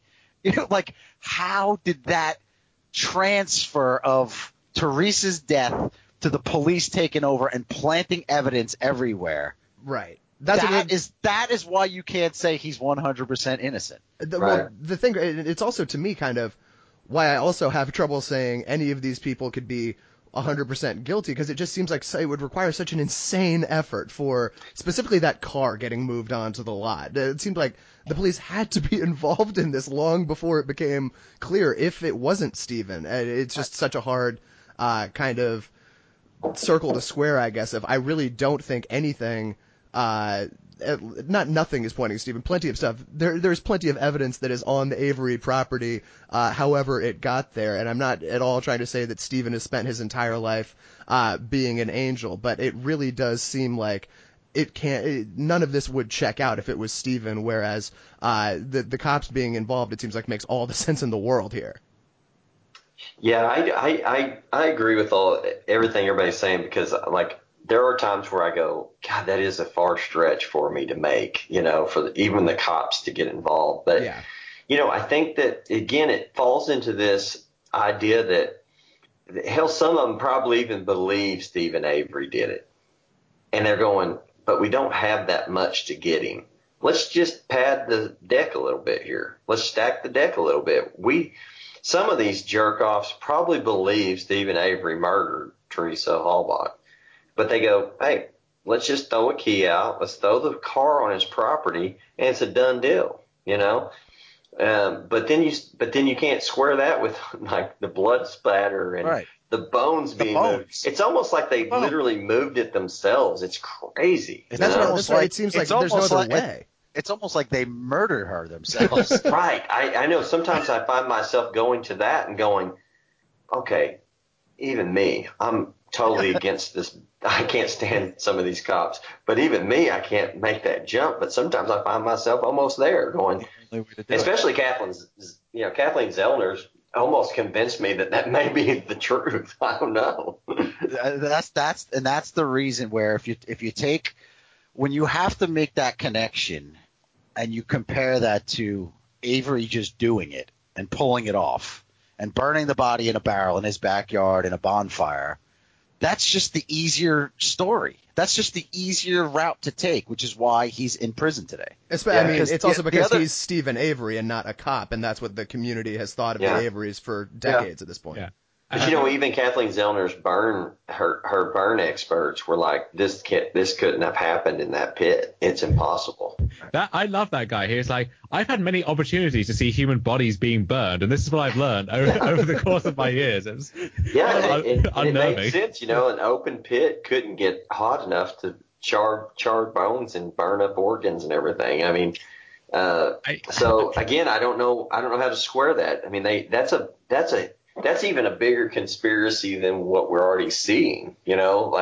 How did that transfer of Teresa's death to the police taking over and planting evidence everywhere? Right. That is why you can't say he's 100% innocent. Well, the thing, it's also to me kind of why I also have trouble saying any of these people could be 100% guilty, because it just seems like it would require such an insane effort for specifically that car getting moved onto the lot. It seemed like the police had to be involved in this long before it became clear if it wasn't Steven. It's just such a hard kind of circle to square, I guess, if I really don't think anything nothing is pointing to Steven. Plenty of stuff. There's plenty of evidence that is on the Avery property, however it got there. And I'm not at all trying to say that Steven has spent his entire life being an angel, but it really does seem like none of this would check out if it was Steven, whereas the cops being involved, it seems like makes all the sense in the world here. Yeah, I agree with everything everybody's saying, because like there are times where I go, God, that is a far stretch for me to make, for even the cops to get involved. But, yeah. I think that, again, it falls into this idea that, hell, some of them probably even believe Steven Avery did it. And they're going, but we don't have that much to get him. Let's just pad the deck a little bit here. Let's stack the deck a little bit. Some of these jerk-offs probably believe Steven Avery murdered Teresa Halbach. But they go, hey, let's just throw a key out. Let's throw the car on his property, and it's a done deal, But then you can't square that with like the blood splatter and the bones being moved. It's almost like they literally moved it themselves. It's crazy. That's right. It seems like there's no other way. It's almost like they murdered her themselves. Right. I know. Sometimes I find myself going to that and going, okay, even me, I'm totally against this. I can't stand some of these cops, but even me, I can't make that jump. But sometimes I find myself almost there going, especially Kathleen Zellner's almost convinced me that may be the truth. I don't know. That's the reason where if you take, when you have to make that connection and you compare that to Avery just doing it and pulling it off and burning the body in a barrel in his backyard in a bonfire, that's just the easier story. That's just the easier route to take, which is why he's in prison today. It's also because he's Steven Avery and not a cop, and that's what the community has thought of the Averys for decades at this point. Yeah. But even Kathleen Zellner's her burn experts were like, this couldn't have happened in that pit. It's impossible. I love that guy. He's like, I've had many opportunities to see human bodies being burned, and this is what I've learned over the course of my years. It makes sense. An open pit couldn't get hot enough to char bones and burn up organs and everything. I mean, so again, I don't know how to square that. I mean, that's even a bigger conspiracy than what we're already seeing, I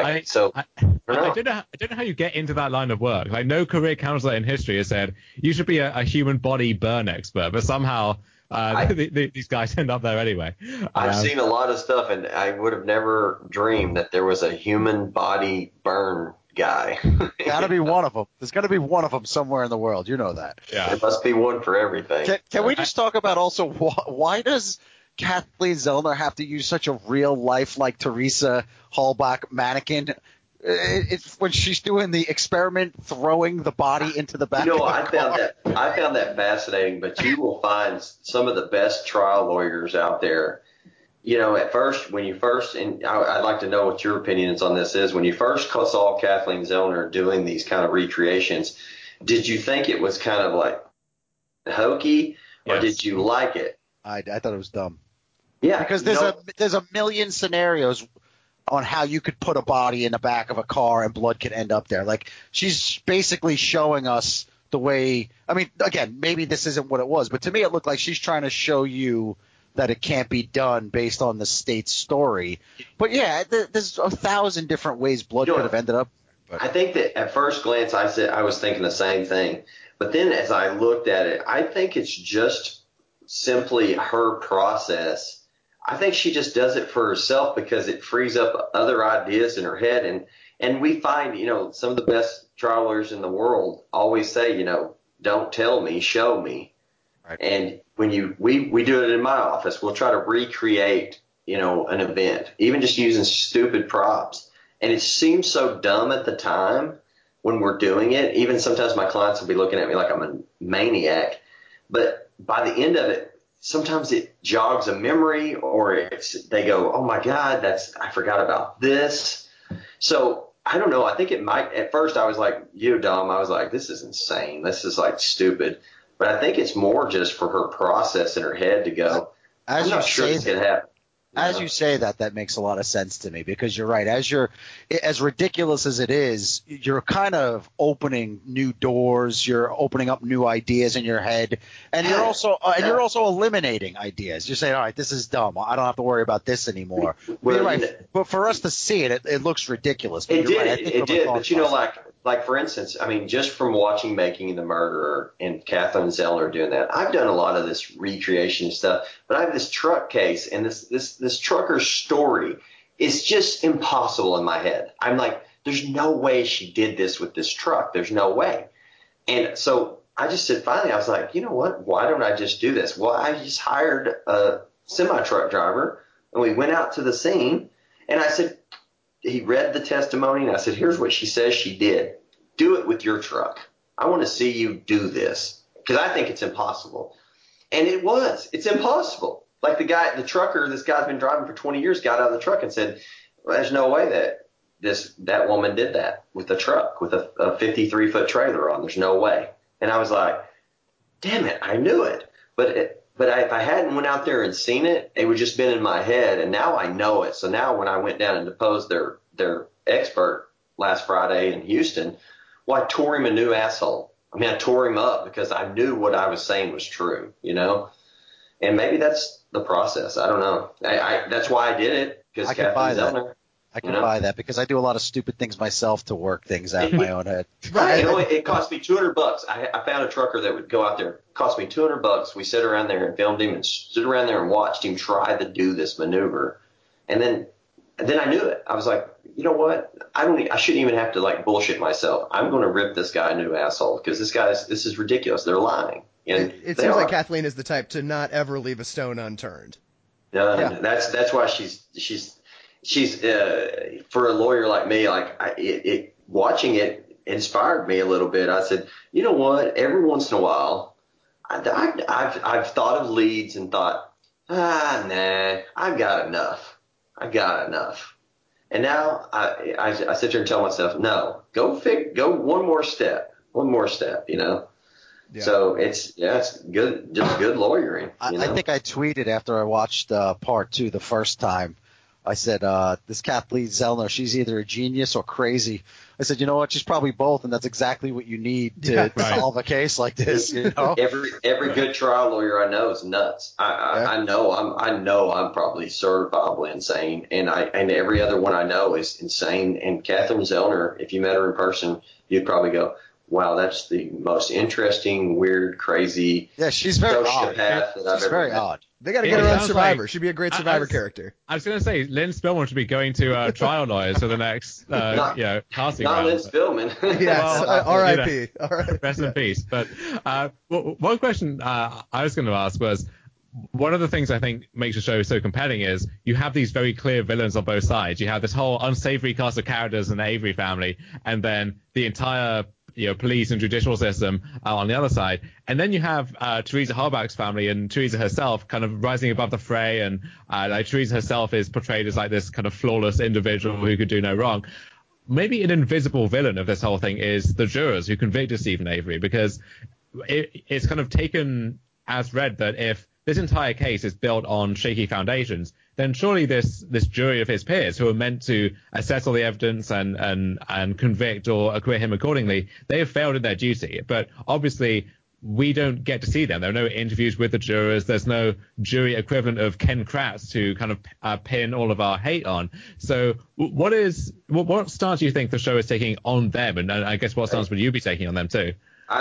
don't know how you get into that line of work. Like, no career counselor in history has said you should be a human body burn expert, but somehow these guys end up there anyway. I've seen a lot of stuff, and I would have never dreamed that there was a human body burn guy. Got to be one of them. There's got to be one of them somewhere in the world. You know that. Yeah, there must be one for everything. Can we just talk about also why does Kathleen Zellner have to use such a real life like Teresa Halbach mannequin? It's when she's doing the experiment, throwing the body into the back. I found that fascinating. But you will find some of the best trial lawyers out there. At first, and I'd like to know what your opinions on this is. When you first saw Kathleen Zellner doing these kind of recreations, did you think it was kind of like hokey, or did you like it? I thought it was dumb. Yeah, because there's a million scenarios on how you could put a body in the back of a car and blood could end up there. Like, she's basically showing us the way. I mean, again, maybe this isn't what it was, but to me it looked like she's trying to show you that it can't be done based on the state's story. But yeah, there's 1,000 different ways blood could have ended up. But I think that at first glance I was thinking the same thing, but then as I looked at it, I think it's just simply her process. I think she just does it for herself because it frees up other ideas in her head. And we find, some of the best trial lawyers in the world always say, don't tell me, show me. Right. And when we do it in my office, we'll try to recreate, an event, even just using stupid props. And it seems so dumb at the time when we're doing it. Even sometimes my clients will be looking at me like I'm a maniac. But by the end of it, sometimes it jogs a memory, or they go, oh my God, I forgot about this. So I don't know. I think it might, at first I was like, Dom, I was like, this is insane. This is like stupid. But I think it's more just for her process in her head to go, I'm not sure this can happen. As you say that makes a lot of sense to me, because you're right. As ridiculous as it is, you're kind of opening new doors. You're opening up new ideas in your head, and you're also eliminating ideas. You're saying, all right, this is dumb. I don't have to worry about this anymore. Well, you're right. But for us to see it looks ridiculous. But it did. Right. It did. But you know, like for instance, I mean, just from watching Making the Murderer and Kathleen Zellner doing that, I've done a lot of this recreation stuff. But I have this truck case, and this trucker's story is just impossible in my head. I'm like, there's no way she did this with this truck. There's no way. And so I just said, finally, I was like, you know what? Why don't I just do this? Well, I just hired a semi-truck driver, and we went out to the scene, and I said, he read the testimony, and I said, here's what she says she did. Do it with your truck. I want to see you do this, because I think it's impossible. And it was. It's impossible. Like the trucker, this guy's been driving for 20 years, got out of the truck and said, well, there's no way that woman did that with a truck, with a 53-foot trailer on. There's no way. And I was like, damn it, I knew it. But if I hadn't went out there and seen it, it would just been in my head, and now I know it. So now when I went down and deposed their expert last Friday in Houston, well, I tore him a new asshole. I mean, I tore him up because I knew what I was saying was true, you know? And maybe that's the process. I don't know. That's why I did it, because Kathleen Zellner. I can buy that, because I do a lot of stupid things myself to work things out in my own head. Right. It cost me $200. I found a trucker that would go out there. It cost me $200. We sat around there and filmed him and stood around there and watched him try to do this maneuver. And then I knew it. I was like, you know what? I shouldn't even have to like bullshit myself. I'm going to rip this guy a new asshole, because this is ridiculous. They're lying. And it seems like Kathleen is the type to not ever leave a stone unturned. Yeah. That's why she's for a lawyer like me, like watching it inspired me a little bit. I said, you know what? Every once in a while, I've thought of leads and thought, nah, I've got enough. And now I sit there and tell myself, no, go one more step, you know? Yeah. So it's good, just good lawyering. You know? I think I tweeted after I watched part 2 the first time. I said, this Kathleen Zellner, she's either a genius or crazy. I said, you know what? She's probably both, and that's exactly what you need to solve a case like this. You know, every good trial lawyer I know is nuts. I know I'm probably certifiably insane, and every other one I know is insane. And Kathleen Zellner, if you met her in person, you'd probably go, wow, that's the most interesting, weird, crazy. Yeah, she's very odd. She's very odd. They got to get her on Survivor. She'd be a great Survivor character. I was going to say, Lynn Spillman should be going to trial lawyers for the next, casting round. Not Lynn Spillman. Yes, R.I.P. Rest in peace. But one question I was going to ask was, one of the things I think makes the show so compelling is you have these very clear villains on both sides. You have this whole unsavory cast of characters in the Avery family, and then the entire police and judicial system on the other side. And then you have Teresa Halbach's family and Teresa herself kind of rising above the fray. And like Teresa herself is portrayed as like this kind of flawless individual who could do no wrong. Maybe an invisible villain of this whole thing is the jurors who convicted Stephen Avery, because it's kind of taken as read that if this entire case is built on shaky foundations, then surely this jury of his peers who are meant to assess all the evidence and convict or acquit him accordingly, they have failed in their duty. But obviously, we don't get to see them. There are no interviews with the jurors. There's no jury equivalent of Ken Kratz to kind of pin all of our hate on. So what stance do you think the show is taking on them? And I guess what stance would you be taking on them too?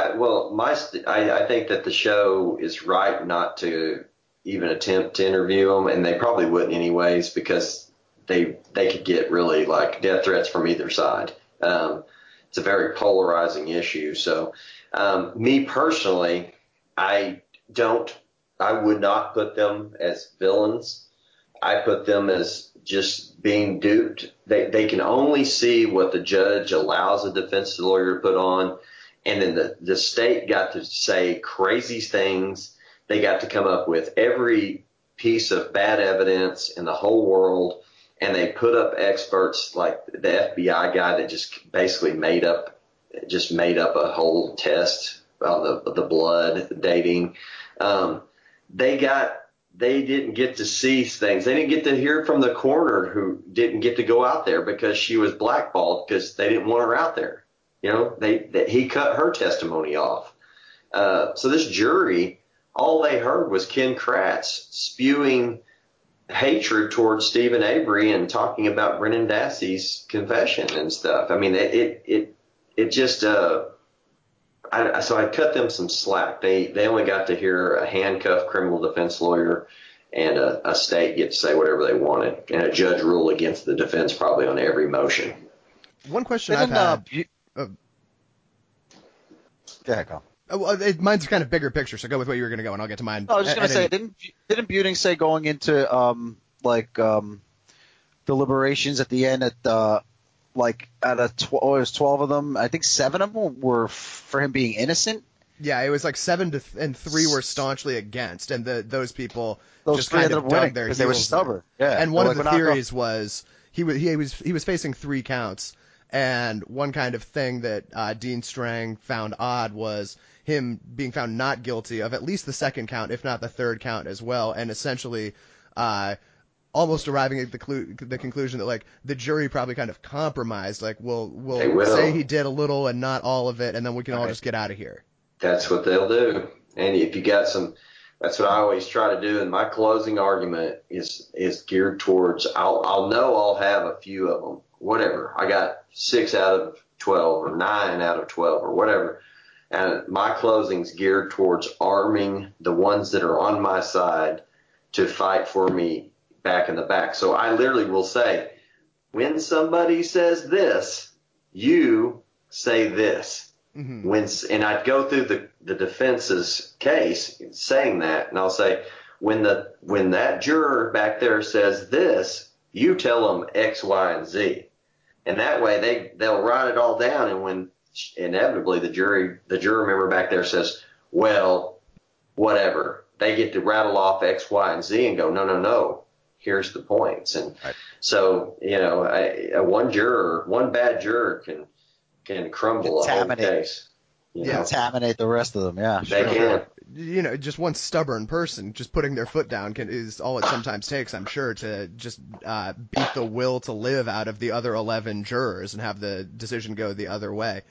I think that the show is right not to even attempt to interview them, and they probably wouldn't anyways, because they could get really like death threats from either side. It's a very polarizing issue. So me personally, I would not put them as villains. I put them as just being duped. They can only see what the judge allows a defense lawyer to put on. And then the state got to say crazy things they got to come up with every piece of bad evidence in the whole world, and they put up experts like the FBI guy that just basically made up a whole test of the blood dating. They didn't get to see things. They didn't get to hear from the coroner, who didn't get to go out there because she was blackballed because they didn't want her out there. He cut her testimony off. So this jury, all they heard was Ken Kratz spewing hatred towards Stephen Avery and talking about Brennan Dassey's confession and stuff. I mean, it just, so I cut them some slack. They only got to hear a handcuffed criminal defense lawyer and a state get to say whatever they wanted, and a judge rule against the defense probably on every motion. One question I've had. Go ahead, Carl. Well, mine's kind of bigger picture, so go with what you were going to go, and I'll get to mine. I was just going to say, didn't Buting say going into deliberations at the end it was 12 of them, I think 7 of them were for him being innocent. Yeah, it was like 7 and 3 were staunchly against, and those people just three kind ended of up dug winning their because heels. they were stubborn. Yeah, and one of the theories was he was facing 3 counts, and one kind of thing that Dean Strang found odd was him being found not guilty of at least the 2nd count, if not the 3rd count as well, and essentially almost arriving at the conclusion that like the jury probably kind of compromised, like we'll say he did a little and not all of it, and then we can all just get out of here. That's what they'll do. And if you got that's what I always try to do. And my closing argument is geared towards, I'll know I'll have a few of them, whatever. I got 6 out of 12 or 9 out of 12 or whatever. And my closing's geared towards arming the ones that are on my side to fight for me back in the back. So I literally will say, when somebody says this, you say this. Mm-hmm. And I'd go through the defense's case saying that, and I'll say, when that juror back there says this, you tell them X, Y, and Z. And that way they'll write it all down, and when inevitably the juror member back there says, well, whatever, they get to rattle off X, Y, and Z and go, no, here's the points. And so, one bad juror can crumble a whole case. Contaminate the rest of them. Yeah, they can. Just one stubborn person just putting their foot down is all it sometimes takes, I'm sure, to just beat the will to live out of the other 11 jurors and have the decision go the other way.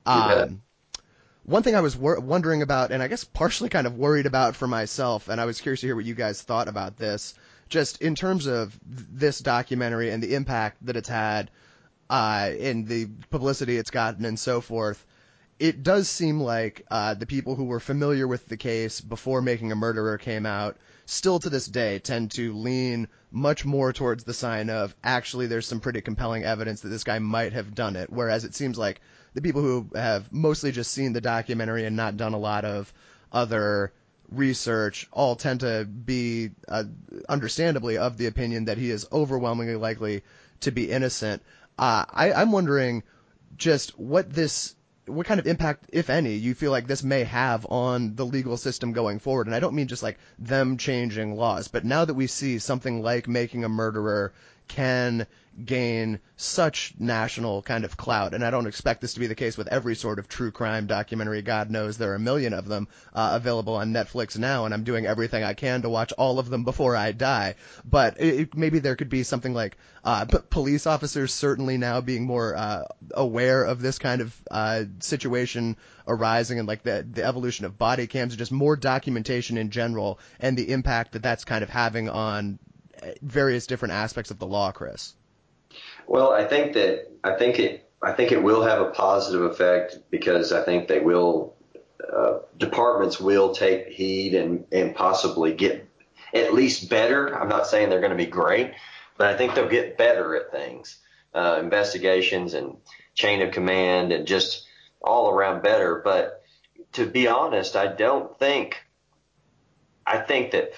One thing I was wondering about, and I guess partially kind of worried about for myself, and I was curious to hear what you guys thought about this, just in terms of this documentary and the impact that it's had in the publicity it's gotten and so forth. It does seem like the people who were familiar with the case before Making a Murderer came out still to this day tend to lean much more towards the sign of actually there's some pretty compelling evidence that this guy might have done it, whereas it seems like the people who have mostly just seen the documentary and not done a lot of other research all tend to be understandably of the opinion that he is overwhelmingly likely to be innocent. I'm wondering just what kind of impact, if any, you feel like this may have on the legal system going forward. And I don't mean just like them changing laws, but now that we see something like Making a Murderer can gain such national kind of clout, and I don't expect this to be the case with every sort of true crime documentary. God knows there are a million of them available on Netflix now, and I'm doing everything I can to watch all of them before I die. But maybe there could be something like police officers certainly now being more aware of this kind of situation arising, and like the evolution of body cams, and just more documentation in general, and the impact that that's kind of having on various different aspects of the law, Chris. Well, I think it will have a positive effect, because I think they will, departments will take heed and possibly get at least better. I'm not saying they're going to be great, but I think they'll get better at things, investigations and chain of command and just all around better. But to be honest, I think that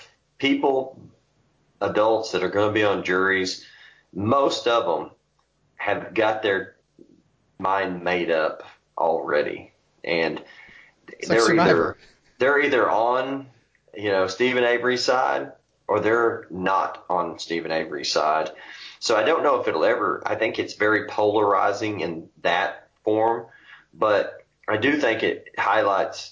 adults that are going to be on juries, most of them have got their mind made up already, and they're either on Stephen Avery's side, or they're not on Stephen Avery's side. So I don't know if it'll ever – I think it's very polarizing in that form, but I do think it highlights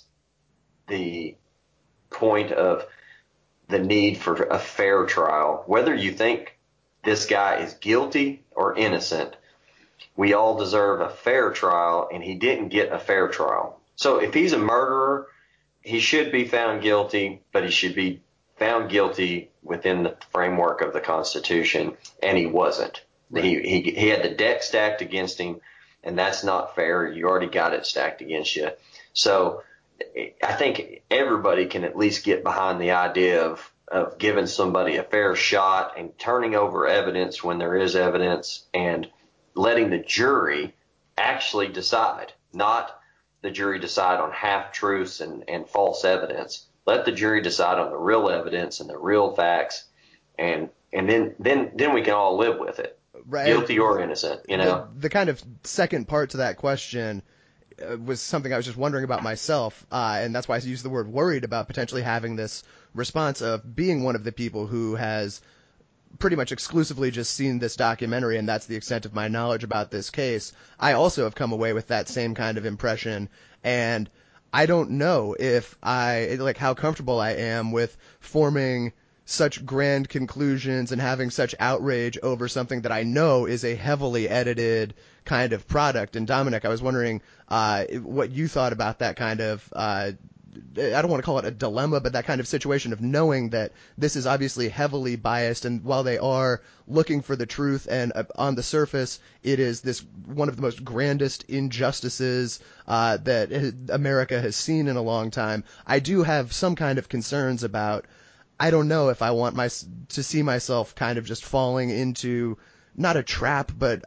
the point of the need for a fair trial. Whether you think this guy is guilty or innocent, we all deserve a fair trial, and he didn't get a fair trial. So if he's a murderer, he should be found guilty, but he should be found guilty within the framework of the Constitution, and he wasn't. Right. He had the deck stacked against him, and that's not fair. You already got it stacked against you. So I think everybody can at least get behind the idea of giving somebody a fair shot and turning over evidence when there is evidence and letting the jury actually decide, not the jury decide on half-truths and false evidence. Let the jury decide on the real evidence and the real facts, and then we can all live with it, right. Guilty or innocent, The kind of second part to that question was something I was just wondering about myself, and that's why I used the word worried about potentially having this response of being one of the people who has pretty much exclusively just seen this documentary, and that's the extent of my knowledge about this case. I also have come away with that same kind of impression, and I don't know if how comfortable I am with forming such grand conclusions and having such outrage over something that I know is a heavily edited kind of product. And Dominic, I was wondering what you thought about that kind of I don't want to call it a dilemma, but that kind of situation of knowing that this is obviously heavily biased, and while they are looking for the truth, and on the surface it is this one of the most grandest injustices that America has seen in a long time, I do have some kind of concerns about, I don't know if I want to see myself kind of just falling into, not a trap, but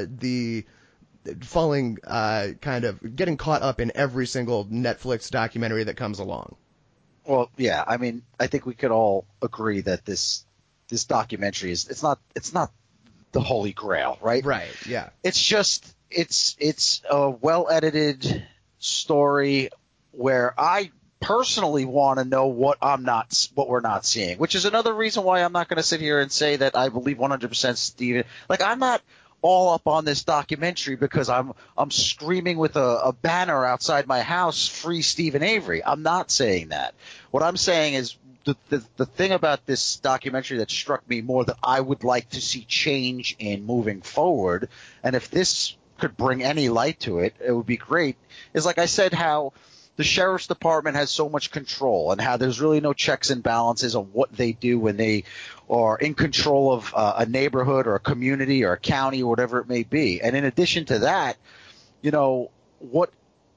falling kind of getting caught up in every single Netflix documentary that comes along. Well, yeah, I mean, I think we could all agree that this documentary it's not the Holy Grail, right? Right, yeah. It's just it's a well-edited story where I personally want to know what we're not seeing, which is another reason why I'm not going to sit here and say that I believe 100% Stephen. Like, I'm not all up on this documentary because I'm screaming with a banner outside my house, free Stephen Avery. I'm not saying that. What I'm saying is the thing about this documentary that struck me more that I would like to see change in moving forward, and if this could bring any light to it, it would be great, is like I said, how the sheriff's department has so much control and how there's really no checks and balances on what they do when they are in control of a neighborhood or a community or a county or whatever it may be. And in addition to that, what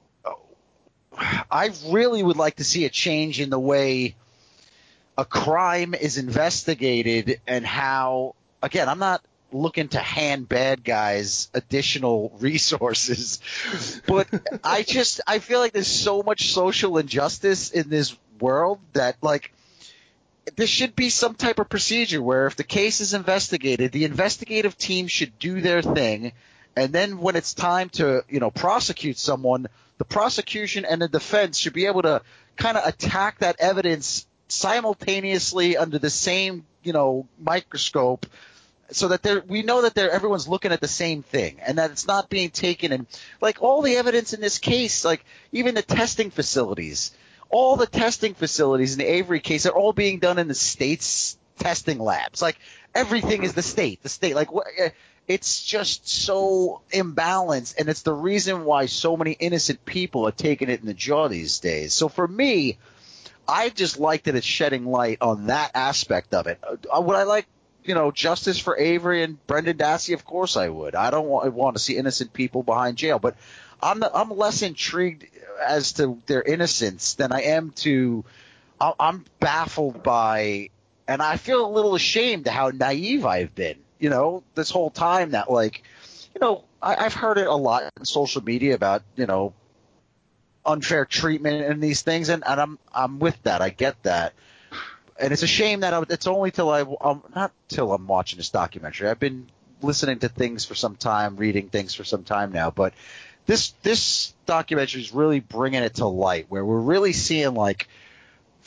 I really would like to see a change in the way a crime is investigated, and how, again, I'm not looking to hand bad guys additional resources, but I feel like there's so much social injustice in this world that, like, there should be some type of procedure where if the case is investigated, the investigative team should do their thing, and then when it's time to, prosecute someone, the prosecution and the defense should be able to kind of attack that evidence simultaneously under the same, microscope, so that we know that everyone's looking at the same thing, and that it's not being taken. And like all the evidence in this case, like even the testing facilities, all the testing facilities in the Avery case are all being done in the state's testing labs. Like everything is the state. Like it's just so imbalanced, and it's the reason why so many innocent people are taking it in the jaw these days. So for me, I just like that it's shedding light on that aspect of it. Would I like justice for Avery and Brendan Dassey? Of course I would. I don't want to see innocent people behind jail, but I'm less intrigued as to their innocence than I am I'm baffled by, and I feel a little ashamed of how naive I've been, this whole time, that I've heard it a lot on social media about, unfair treatment and these things. And I'm with that. I get that. And it's a shame that it's only not till I'm watching this documentary. I've been listening to things for some time, reading things for some time now, but this documentary is really bringing it to light, where we're really seeing like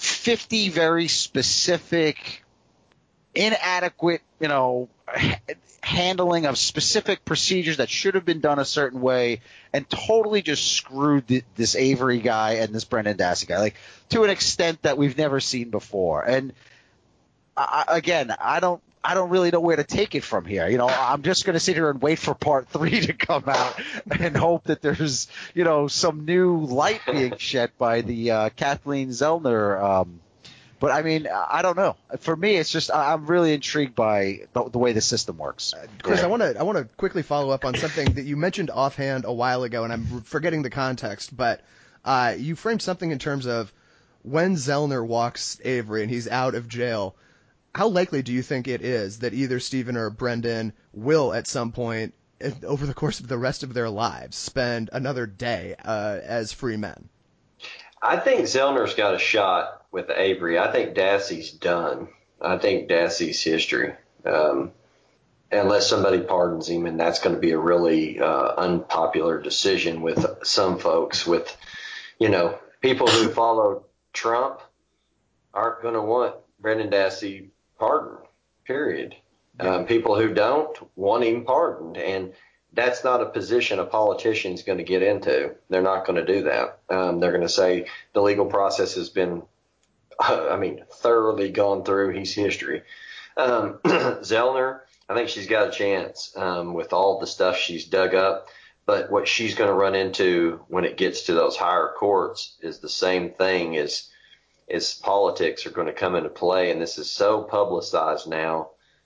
50 very specific, inadequate, handling of specific procedures that should have been done a certain way, and totally just screwed this Avery guy and this Brendan Dassey guy, like to an extent that we've never seen before. And I don't really know where to take it from here. I'm just going to sit here and wait for part 3 to come out and hope that there's, some new light being shed by the Kathleen Zellner. But I mean, I don't know. For me, it's just I'm really intrigued by the way the system works. Chris, I want to quickly follow up on something that you mentioned offhand a while ago, and I'm forgetting the context. But you framed something in terms of when Zellner walks Avery and he's out of jail. How likely do you think it is that either Stephen or Brendan will, at some point over the course of the rest of their lives, spend another day as free men? I think Zellner's got a shot with Avery. I think Dassey's done. I think Dassey's history. Unless somebody pardons him, and that's going to be a really unpopular decision with some folks. With, people who follow Trump aren't going to want Brendan Dassey pardoned, period. People who don't want him pardoned, and that's not a position a politician's going to get into. They're not going to do that. They're going to say the legal process has been, thoroughly gone through his history. Zellner, I think she's got a chance with all the stuff she's dug up. But what she's going to run into when it gets to those higher courts is the same thing as politics are going to come into play. And this is so publicized now.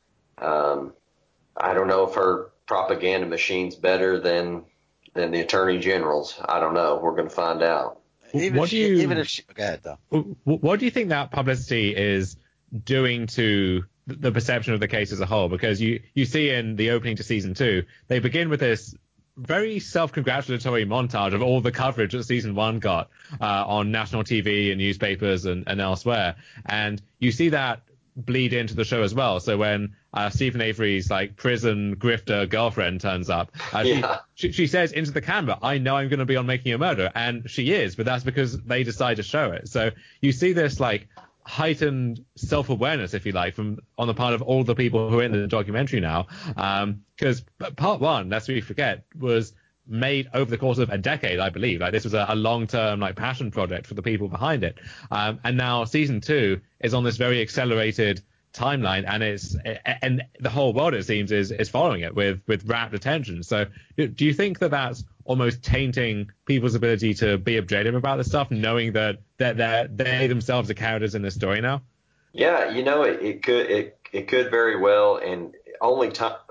I don't know if her propaganda machine's better than the attorney general's. I don't know. We're going to find out. Go ahead, though. What do you think that publicity is doing to the perception of the case as a whole? Because you see in the opening to season 2, they begin with this very self-congratulatory montage of all the coverage that season 1 got on national TV and newspapers and elsewhere. And you see that bleed into the show as well. So when Stephen Avery's prison grifter girlfriend turns up, she says into the camera, "I know I'm going to be on Making a Murderer," and she is, but that's because they decide to show it. So you see this heightened self-awareness, if you like, on the part of all the people who are in the documentary now, because part 1, lest we forget, was made over the course of a decade, I believe. This was a long-term passion project for the people behind it, and now season 2 is on this very accelerated timeline, and the whole world, it seems, is following it with rapt attention. So do you think that that's almost tainting people's ability to be objective about this stuff, knowing that they themselves are characters in this story now? Yeah, it could very well, and only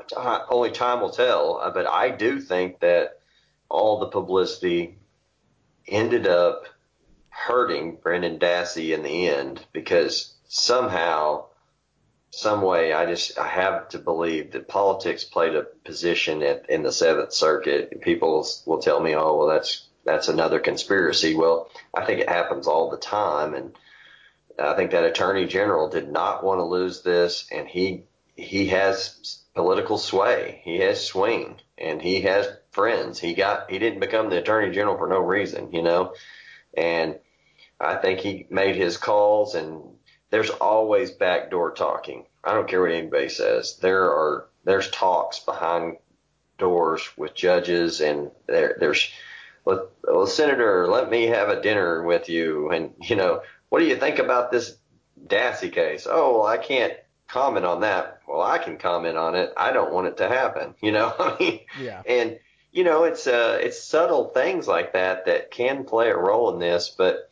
time will tell. But I do think that all the publicity ended up hurting Brendan Dassey in the end, because somehow, some way, I have to believe that politics played a position in the Seventh Circuit. People will tell me, "Oh, well, that's another conspiracy." Well, I think it happens all the time, and I think that Attorney General did not want to lose this, and he has political sway, he has swing, and he has friends. He didn't become the Attorney General for no reason, and I think he made his calls, and there's always backdoor talking. I don't care what anybody says. There's talks behind doors with judges, and there's, well, Senator, let me have a dinner with you, and what do you think about this Dassey case? Oh, well, I can't comment on that. Well, I can comment on it. I don't want it to happen. Yeah. And it's subtle things like that can play a role in this, but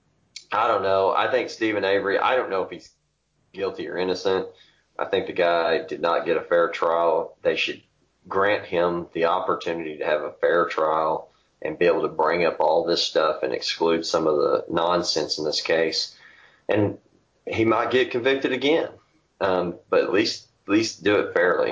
I don't know. I think Stephen Avery, I don't know if he's guilty or innocent. I think the guy did not get a fair trial. They should grant him the opportunity to have a fair trial and be able to bring up all this stuff and exclude some of the nonsense in this case. And he might get convicted again. But at least do it fairly.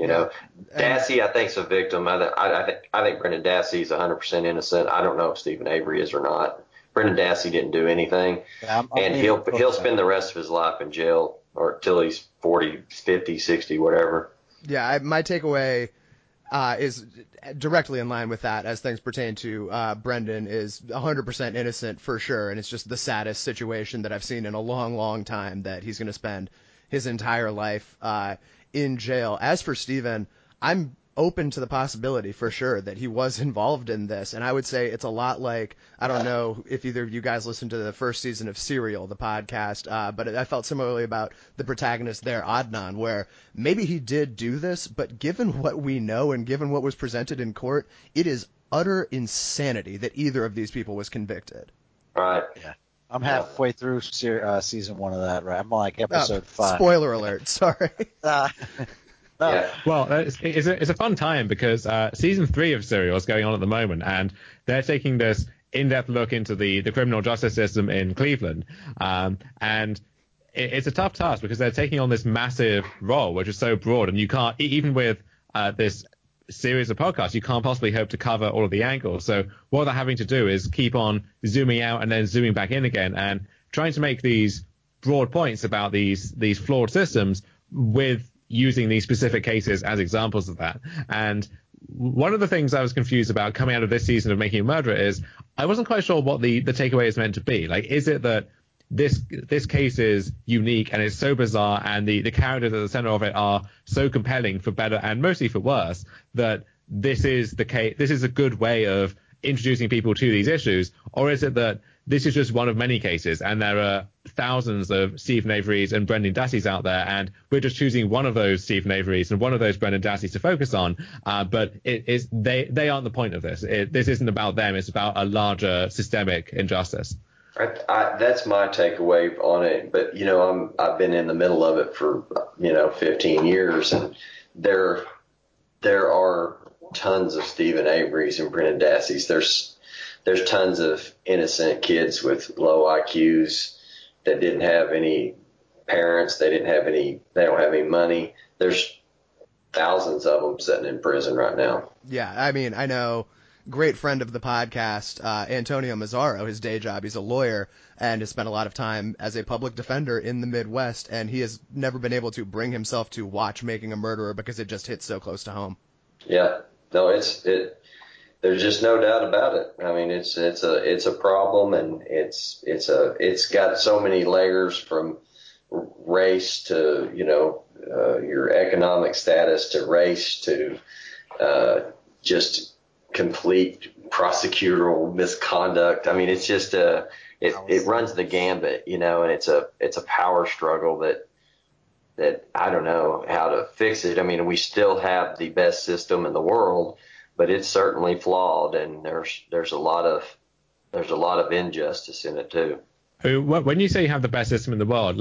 Dassey, I think, is a victim. I think Brendan Dassey is 100% innocent. I don't know if Stephen Avery is or not. Brendan Dassey didn't do anything, and he'll spend the rest of his life in jail, or till he's 40, 50, 60, whatever. Yeah, my takeaway, is directly in line with that as things pertain to Brendan is 100% innocent for sure, and it's just the saddest situation that I've seen in a long, long time that he's going to spend his entire life in jail. As for Stephen, I'm open to the possibility for sure that he was involved in this, and I would say it's a lot like, I don't know if either of you guys listened to the first season of Serial, the podcast, but I felt similarly about the protagonist there, Adnan, where maybe he did do this, but given what we know and given what was presented in court, it is utter insanity that either of these people was convicted. Right. Yeah. I'm halfway through season 1 of that, right? I'm like episode 5. Spoiler alert, sorry. Yeah. Well, it's a fun time because season 3 of Serial is going on at the moment, and they're taking this in-depth look into the criminal justice system in Cleveland. And it's a tough task because they're taking on this massive role, which is so broad, and you can't, even with this series of podcasts, you can't possibly hope to cover all of the angles. So what they're having to do is keep on zooming out and then zooming back in again and trying to make these broad points about these flawed systems with using these specific cases as examples of that. And one of the things I was confused about coming out of this season of Making a Murderer is I wasn't quite sure what the takeaway is meant to be. Like, is it that this case is unique and it's so bizarre and the characters at the center of it are so compelling for better and mostly for worse that this is the case, this is a good way of introducing people to these issues? Or is it that this is just one of many cases and there are thousands of Stephen Averys and Brendan Dasseys out there, and we're just choosing one of those Stephen Averys and one of those Brendan Dasseys to focus on, but they aren't the point of this. This isn't about them, it's about a larger systemic injustice. That's my takeaway on it. But, I've been in the middle of it for, 15 years, and there are tons of Stephen Averys and Brendan Dasseys. There's tons of innocent kids with low IQs that didn't have any parents. They don't have any money. There's thousands of them sitting in prison right now. Yeah. I mean, I know great friend of the podcast, Antonio Mazzaro, his day job, he's a lawyer and has spent a lot of time as a public defender in the Midwest. And he has never been able to bring himself to watch Making a Murderer because it just hits so close to home. Yeah. No, there's just no doubt about it. I mean, it's a problem, and it's got so many layers, from race to your economic status, to race to just complete prosecutorial misconduct. I mean, it's just it runs the gambit, and it's a power struggle that I don't know how to fix it. I mean, we still have the best system in the world, but it's certainly flawed, and there's a lot of injustice in it too. When you say you have the best system in the world,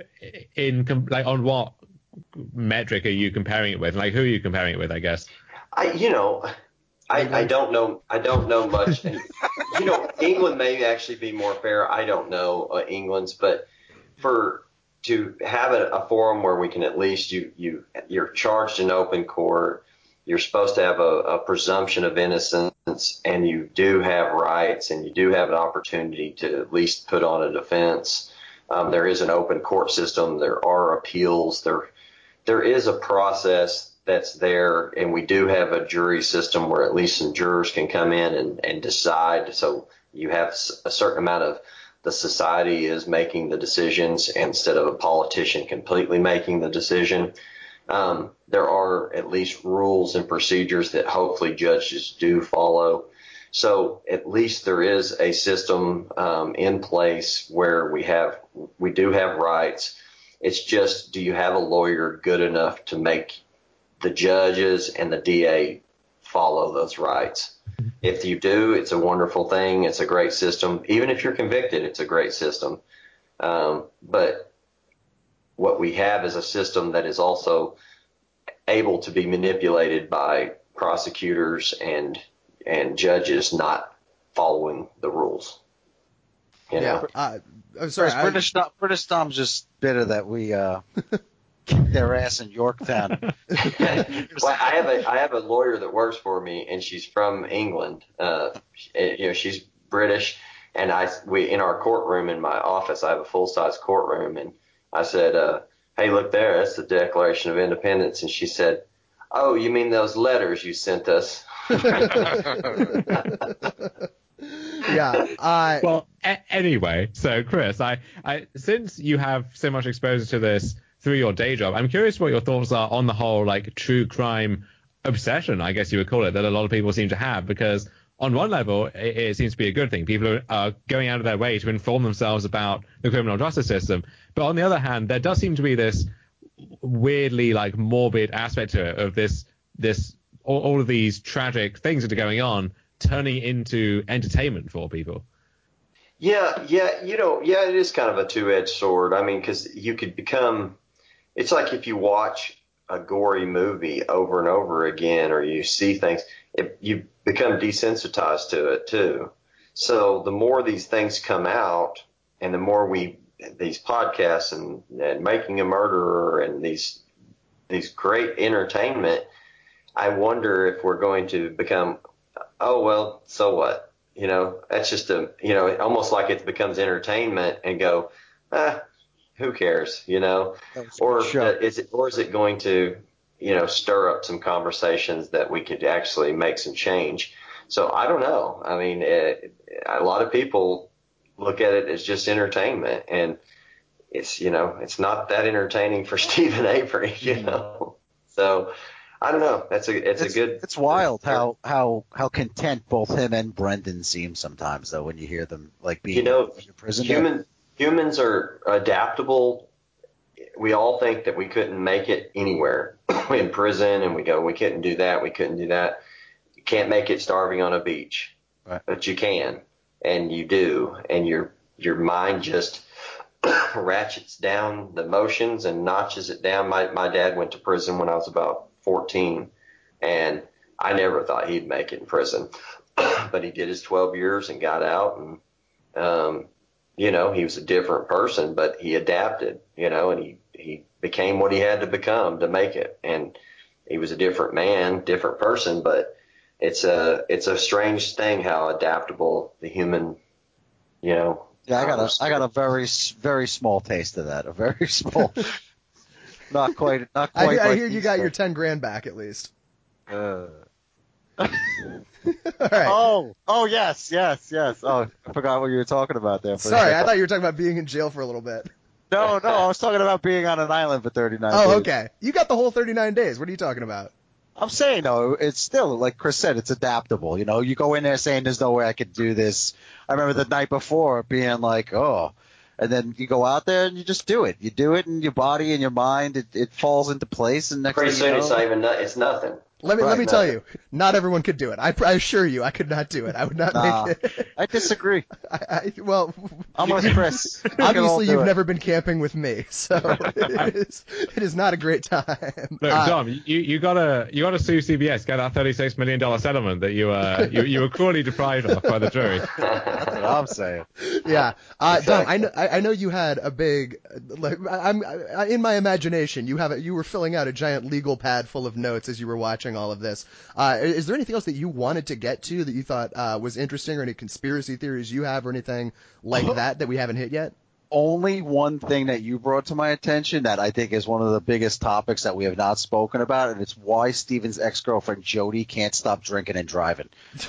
on what metric are you comparing it with? Like, who are you comparing it with, I guess? I don't know. I don't know much. And, England may actually be more fair. I don't know England's, but to have a forum where we can at least you're charged in open court. You're supposed to have a presumption of innocence, and you do have rights, and you do have an opportunity to at least put on a defense. There is an open court system. There are appeals. There is a process that's there, and we do have a jury system where at least some jurors can come in and decide. So you have a certain amount of the society is making the decisions instead of a politician completely making the decision. There are at least rules and procedures that hopefully judges do follow. So at least there is a system in place where we do have rights. It's just, do you have a lawyer good enough to make the judges and the DA follow those rights? If you do, it's a wonderful thing. It's a great system. Even if you're convicted, it's a great system. But what we have is a system that is also able to be manipulated by prosecutors and judges not following the rules. I'm sorry. British Dom's just bitter that we kicked their ass in Yorktown. Well, I have a lawyer that works for me, and she's from England. She's British, and we in our courtroom in my office, I have a full size courtroom, and I said, hey, look there, that's the Declaration of Independence. And she said, Oh, you mean those letters you sent us? Yeah. Well, anyway, so Chris, I since you have so much exposure to this through your day job, I'm curious what your thoughts are on the whole like true crime obsession, I guess you would call it, that a lot of people seem to have, because on one level, it seems to be a good thing. People are going out of their way to inform themselves about the criminal justice system. But on the other hand, there does seem to be this weirdly like morbid aspect to it of this all of these tragic things that are going on turning into entertainment for people. Yeah, it is kind of a two-edged sword. I mean, because you could become, it's like if you watch a gory movie over and over again, or you see things, you become desensitized to it too. So the more these things come out, and the more these podcasts and Making a Murderer and these great entertainment, I wonder if we're going to become, oh, well, so what? That's just almost like it becomes entertainment and go, who cares, or is it going to, stir up some conversations that we could actually make some change? So I don't know. I mean, a lot of people look at it as just entertainment, and it's not that entertaining for Stephen Avery, So I don't know. It's wild how content both him and Brendan seem sometimes, though, when you hear them like being in prison. Humans are adaptable. We all think that we couldn't make it anywhere in prison, and we couldn't do that. We couldn't do that. You can't make it starving on a beach, right. But you can, and you do, and your mind just ratchets down the emotions and notches it down. My dad went to prison when I was about 14, and I never thought he'd make it in prison, but he did his 12 years and got out, and he was a different person, but he adapted, and he became what he had to become to make it, and he was a different man, different person, but it's a strange thing how adaptable the human, Yeah, I got a very, very small taste of that. A very small, not quite. I hear you got your 10 grand back at least. All right. Oh, yes. Oh, I forgot what you were talking about there. Sorry, I thought you were talking about being in jail for a little bit. No, I was talking about being on an island for 39 days. Oh, okay. You got the whole 39 days. What are you talking about? I'm saying, though, it's still, like Chris said, it's adaptable. You go in there saying there's no way I could do this. I remember the night before being like, oh, and then you go out there and you just do it. You do it, and your body and your mind, it falls into place. And next pretty thing you soon, know, it's nothing. Let me tell you, not everyone could do it. I assure you, I could not do it. I would not make it. I disagree. Well, I'm with Chris. Obviously, you've never been camping with me, so it is not a great time. Look, Dom, you gotta sue CBS, get that $36 million settlement that you were cruelly deprived of by the jury. That's what I'm saying. Yeah, Dom, I know you had a big, I'm in my imagination, you were filling out a giant legal pad full of notes as you were watching all of this. Is there anything else that you wanted to get to that you thought was interesting, or any conspiracy theories you have, or anything like that we haven't hit yet? Only one thing that you brought to my attention that I think is one of the biggest topics that we have not spoken about, and it's why Steven's ex-girlfriend Jody can't stop drinking and driving.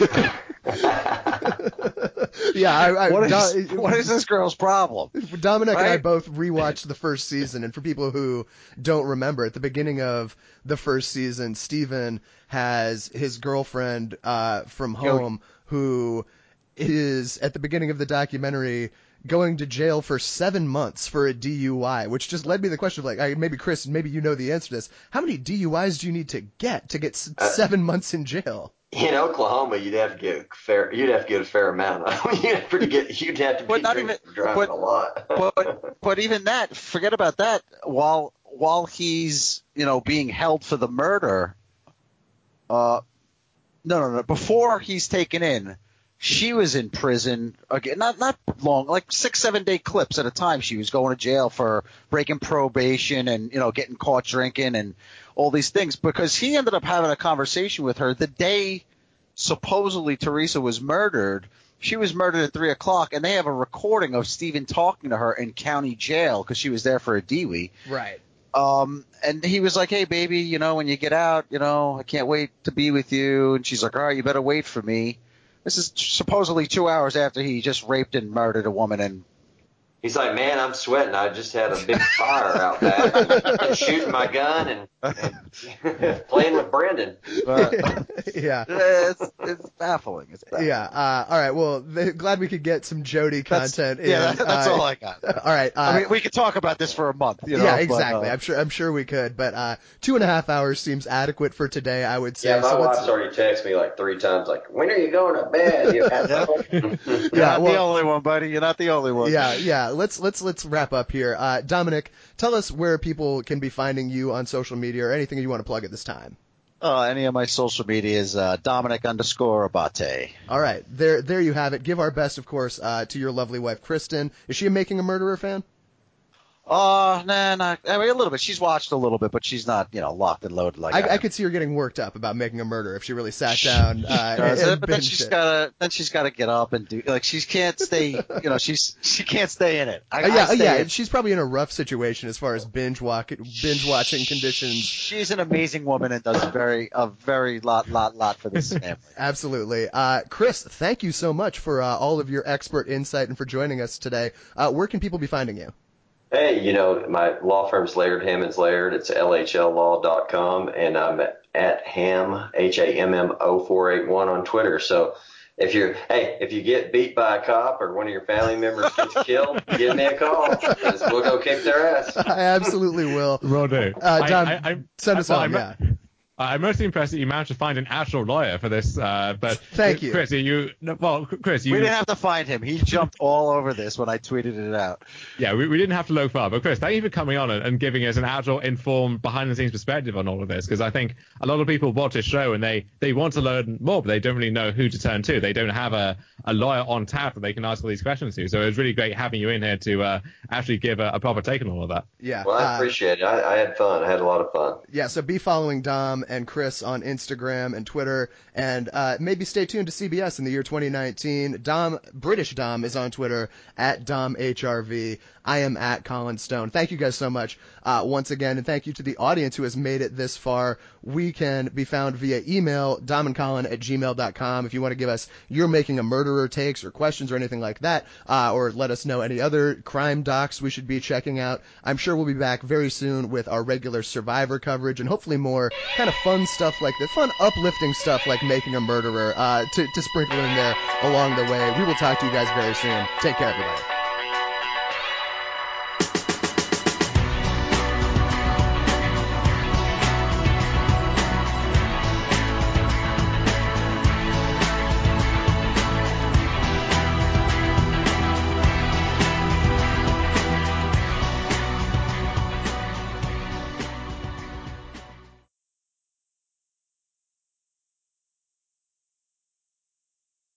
Yeah, what is this girl's problem? Dominic and I both rewatched the first season, and for people who don't remember, at the beginning of the first season, Steven has his girlfriend from home who is, at the beginning of the documentary, going to jail for 7 months for a DUI, which just led me to the question of, maybe Chris, maybe you know the answer to this. How many DUIs do you need to get 7 months in jail? In Oklahoma, you'd have to get a fair amount. You'd have to be driving a lot. but even that, forget about that. While he's being held for the murder, no, before he's taken in, she was in prison again, not long, like 6-7 day clips at a time. She was going to jail for breaking probation and getting caught drinking and all these things, because he ended up having a conversation with her the day supposedly Teresa was murdered. She was murdered at 3:00, and they have a recording of Steven talking to her in county jail because she was there for a DWI. Right. And he was like, hey, baby, you know, when you get out, you know, I can't wait to be with you. And she's like, all right, you better wait for me. This is supposedly 2 hours after he just raped and murdered a woman. And he's like, man, I'm sweating. I just had a big fire out back. And shooting my gun and playing with Brandon. Yeah. It's baffling. It's baffling. Yeah. All right. Well, glad we could get some Jody content. That's all I got. All right. I mean, we could talk about this for a month. You know, yeah, exactly. I'm sure we could. But 2.5 hours seems adequate for today, I would say. Yeah, my wife's already texted me like 3 times, like, when are you going to bed? You're not the only one, buddy. You're not the only one. Yeah. Let's wrap up here. Dominic, tell us where people can be finding you on social media or anything you want to plug at this time. Any of my social media is Dominic_Abate. All right. There you have it. Give our best, of course, to your lovely wife, Kristen. Is she a Making a Murderer fan? Nah, not, I mean, a little bit. She's watched a little bit, but she's not, locked and loaded like I could see her getting worked up about Making a Murderer if she really sat down. But then she's gotta get up and do, like, she can't stay, she can't stay in it. She's probably in a rough situation as far as binge watching conditions. She's an amazing woman and does a very lot for this family. Absolutely. Chris, thank you so much for all of your expert insight and for joining us today. Where can people be finding you? Hey, my law firm's Laird Hammonds Laird. It's LHLlaw.com, and I'm at Ham, HAMM0481 on Twitter. So if you get beat by a cop or one of your family members gets killed, give me a call, because we'll go kick their ass. I absolutely will. Will do. Dom, send us home, yeah. I'm mostly impressed that you managed to find an actual lawyer for this, but thank you. Chris, Chris, we didn't have to find him. He jumped all over this when I tweeted it out. Yeah, we didn't have to look far, but Chris, thank you for coming on and giving us an actual informed behind-the-scenes perspective on all of this, because I think a lot of people watch this show and they want to learn more, but they don't really know who to turn to. They don't have a lawyer on tap that they can ask all these questions to, so it was really great having you in here to actually give a proper take on all of that. Yeah. Well, I appreciate it. I had fun. I had a lot of fun. Yeah, so be following Dom and Chris on Instagram and Twitter, and maybe stay tuned to CBS in the year 2019. British Dom is on Twitter at DomHRV. I am at Colin Stone. Thank you guys so much once again, and thank you to the audience who has made it this far. We can be found via email, domandcolin@gmail.com, if you want to give us your Making a Murderer takes or questions or anything like that, or let us know any other crime docs we should be checking out. I'm sure we'll be back very soon with our regular Survivor coverage and hopefully more kind of fun stuff like this, fun uplifting stuff like Making a Murderer to sprinkle in there along the way. We will talk to you guys very soon. Take care, everybody.